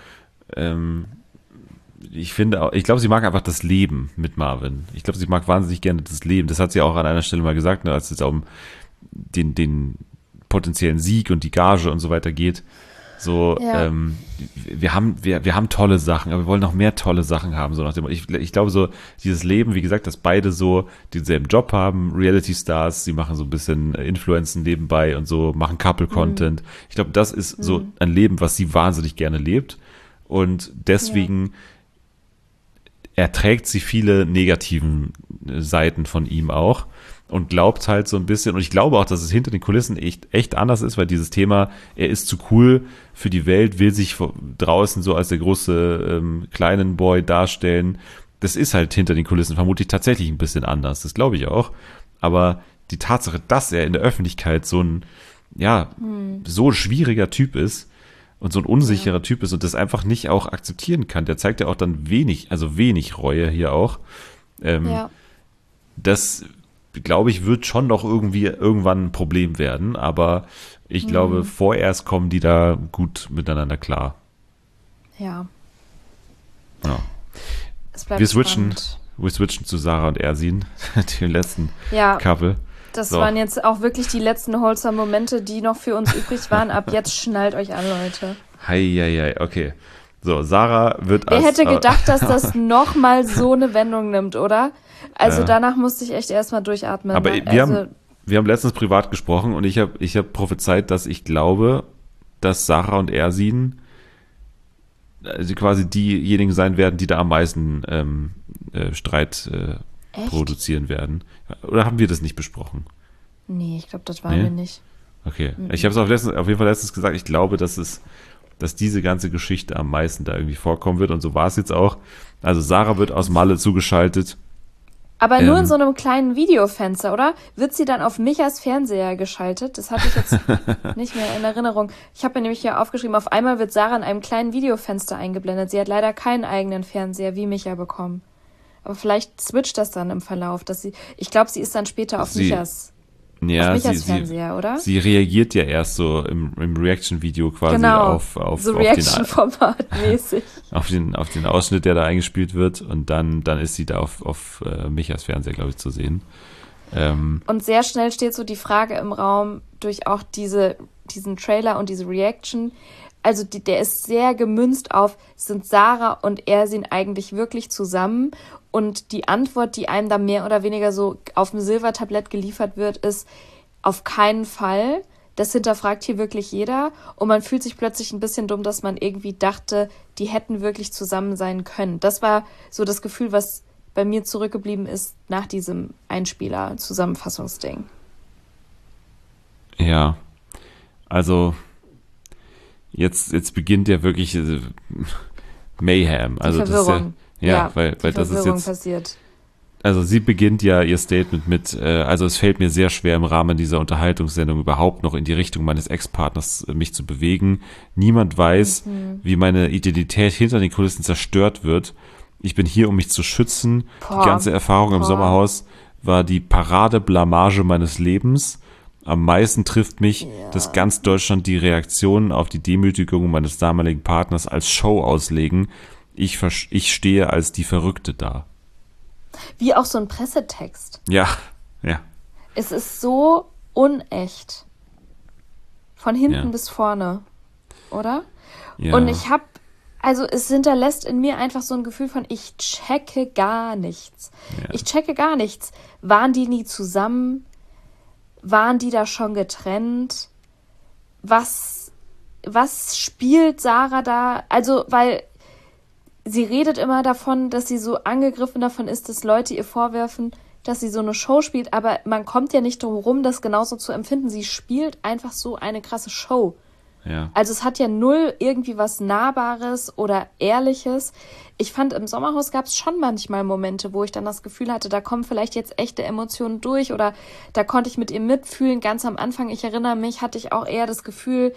Ich glaube, sie mag einfach das Leben mit Marvin. Ich glaube, sie mag wahnsinnig gerne das Leben. Das hat sie auch an einer Stelle mal gesagt, ne, als es um den potenziellen Sieg und die Gage und so weiter geht. So, Ja. wir haben tolle Sachen, aber wir wollen noch mehr tolle Sachen haben. So nach dem, ich glaube so, dieses Leben, wie gesagt, dass beide so denselben Job haben, Reality-Stars, sie machen so ein bisschen Influencen nebenbei und so, machen Couple-Content. Ich glaube, das ist so ein Leben, was sie wahnsinnig gerne lebt. Und deswegen erträgt sie viele negativen Seiten von ihm auch und glaubt halt so ein bisschen, und ich glaube auch, dass es hinter den Kulissen echt anders ist, weil dieses Thema, er ist zu cool für die Welt, will sich draußen so als der große kleinen Boy darstellen. Das ist halt hinter den Kulissen vermutlich tatsächlich ein bisschen anders, das glaube ich auch. Aber die Tatsache, dass er in der Öffentlichkeit so ein, so schwieriger Typ ist und so ein unsicherer Typ ist und das einfach nicht auch akzeptieren kann, der zeigt ja auch dann wenig Reue hier auch. Das, glaube ich, wird schon noch irgendwann ein Problem werden, aber ich glaube, vorerst kommen die da gut miteinander klar. Ja. Ja. Es bleibt Wir spannend. switchen zu Sarah und Ersin, dem letzten Ja. Couple. Das So. waren jetzt auch wirklich die letzten wholesome Momente, die noch für uns übrig waren. Ab jetzt schnallt euch an, Leute. Hei, okay. So, Sarah wird Wer hätte gedacht, dass das nochmal so eine Wendung nimmt, oder? Also danach musste ich echt erstmal durchatmen. Aber weil, wir haben letztens privat gesprochen und ich hab prophezeit, dass ich glaube, dass Sarah und Ersin quasi diejenigen sein werden, die da am meisten Streit Echt? produzieren werden. Oder haben wir das nicht besprochen? Nee, ich glaube, das waren Nee? wir nicht. Okay. Ich habe es auf jeden Fall letztens gesagt, ich glaube, dass diese ganze Geschichte am meisten da irgendwie vorkommen wird und so war es jetzt auch. Also Sarah wird aus Malle zugeschaltet. Aber nur in so einem kleinen Videofenster, oder? Wird sie dann auf Michas Fernseher geschaltet? Das hatte ich jetzt nicht mehr in Erinnerung. Ich habe mir nämlich hier aufgeschrieben, auf einmal wird Sarah in einem kleinen Videofenster eingeblendet. Sie hat leider keinen eigenen Fernseher wie Micha bekommen. Aber vielleicht switcht das dann im Verlauf, ich glaube, sie ist dann später auf Michas Fernseher, oder? Sie reagiert ja erst so im Reaction-Video quasi auf so Reaction-Format mäßig. auf den Ausschnitt, der da eingespielt wird und dann ist sie da auf Michas Fernseher, glaube ich, zu sehen. Und sehr schnell steht so die Frage im Raum durch auch diesen Trailer und diese Reaction. Also der ist sehr gemünzt auf, sind Sarah und Ersin eigentlich wirklich zusammen? Und die Antwort, die einem da mehr oder weniger so auf dem Silbertablett geliefert wird, ist auf keinen Fall. Das hinterfragt hier wirklich jeder. Und man fühlt sich plötzlich ein bisschen dumm, dass man irgendwie dachte, die hätten wirklich zusammen sein können. Das war so das Gefühl, was bei mir zurückgeblieben ist nach diesem Einspieler-Zusammenfassungsding. Ja, also jetzt beginnt ja wirklich Mayhem. Also die Verwirrung. Das ist ja, weil die das ist Verwirrung jetzt passiert. Also sie beginnt ja ihr Statement mit, also es fällt mir sehr schwer im Rahmen dieser Unterhaltungssendung überhaupt noch in die Richtung meines Ex-Partners mich zu bewegen. Niemand weiß, wie meine Identität hinter den Kulissen zerstört wird. Ich bin hier, um mich zu schützen. Die ganze Erfahrung im Sommerhaus war die Paradeblamage meines Lebens. Am meisten trifft mich, dass ganz Deutschland die Reaktionen auf die Demütigung meines damaligen Partners als Show auslegen. Ich stehe als die Verrückte da. Wie auch so ein Pressetext. Ja. Es ist so unecht. Von hinten bis vorne. Oder? Ja. Und es hinterlässt in mir einfach so ein Gefühl von, ich checke gar nichts. Ja. Ich checke gar nichts. Waren die nie zusammen? Waren die da schon getrennt? Was spielt Sarah da? Also, weil sie redet immer davon, dass sie so angegriffen davon ist, dass Leute ihr vorwerfen, dass sie so eine Show spielt, aber man kommt ja nicht drum herum, das genauso zu empfinden. Sie spielt einfach so eine krasse Show. Ja. Also es hat ja null irgendwie was Nahbares oder Ehrliches. Ich fand, im Sommerhaus gab es schon manchmal Momente, wo ich dann das Gefühl hatte, da kommen vielleicht jetzt echte Emotionen durch oder da konnte ich mit ihr mitfühlen. Ganz am Anfang, ich erinnere mich, hatte ich auch eher das Gefühl,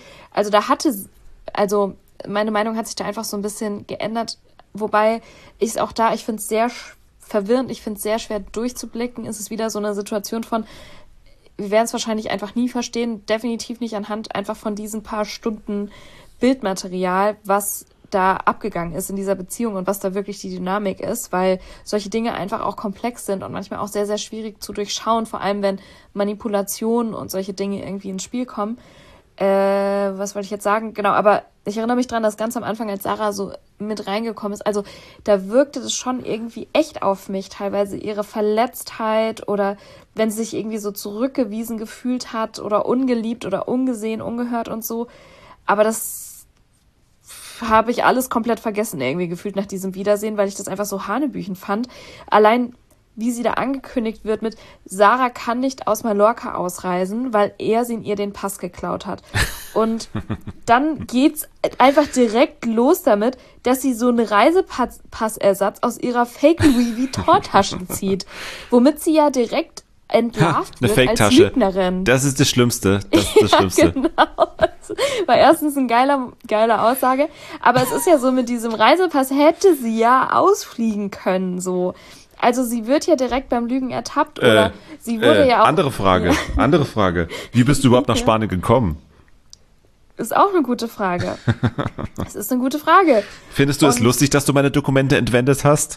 meine Meinung hat sich da einfach so ein bisschen geändert. Wobei ich finde es sehr verwirrend, ich finde es sehr schwer durchzublicken. Es ist wieder so eine Situation von, wir werden es wahrscheinlich einfach nie verstehen, definitiv nicht anhand einfach von diesen paar Stunden Bildmaterial, was da abgegangen ist in dieser Beziehung und was da wirklich die Dynamik ist, weil solche Dinge einfach auch komplex sind und manchmal auch sehr, sehr schwierig zu durchschauen, vor allem wenn Manipulationen und solche Dinge irgendwie ins Spiel kommen. Was wollte ich jetzt sagen? Genau, aber ich erinnere mich dran, dass ganz am Anfang, als Sarah so mit reingekommen ist, also da wirkte das schon irgendwie echt auf mich, teilweise ihre Verletztheit oder wenn sie sich irgendwie so zurückgewiesen gefühlt hat oder ungeliebt oder ungesehen, ungehört und so. Aber das habe ich alles komplett vergessen irgendwie gefühlt nach diesem Wiedersehen, weil ich das einfach so hanebüchen fand. Allein wie sie da angekündigt wird mit Sarah kann nicht aus Mallorca ausreisen, weil Ersin ihr den Pass geklaut hat. Und dann geht's einfach direkt los damit, dass sie so einen Reisepassersatz aus ihrer Fake Louis Vuitton-Tasche zieht, womit sie ja direkt entlarvt eine wird als Fake-Tasche. Lügnerin. Das ist das Schlimmste. Das ist das Schlimmste. Genau. War erstens eine geile Aussage, aber es ist ja so, mit diesem Reisepass hätte sie ja ausfliegen können, so. Also sie wird ja direkt beim Lügen ertappt oder sie wurde ja auch... Andere Frage. Wie bist du überhaupt nach Spanien gekommen? Ist auch eine gute Frage. Es ist eine gute Frage. Findest du es lustig, dass du meine Dokumente entwendet hast?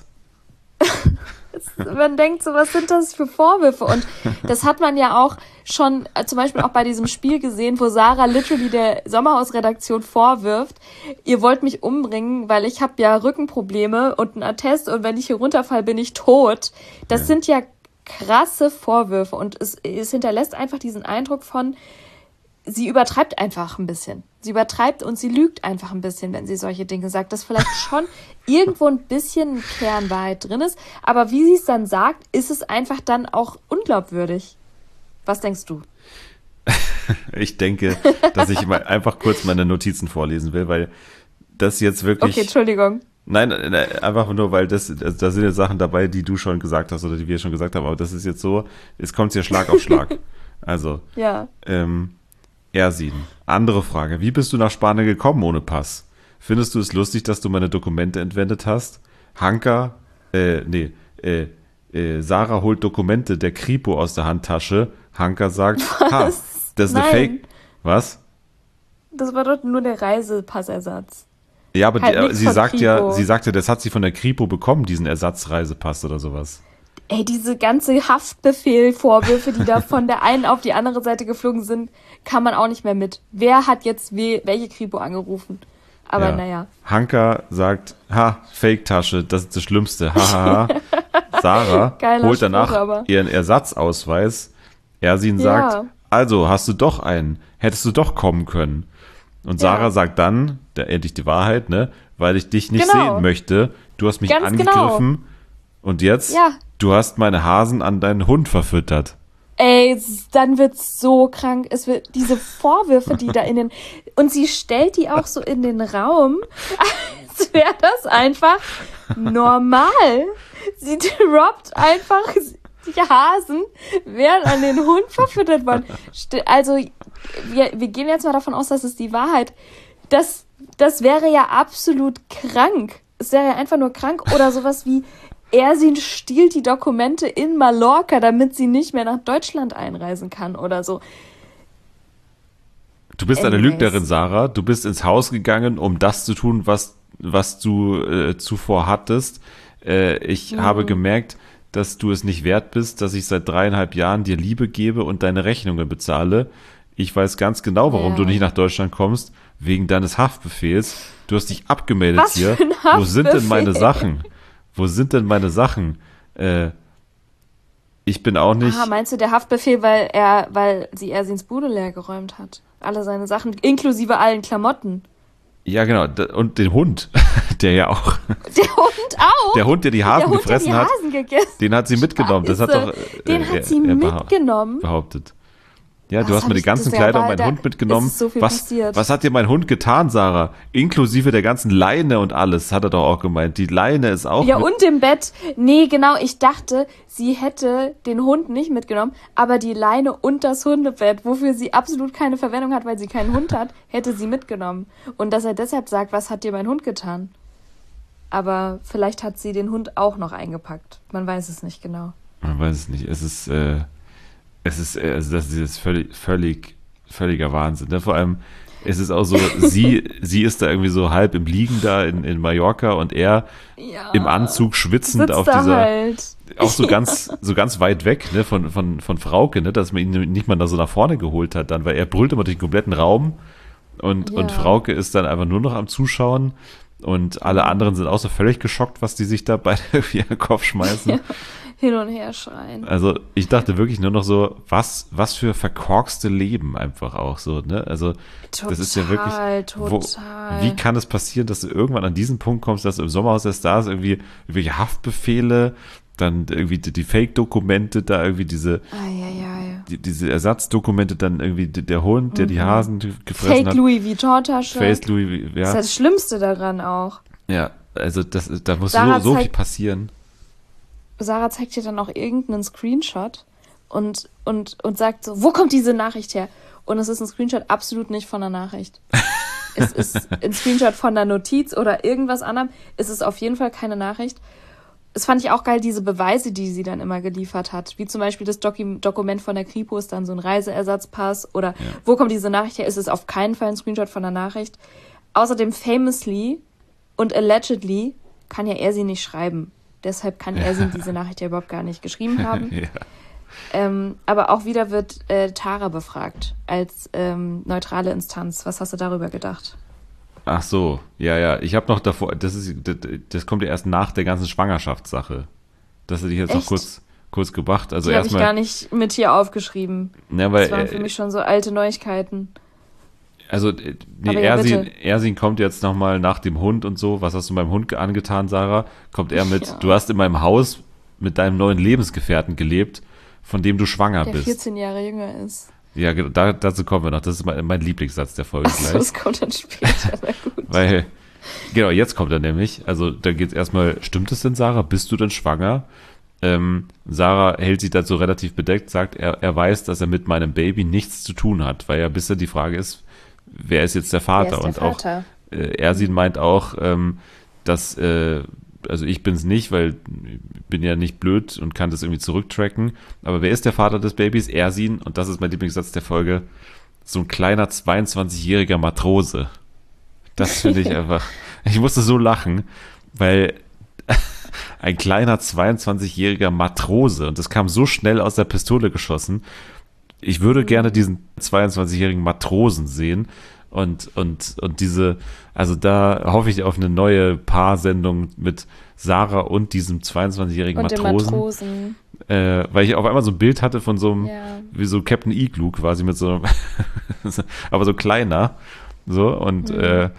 Man denkt so, was sind das für Vorwürfe? Und das hat man ja auch schon zum Beispiel auch bei diesem Spiel gesehen, wo Sarah literally der Sommerhaus-Redaktion vorwirft, ihr wollt mich umbringen, weil ich habe ja Rückenprobleme und einen Attest und wenn ich hier runterfalle, bin ich tot. Das sind ja krasse Vorwürfe und es hinterlässt einfach diesen Eindruck von, sie übertreibt einfach ein bisschen. Sie übertreibt und sie lügt einfach ein bisschen, wenn sie solche Dinge sagt, dass vielleicht schon irgendwo ein bisschen Kernwahrheit drin ist, aber wie sie es dann sagt, ist es einfach dann auch unglaubwürdig. Was denkst du? Ich denke, dass ich mal einfach kurz meine Notizen vorlesen will, weil das jetzt wirklich... Okay, Entschuldigung. Nein, einfach nur, weil da sind jetzt Sachen dabei, die du schon gesagt hast oder die wir schon gesagt haben, aber das ist jetzt so, es kommt hier Schlag auf Schlag. Also, ja. Ersin. Andere Frage. Wie bist du nach Spanien gekommen ohne Pass? Findest du es lustig, dass du meine Dokumente entwendet hast? Sarah holt Dokumente der Kripo aus der Handtasche. Hanka sagt, das ist eine Fake. Was? Das war doch nur der Reisepassersatz. Ja, aber Halt sie sagte, das hat sie von der Kripo bekommen, diesen Ersatzreisepass oder sowas. Ey, diese ganze Haftbefehl-Vorwürfe, die da von der einen auf die andere Seite geflogen sind, kann man auch nicht mehr mit. Wer hat jetzt welche Kripo angerufen? Aber naja. Hanka sagt, Fake-Tasche, das ist das Schlimmste. Sarah holt danach ihren Ersatzausweis. Ersin sagt, also hast du doch einen, hättest du doch kommen können. Und Sarah sagt dann, endlich die Wahrheit, ne, weil ich dich nicht sehen möchte. Du hast mich Ganz angegriffen und jetzt, du hast meine Hasen an deinen Hund verfüttert. Ey, dann wird's so krank. Es wird diese Vorwürfe, die da und sie stellt die auch so in den Raum, als wäre das einfach normal. Sie droppt einfach die Hasen, werden an den Hund verfüttert worden. Also, wir gehen jetzt mal davon aus, dass es die Wahrheit. Das wäre ja absolut krank. Es wäre ja einfach nur krank oder sowas wie, Ersin stiehlt die Dokumente in Mallorca, damit sie nicht mehr nach Deutschland einreisen kann oder so. Du bist eine Lügnerin, Sarah. Du bist ins Haus gegangen, um das zu tun, was du zuvor hattest. Ich habe gemerkt, dass du es nicht wert bist, dass ich seit 3,5 Jahren dir Liebe gebe und deine Rechnungen bezahle. Ich weiß ganz genau, warum du nicht nach Deutschland kommst, wegen deines Haftbefehls. Du hast dich abgemeldet hier. Wo sind denn meine Sachen? Ich bin auch nicht... meinst du der Haftbefehl, weil sie Ersins Bude leer geräumt hat? Alle seine Sachen, inklusive allen Klamotten. Ja, genau. Und den Hund, der ja auch... Der Hund auch? Der Hund, der die Hasen gefressen hat, den hat sie mitgenommen. Das hat doch... Den hat sie mitgenommen? Behauptet. Ja, du hast mir die ganzen Kleider und meinen Hund mitgenommen. Ist so viel passiert. Was hat dir mein Hund getan, Sarah? Inklusive der ganzen Leine und alles, hat er doch auch gemeint. Die Leine ist auch... Ja, und im Bett. Nee, genau, ich dachte, sie hätte den Hund nicht mitgenommen, aber die Leine und das Hundebett, wofür sie absolut keine Verwendung hat, weil sie keinen Hund hat, hätte sie mitgenommen. Und dass er deshalb sagt, was hat dir mein Hund getan? Aber vielleicht hat sie den Hund auch noch eingepackt. Man weiß es nicht genau. Man weiß es nicht. Also das ist völliger Wahnsinn. Ne? Vor allem, es ist auch so, sie ist da irgendwie so halb im Liegen da in Mallorca und er im Anzug schwitzend auf auch so ganz weit weg, ne, von Frauke, ne, dass man ihn nicht mal da so nach vorne geholt hat dann, weil er brüllt immer durch den kompletten Raum und Frauke ist dann einfach nur noch am Zuschauen und alle anderen sind auch so völlig geschockt, was die sich da beide irgendwie an den Kopf schmeißen. Hin und her schreien. Also ich dachte wirklich nur noch so, was für verkorkste Leben einfach auch so, ne? Also das ist ja wirklich, wie kann es passieren, dass du irgendwann an diesen Punkt kommst, dass du im Sommerhaus der Stars irgendwie irgendwelche Haftbefehle, dann irgendwie die Fake-Dokumente, da irgendwie diese Ersatzdokumente, dann irgendwie der Hund, der die Hasen gefressen hat. Fake Louis Vuitton-Tasche. Fake Louis, ja. Das ist das Schlimmste daran auch. Ja, also da muss Sarah so viel passieren. Sarah zeigt dir dann auch irgendeinen Screenshot und sagt so, wo kommt diese Nachricht her? Und es ist ein Screenshot absolut nicht von der Nachricht. Es ist ein Screenshot von der Notiz oder irgendwas anderem. Es ist auf jeden Fall keine Nachricht. Es fand ich auch geil, diese Beweise, die sie dann immer geliefert hat. Wie zum Beispiel das Dokument von der Kripo ist dann so ein Reiseersatzpass. Oder wo kommt diese Nachricht her? Es ist auf keinen Fall ein Screenshot von der Nachricht. Außerdem famously und allegedly kann ja er sie nicht schreiben. Deshalb kann er sie diese Nachricht ja überhaupt gar nicht geschrieben haben. Aber auch wieder wird Tara befragt als neutrale Instanz. Was hast du darüber gedacht? Ach so, ja. Ich habe noch davor, das kommt ja erst nach der ganzen Schwangerschaftssache. Das hätte ich jetzt noch kurz gebracht. Also die habe ich gar nicht mit hier aufgeschrieben. Ja, weil, das waren für mich schon so alte Neuigkeiten. Also, Ersin kommt jetzt nochmal nach dem Hund und so. Was hast du beim Hund angetan, Sarah? Kommt er mit, du hast in meinem Haus mit deinem neuen Lebensgefährten gelebt, von dem du schwanger bist. Der 14 Jahre jünger ist. Ja, dazu kommen wir noch. Das ist mein Lieblingssatz der Folge gleich. Das kommt dann später, na gut. Weil, genau, jetzt kommt er nämlich. Also, da geht's erstmal, stimmt es denn, Sarah? Bist du denn schwanger? Sarah hält sich dazu relativ bedeckt, sagt, er weiß, dass er mit meinem Baby nichts zu tun hat, weil ja bisher die Frage ist, wer ist jetzt der Vater? Wer ist der Vater? Auch Ersin meint auch, dass, also ich bin's nicht, weil ich bin ja nicht blöd und kann das irgendwie zurücktracken. Aber wer ist der Vater des Babys? Ersin, und das ist mein Lieblingssatz der Folge, so ein kleiner 22-jähriger Matrose. Das finde ich einfach, ich musste so lachen, weil ein kleiner 22-jähriger Matrose, und das kam so schnell aus der Pistole geschossen. Ich würde gerne diesen 22-jährigen Matrosen sehen und diese, also da hoffe ich auf eine neue Paarsendung mit Sarah und diesem 22-jährigen Matrosen. Weil ich auf einmal so ein Bild hatte von so einem, wie so Captain Igloo quasi mit so einem, aber so kleiner, so und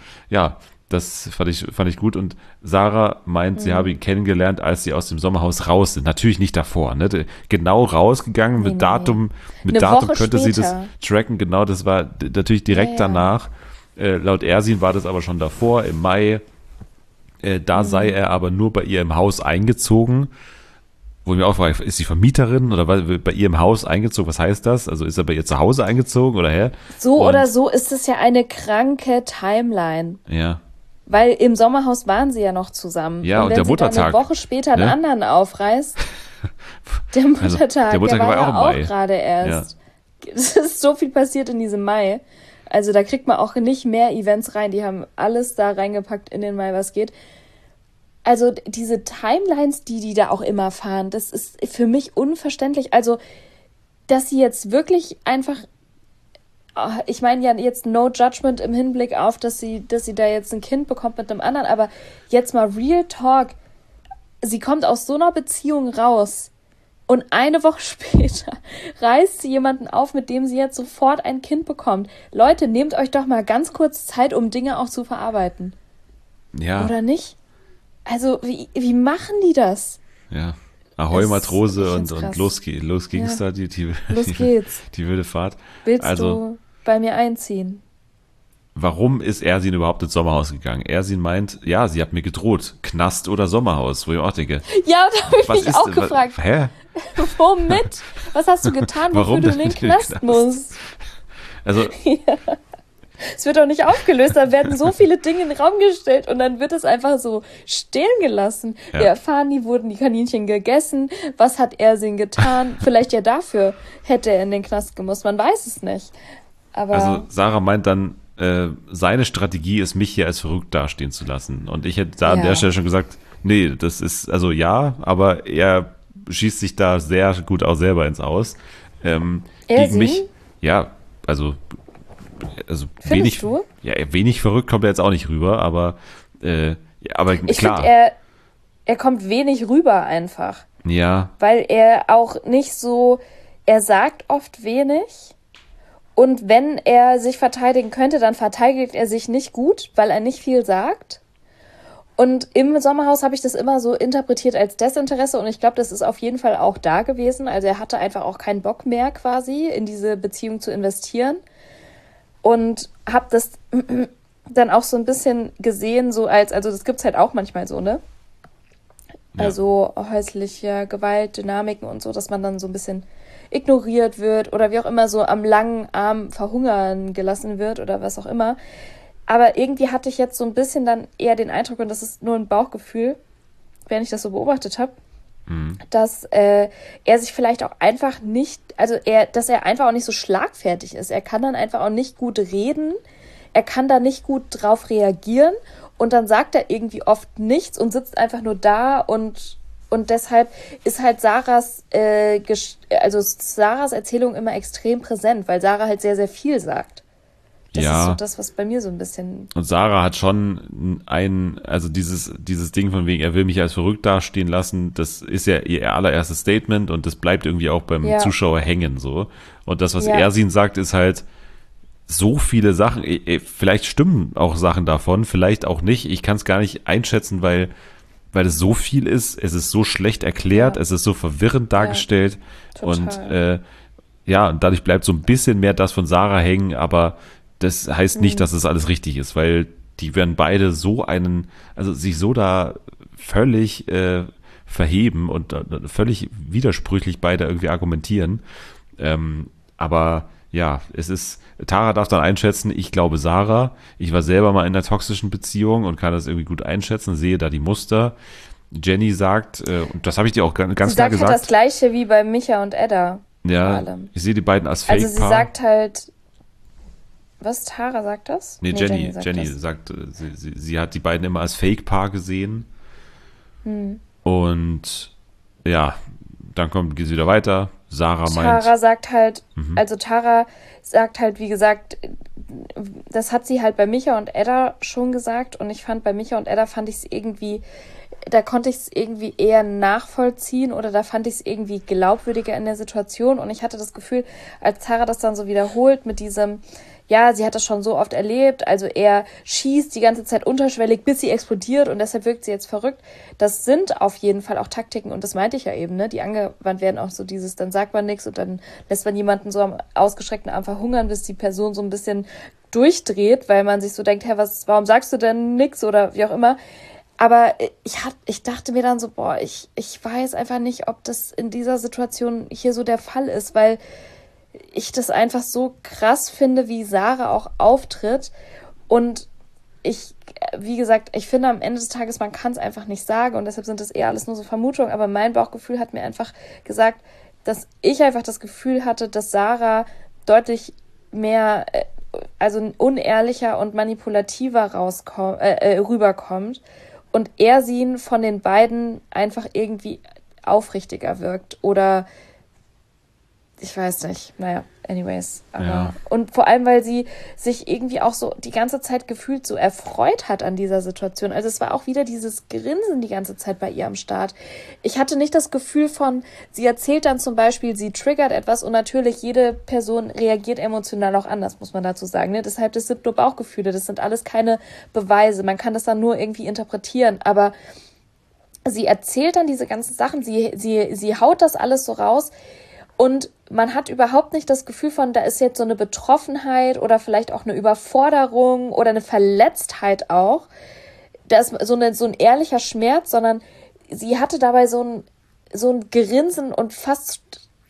das fand ich gut. Und Sarah meint, sie habe ihn kennengelernt, als sie aus dem Sommerhaus raus sind. Natürlich nicht davor, ne? Genau rausgegangen, mit Datum könnte sie das tracken. Genau, das war natürlich direkt danach. Laut Ersin war das aber schon davor, im Mai. Da sei er aber nur bei ihr im Haus eingezogen. Wo ich mir auch frage, ist sie Vermieterin oder bei ihr im Haus eingezogen? Was heißt das? Also ist er bei ihr zu Hause eingezogen oder hä? Oder so ist es ja eine kranke Timeline. Ja. Weil im Sommerhaus waren sie ja noch zusammen. Ja, und wenn der sie Muttertag. Dann eine Woche später einen anderen aufreißt, der Muttertag, der war ja auch gerade erst. Ja. Es ist so viel passiert in diesem Mai. Also da kriegt man auch nicht mehr Events rein. Die haben alles da reingepackt in den Mai, was geht. Also diese Timelines, die da auch immer fahren, das ist für mich unverständlich. Also, dass sie jetzt wirklich einfach, ich meine ja jetzt no judgment im Hinblick auf, dass sie da jetzt ein Kind bekommt mit einem anderen, aber jetzt mal Real Talk, sie kommt aus so einer Beziehung raus und eine Woche später reißt sie jemanden auf, mit dem sie jetzt sofort ein Kind bekommt. Leute, nehmt euch doch mal ganz kurz Zeit, um Dinge auch zu verarbeiten. Ja. Oder nicht? Also, wie machen die das? Ja. Ahoi Matrose und los ging's da, die wilde Fahrt. Willst du bei mir einziehen? Warum ist Ersin überhaupt ins Sommerhaus gegangen? Ersin meint, ja, sie hat mir gedroht, Knast oder Sommerhaus, wo ich auch denke. Ja, da habe ich mich auch gefragt. Hä? Womit? Was hast du getan, wofür du in den Knast musst? Also, es wird doch nicht aufgelöst, da werden so viele Dinge in den Raum gestellt und dann wird es einfach so stehen gelassen. Ja. Wir erfahren nie, wurden die Kaninchen gegessen, was hat Ersin getan? Vielleicht ja dafür hätte er in den Knast gemusst, man weiß es nicht. Aber also Sarah meint dann, seine Strategie ist, mich hier als verrückt dastehen zu lassen. Und ich hätte da an der Stelle schon gesagt, nee, das ist, also ja, aber er schießt sich da sehr gut auch selber ins Aus. Er, Gegen sie? mich, ja, also Findest du? wenig verrückt kommt er jetzt auch nicht rüber, aber Ich klar. finde, er kommt wenig rüber einfach. Ja, Weil er auch nicht so, er sagt oft wenig und wenn er sich verteidigen könnte, dann verteidigt er sich nicht gut, weil er nicht viel sagt. Und im Sommerhaus habe ich das immer so interpretiert als Desinteresse und ich glaube, das ist auf jeden Fall auch da gewesen. Also er hatte einfach auch keinen Bock mehr quasi in diese Beziehung zu investieren und habe das dann auch so ein bisschen gesehen, so also das gibt's halt auch manchmal so, ne? Ja. Also häusliche Gewalt, Dynamiken und so, dass man dann so ein bisschen ignoriert wird oder wie auch immer so am langen Arm verhungern gelassen wird oder was auch immer. Aber irgendwie hatte ich jetzt so ein bisschen dann eher den Eindruck, und das ist nur ein Bauchgefühl, wenn ich das so beobachtet habe, dass er sich vielleicht auch einfach nicht, dass er einfach auch nicht so schlagfertig ist. Er kann dann einfach auch nicht gut reden, er kann da nicht gut drauf reagieren und dann sagt er irgendwie oft nichts und sitzt einfach nur da und deshalb ist halt Sarahs Erzählung immer extrem präsent, weil Sarah halt sehr, sehr viel sagt. Das Ja. ist so das, was bei mir so ein bisschen... Und Sarah hat schon also dieses Ding von wegen, er will mich als verrückt dastehen lassen, das ist ja ihr allererstes Statement und das bleibt irgendwie auch beim Ja. Zuschauer hängen, so. Und das, was Ja. Ersin sagt, ist halt so viele Sachen, vielleicht stimmen auch Sachen davon, vielleicht auch nicht, ich kann es gar nicht einschätzen, weil es so viel ist, es ist so schlecht erklärt, Ja. es ist so verwirrend dargestellt total. und dadurch bleibt so ein bisschen mehr das von Sarah hängen, aber das heißt nicht, dass es alles richtig ist, weil die werden beide sich so da völlig verheben und völlig widersprüchlich beide irgendwie argumentieren. Aber ja, Tara darf dann einschätzen, ich glaube Sarah. Ich war selber mal in einer toxischen Beziehung und kann das irgendwie gut einschätzen, sehe da die Muster. Jenny sagt, und das habe ich dir auch ganz Sie klar sagt halt gesagt. das Gleiche wie bei Micha und Edda. vor Ja, allem. ich sehe die beiden als Fake-Paar. Also sie sagt halt... Was, Tara sagt das? Nee, Jenny das. sagt, sie hat die beiden immer als Fake-Paar gesehen. Und ja, dann geht es wieder weiter. Sarah meint, Tara sagt halt, wie gesagt, das hat sie halt bei Micha und Edda schon gesagt und ich fand, bei Micha und Edda fand ich es irgendwie, da konnte ich es irgendwie eher nachvollziehen oder da fand ich es irgendwie glaubwürdiger in der Situation und ich hatte das Gefühl, als Tara das dann so wiederholt mit diesem, ja, sie hat das schon so oft erlebt, also er schießt die ganze Zeit unterschwellig, bis sie explodiert und deshalb wirkt sie jetzt verrückt. Das sind auf jeden Fall auch Taktiken und das meinte ich ja eben, ne, die angewandt werden, auch so dieses, dann sagt man nichts und dann lässt man jemanden so am ausgestreckten Arm verhungern, bis die Person so ein bisschen durchdreht, weil man sich so denkt, warum sagst du denn nichts oder wie auch immer. Aber ich dachte mir dann so, ich weiß einfach nicht, ob das in dieser Situation hier so der Fall ist, weil ich das einfach so krass finde, wie Sarah auch auftritt. Und wie gesagt, ich finde am Ende des Tages, man kann es einfach nicht sagen und deshalb sind das eher alles nur so Vermutungen. Aber mein Bauchgefühl hat mir einfach gesagt, dass ich einfach das Gefühl hatte, dass Sarah deutlich mehr, also unehrlicher und manipulativer rüberkommt und Ersin von den beiden einfach irgendwie aufrichtiger wirkt oder ich weiß nicht, naja, anyways. Aber Ja. und vor allem, weil sie sich irgendwie auch so die ganze Zeit gefühlt so erfreut hat an dieser Situation. Also es war auch wieder dieses Grinsen die ganze Zeit bei ihr am Start. Ich hatte nicht das Gefühl von, sie erzählt dann zum Beispiel, sie triggert etwas und natürlich jede Person reagiert emotional auch anders, muss man dazu sagen. Ne? Deshalb, das sind nur Bauchgefühle, das sind alles keine Beweise. Man kann das dann nur irgendwie interpretieren, aber sie erzählt dann diese ganzen Sachen, sie haut das alles so raus. Und man hat überhaupt nicht das Gefühl von, da ist jetzt so eine Betroffenheit oder vielleicht auch eine Überforderung oder eine Verletztheit auch. Da ist so ein ehrlicher Schmerz, sondern sie hatte dabei so ein Grinsen und fast,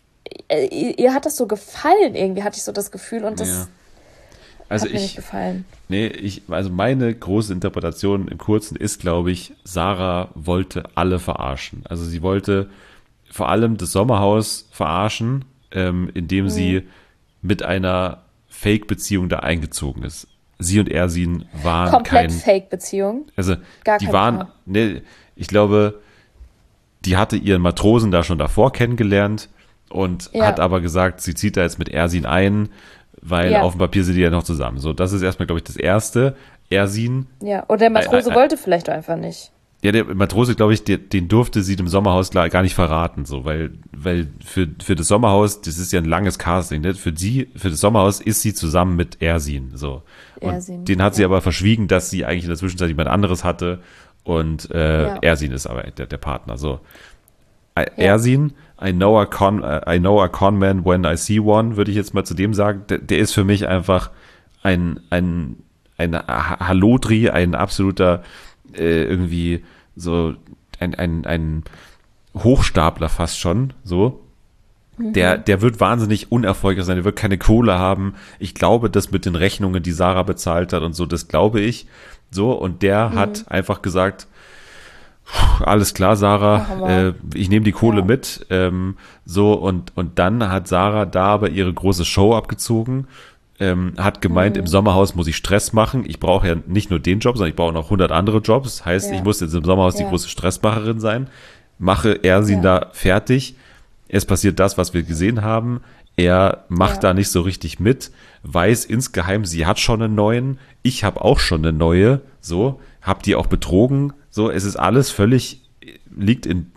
ihr hat das so gefallen irgendwie, hatte ich so das Gefühl und das hat mir nicht gefallen. Also meine große Interpretation im Kurzen ist, glaube ich, Sarah wollte alle verarschen. Also sie wollte vor allem das Sommerhaus verarschen, indem sie mit einer Fake-Beziehung da eingezogen ist. Sie und Ersin waren Komplett Fake-Beziehung. Also Gar die kein waren, Paar. ich glaube, die hatte ihren Matrosen da schon davor kennengelernt und hat aber gesagt, sie zieht da jetzt mit Ersin ein, weil auf dem Papier sind die ja noch zusammen. So, das ist erstmal, glaube ich, das Erste. Ersin. Ja, und der Matrose wollte vielleicht einfach nicht. Ja, der Matrose, glaube ich, den durfte sie dem Sommerhaus gar nicht verraten, so, weil für das Sommerhaus, das ist ja ein langes Casting, ne? Für das Sommerhaus ist sie zusammen mit Ersin, so. Und Ersin, den hat sie aber verschwiegen, dass sie eigentlich in der Zwischenzeit jemand anderes hatte und Ersin ist aber der Partner, so. Ersin, I know a conman when I see one, würde ich jetzt mal zu dem sagen, der ist für mich einfach ein Hallodri, ein absoluter irgendwie so ein Hochstapler fast schon, so. Der wird wahnsinnig unerfolgreich sein, der wird keine Kohle haben. Ich glaube, das mit den Rechnungen, die Sarah bezahlt hat und so, das glaube ich. So, und der hat einfach gesagt, alles klar, Sarah, ich nehme die Kohle mit. So, und dann hat Sarah da aber ihre große Show abgezogen. Hat gemeint, im Sommerhaus muss ich Stress machen. Ich brauche ja nicht nur den Job, sondern ich brauche noch 100 andere Jobs. Heißt, ich muss jetzt im Sommerhaus die große Stressmacherin sein. Mache Ersin da fertig. Es passiert das, was wir gesehen haben. Er macht da nicht so richtig mit. Weiß insgeheim, sie hat schon einen neuen. Ich habe auch schon eine neue. So, hab die auch betrogen. So, es ist alles völlig, liegt in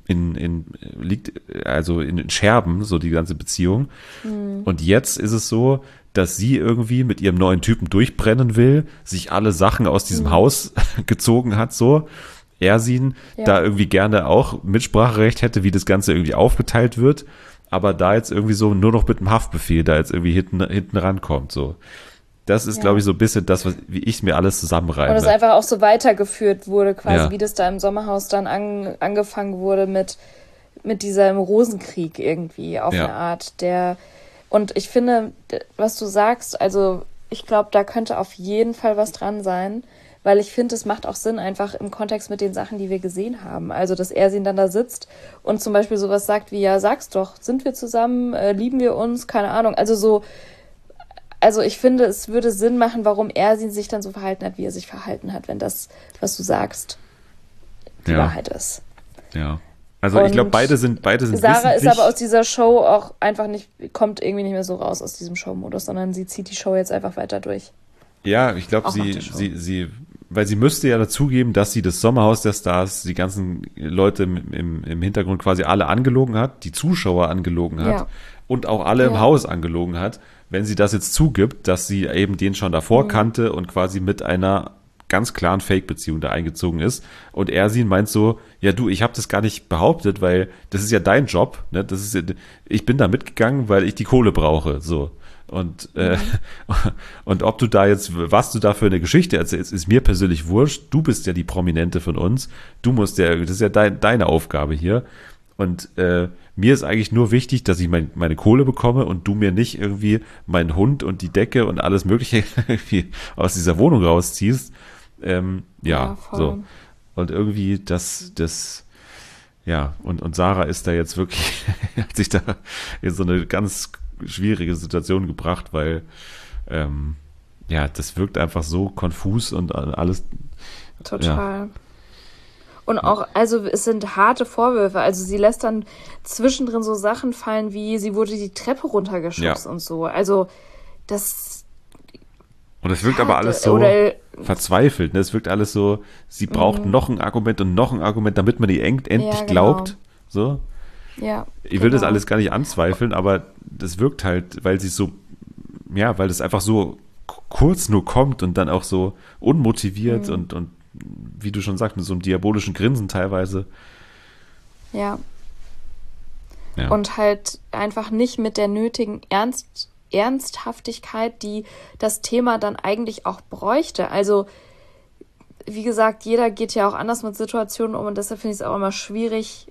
Scherben, so die ganze Beziehung. Und jetzt ist es so, dass sie irgendwie mit ihrem neuen Typen durchbrennen will, sich alle Sachen aus diesem Haus gezogen hat, so. Ersin da irgendwie gerne auch Mitspracherecht hätte, wie das Ganze irgendwie aufgeteilt wird, aber da jetzt irgendwie so nur noch mit dem Haftbefehl da jetzt irgendwie hinten rankommt, so. Das ist, glaube ich, so ein bisschen das, wie ich mir alles zusammenreibe. Und es einfach auch so weitergeführt wurde, quasi, wie das da im Sommerhaus dann angefangen wurde mit diesem Rosenkrieg irgendwie auf eine Art, und ich finde, was du sagst, also ich glaube, da könnte auf jeden Fall was dran sein, weil ich finde, es macht auch Sinn einfach im Kontext mit den Sachen, die wir gesehen haben. Also, dass Ersin dann da sitzt und zum Beispiel sowas sagt wie, ja, sag's doch, sind wir zusammen, lieben wir uns, keine Ahnung. Also ich finde, es würde Sinn machen, warum Ersin sich dann so verhalten hat, wie er sich verhalten hat, wenn das, was du sagst, die Wahrheit ist. Ja. Also ich glaube, beide sind Sarah ist aber aus dieser Show auch einfach kommt irgendwie nicht mehr so raus aus diesem Showmodus, sondern sie zieht die Show jetzt einfach weiter durch. Ja, ich glaube, weil sie müsste ja dazugeben, dass sie das Sommerhaus der Stars, die ganzen Leute im Hintergrund quasi alle angelogen hat, die Zuschauer angelogen hat und auch alle im Haus angelogen hat. Wenn sie das jetzt zugibt, dass sie eben den schon davor kannte und quasi mit einer ganz klaren Fake-Beziehung da eingezogen ist. Und Ersin meint so, ja du, ich habe das gar nicht behauptet, weil das ist ja dein Job. Ne? Ich bin da mitgegangen, weil ich die Kohle brauche. So. Und ob du da jetzt, was du da für eine Geschichte erzählst, ist mir persönlich wurscht. Du bist ja die Prominente von uns. Du musst das ist ja deine Aufgabe hier. Und mir ist eigentlich nur wichtig, dass ich meine Kohle bekomme und du mir nicht irgendwie meinen Hund und die Decke und alles Mögliche irgendwie aus dieser Wohnung rausziehst. So. Und irgendwie und Sarah ist da jetzt wirklich, hat sich da in so eine ganz schwierige Situation gebracht, weil das wirkt einfach so konfus und alles. Total. Und auch, also es sind harte Vorwürfe. Also sie lässt dann zwischendrin so Sachen fallen, wie sie wurde die Treppe runtergeschubst und so. Also das. Und es wirkt aber alles so verzweifelt. Ne? Es wirkt alles so, sie braucht noch ein Argument und noch ein Argument, damit man ihr endlich glaubt. So. Ja. Ich will das alles gar nicht anzweifeln, aber das wirkt halt, weil weil das einfach so kurz nur kommt und dann auch so unmotiviert und wie du schon sagst, mit so einem diabolischen Grinsen teilweise. Ja. Und halt einfach nicht mit der nötigen Ernsthaftigkeit, die das Thema dann eigentlich auch bräuchte. Also, wie gesagt, jeder geht ja auch anders mit Situationen um und deshalb finde ich es auch immer schwierig.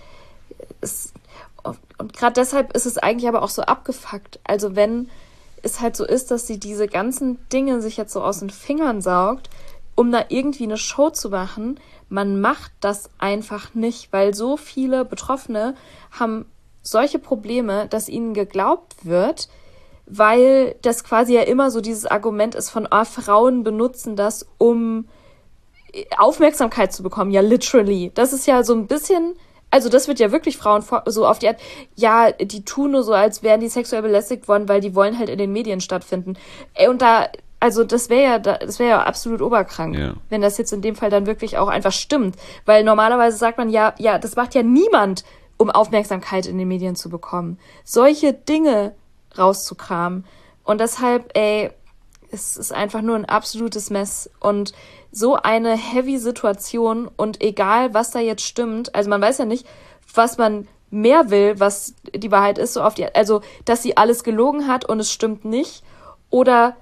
Und gerade deshalb ist es eigentlich aber auch so abgefuckt. Also, wenn es halt so ist, dass sie diese ganzen Dinge sich jetzt so aus den Fingern saugt, um da irgendwie eine Show zu machen, man macht das einfach nicht, weil so viele Betroffene haben solche Probleme, dass ihnen geglaubt wird, weil das quasi ja immer so dieses Argument ist von, Frauen benutzen das, um Aufmerksamkeit zu bekommen. Ja, literally. Das ist ja so ein bisschen Also das wird ja wirklich Frauen so auf die Art, ja, die tun nur so, als wären die sexuell belästigt worden, weil die wollen halt in den Medien stattfinden. Ey, und also das wäre ja absolut oberkrank, wenn das jetzt in dem Fall dann wirklich auch einfach stimmt. Weil normalerweise sagt man ja, das macht ja niemand, um Aufmerksamkeit in den Medien zu bekommen. Solche Dinge rauszukramen. Und deshalb, es ist einfach nur ein absolutes Mess. Und so eine heavy Situation und egal, was da jetzt stimmt, also man weiß ja nicht, was man mehr will, was die Wahrheit ist, so also, dass sie alles gelogen hat und es stimmt nicht, oder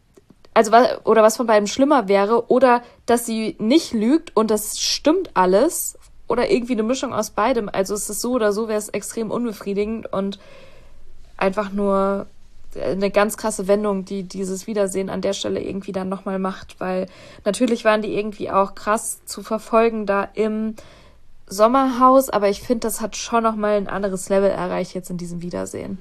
was von beiden schlimmer wäre, oder dass sie nicht lügt und das stimmt alles, oder irgendwie eine Mischung aus beidem. Also es ist so oder so, wäre es extrem unbefriedigend und einfach nur eine ganz krasse Wendung, die dieses Wiedersehen an der Stelle irgendwie dann nochmal macht, weil natürlich waren die irgendwie auch krass zu verfolgen da im Sommerhaus, aber ich finde, das hat schon nochmal ein anderes Level erreicht jetzt in diesem Wiedersehen.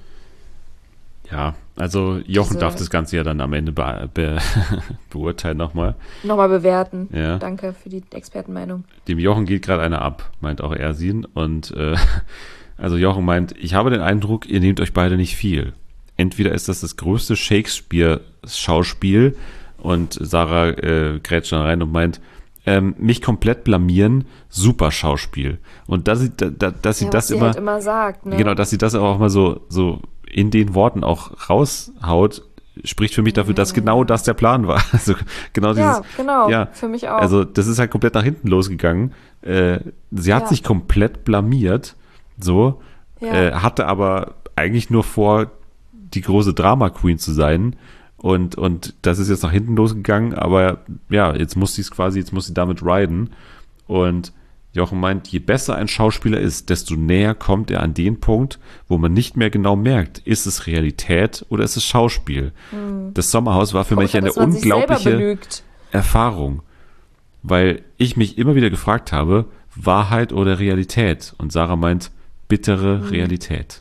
Ja, also Jochen darf das Ganze ja dann am Ende beurteilen nochmal. Nochmal bewerten. Ja. Danke für die Expertenmeinung. Dem Jochen geht gerade einer ab, meint auch Ersin. Und also Jochen meint, ich habe den Eindruck, ihr nehmt euch beide nicht viel. Entweder ist das größte Shakespeare-Schauspiel und Sarah grätscht dann rein und meint, mich komplett blamieren, super Schauspiel. Und dass sie das immer, halt immer sagt, ne? Genau, dass sie das auch mal so in den Worten auch raushaut, spricht für mich dafür, dass genau das der Plan war. Also genau dieses, für mich auch. Also das ist halt komplett nach hinten losgegangen. Sie hat sich komplett blamiert, so, hatte aber eigentlich nur vor, die große Drama Queen zu sein. Und das ist jetzt nach hinten losgegangen, aber ja, jetzt muss sie damit riden. Und Jochen meint, je besser ein Schauspieler ist, desto näher kommt er an den Punkt, wo man nicht mehr genau merkt, ist es Realität oder ist es Schauspiel. Das Sommerhaus war für mich eine unglaubliche Erfahrung, weil ich mich immer wieder gefragt habe, Wahrheit oder Realität? Und Sarah meint, bittere Realität.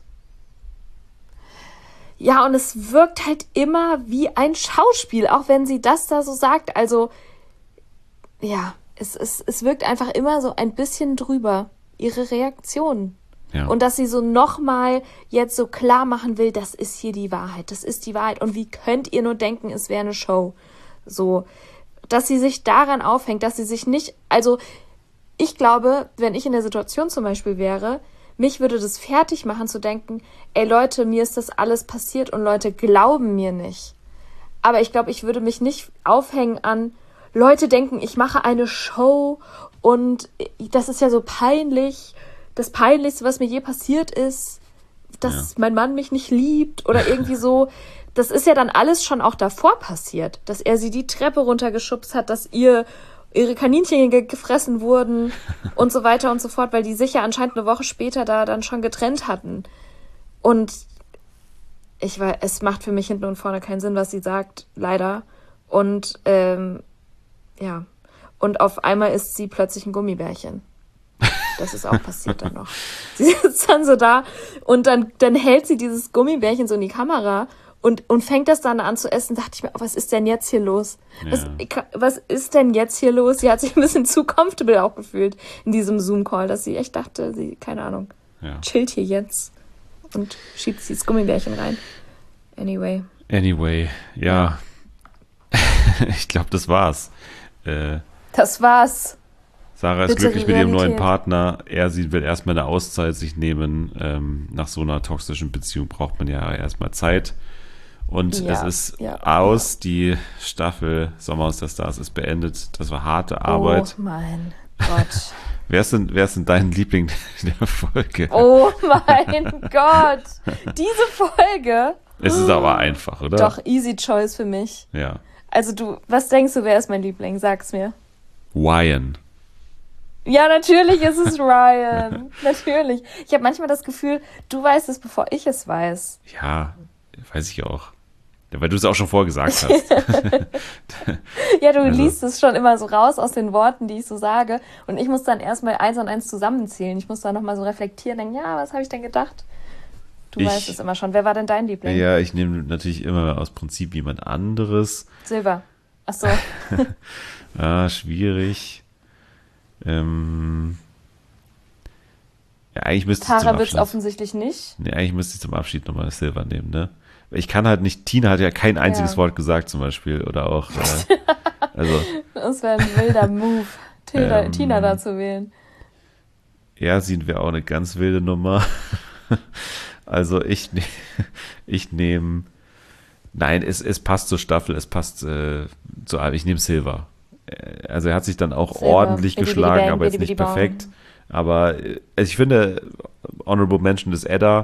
Ja, und es wirkt halt immer wie ein Schauspiel, auch wenn sie das da so sagt. Also, ja, es wirkt einfach immer so ein bisschen drüber, ihre Reaktion. Ja. Und dass sie so nochmal jetzt so klar machen will, das ist hier die Wahrheit, das ist die Wahrheit. Und wie könnt ihr nur denken, es wäre eine Show? So, dass sie sich daran aufhängt, dass sie sich nicht, also ich glaube, wenn ich in der Situation zum Beispiel wäre, mich würde das fertig machen zu denken, ey Leute, mir ist das alles passiert und Leute glauben mir nicht. Aber ich glaube, ich würde mich nicht aufhängen an, Leute denken, ich mache eine Show und das ist ja so peinlich. Das Peinlichste, was mir je passiert ist, dass mein Mann mich nicht liebt oder irgendwie so. Das ist ja dann alles schon auch davor passiert, dass er sie die Treppe runtergeschubst hat, dass ihre Kaninchen gefressen wurden und so weiter und so fort, weil die sich ja anscheinend eine Woche später da dann schon getrennt hatten. Und es macht für mich hinten und vorne keinen Sinn, was sie sagt, leider. Und und auf einmal ist sie plötzlich ein Gummibärchen. Das ist auch passiert dann noch. Sie sitzt dann so da und dann hält sie dieses Gummibärchen so in die Kamera und fängt das dann an zu essen. Dachte ich mir, was ist denn jetzt hier los? Ja. Was ist denn jetzt hier los? Sie hat sich ein bisschen zu comfortable auch gefühlt in diesem Zoom-Call, dass sie echt dachte, keine Ahnung, chillt hier jetzt und schiebt dieses Gummibärchen rein. Anyway, ja. Ich glaube, das war's. Das war's. Sarah ist Bittere glücklich mit ihrem neuen Realität. Partner. Sie will erstmal eine Auszeit sich nehmen. Nach so einer toxischen Beziehung braucht man ja erstmal Zeit. Und es ist aus. Die Staffel Sommerhaus der Stars ist beendet. Das war harte Arbeit. Oh mein Gott. Wer ist denn dein Liebling der Folge? Oh mein Gott. Diese Folge. Es ist aber einfach, oder? Doch, easy choice für mich. Ja. Also was denkst du, wer ist mein Liebling? Sag's mir. Ryan. Ja, natürlich ist es Ryan. Natürlich. Ich habe manchmal das Gefühl, du weißt es, bevor ich es weiß. Ja, weiß ich auch. Ja, weil du es auch schon vorgesagt hast. Ja, du liest es schon immer so raus aus den Worten, die ich so sage. Und ich muss dann erstmal 1 und 1 zusammenzählen. Ich muss dann nochmal so reflektieren, denken, ja, was habe ich denn gedacht? Du weißt es immer schon. Wer war denn dein Liebling? Ja, ich nehme natürlich immer aus Prinzip jemand anderes. Silber. Ach so. Schwierig. Ja, eigentlich müsste ich zum Tara will es Abschluss. offensichtlich nicht. Nee, eigentlich müsste ich zum Abschied nochmal Silver nehmen, ne? Ich kann halt nicht, Tina hat ja kein einziges Ja. Wort gesagt zum Beispiel. Oder auch, also, Das wäre ein wilder Move, Ähm. Tina da zu wählen. Yasin wäre auch eine ganz wilde Nummer. Also ich nehme, nein, es passt zur Staffel, es passt ich nehme Silver. Also er hat sich dann auch Silver. ordentlich Bidi, bidi, geschlagen, bang, aber jetzt bidi, nicht bidi, bang. perfekt. Aber also ich finde, Honorable Mention ist Edda.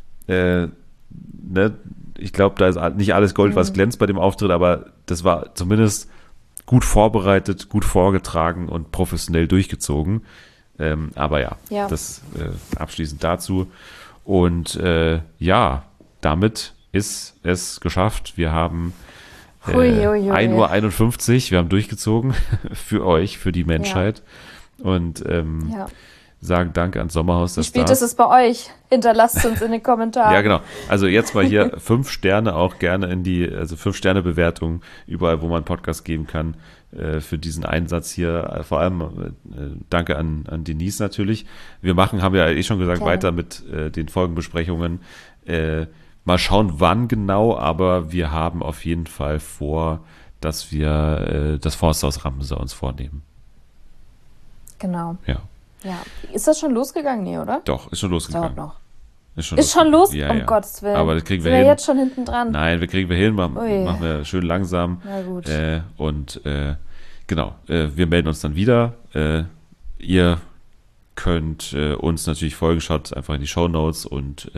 Ne? Ich glaube, da ist nicht alles Gold, was glänzt bei dem Auftritt, aber das war zumindest gut vorbereitet, gut vorgetragen und professionell durchgezogen. Aber Ja. das abschließend dazu. Und damit ist es geschafft. Wir haben Hui, hui, hui. 1:51 Uhr, wir haben durchgezogen für euch, für die Menschheit. Und Ja. sagen Danke ans Sommerhaus der Wie spät Stars. ist es bei euch? Hinterlasst uns in den Kommentaren. Ja, genau. Also jetzt mal hier 5 Sterne auch gerne also 5-Sterne-Bewertung überall, wo man Podcast geben kann, für diesen Einsatz hier. Vor allem danke an Denise natürlich. Wir haben ja eh schon gesagt, Gerne. weiter mit den Folgenbesprechungen. Mal schauen, wann genau, aber wir haben auf jeden Fall vor, dass wir das Forsthaus Rampensau uns vornehmen. Genau. Ja, Ja. Ist das schon losgegangen? Nee, oder? doch, ist schon Dauert losgegangen. noch. Ist Ist schon los? Ja, Um ja. Gottes Willen. Aber das kriegen wir Sind hin. jetzt schon hinten dran? Nein, wir hin, Ui. machen wir schön langsam. Na gut. Genau, wir melden uns dann wieder. Ihr könnt uns natürlich folgen, schaut einfach in die Shownotes und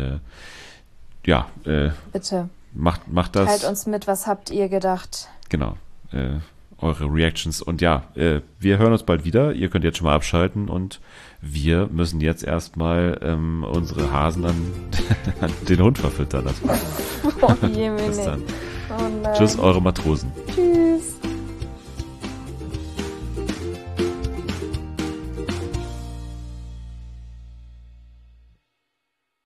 Bitte. macht das. Teilt uns mit, was habt ihr gedacht? Genau, eure Reactions. Und wir hören uns bald wieder. Ihr könnt jetzt schon mal abschalten und wir müssen jetzt erstmal unsere Hasen an den Hund verfüttern. Oh je, Bis dann. Oh nein. Tschüss, eure Matrosen. Tschüss.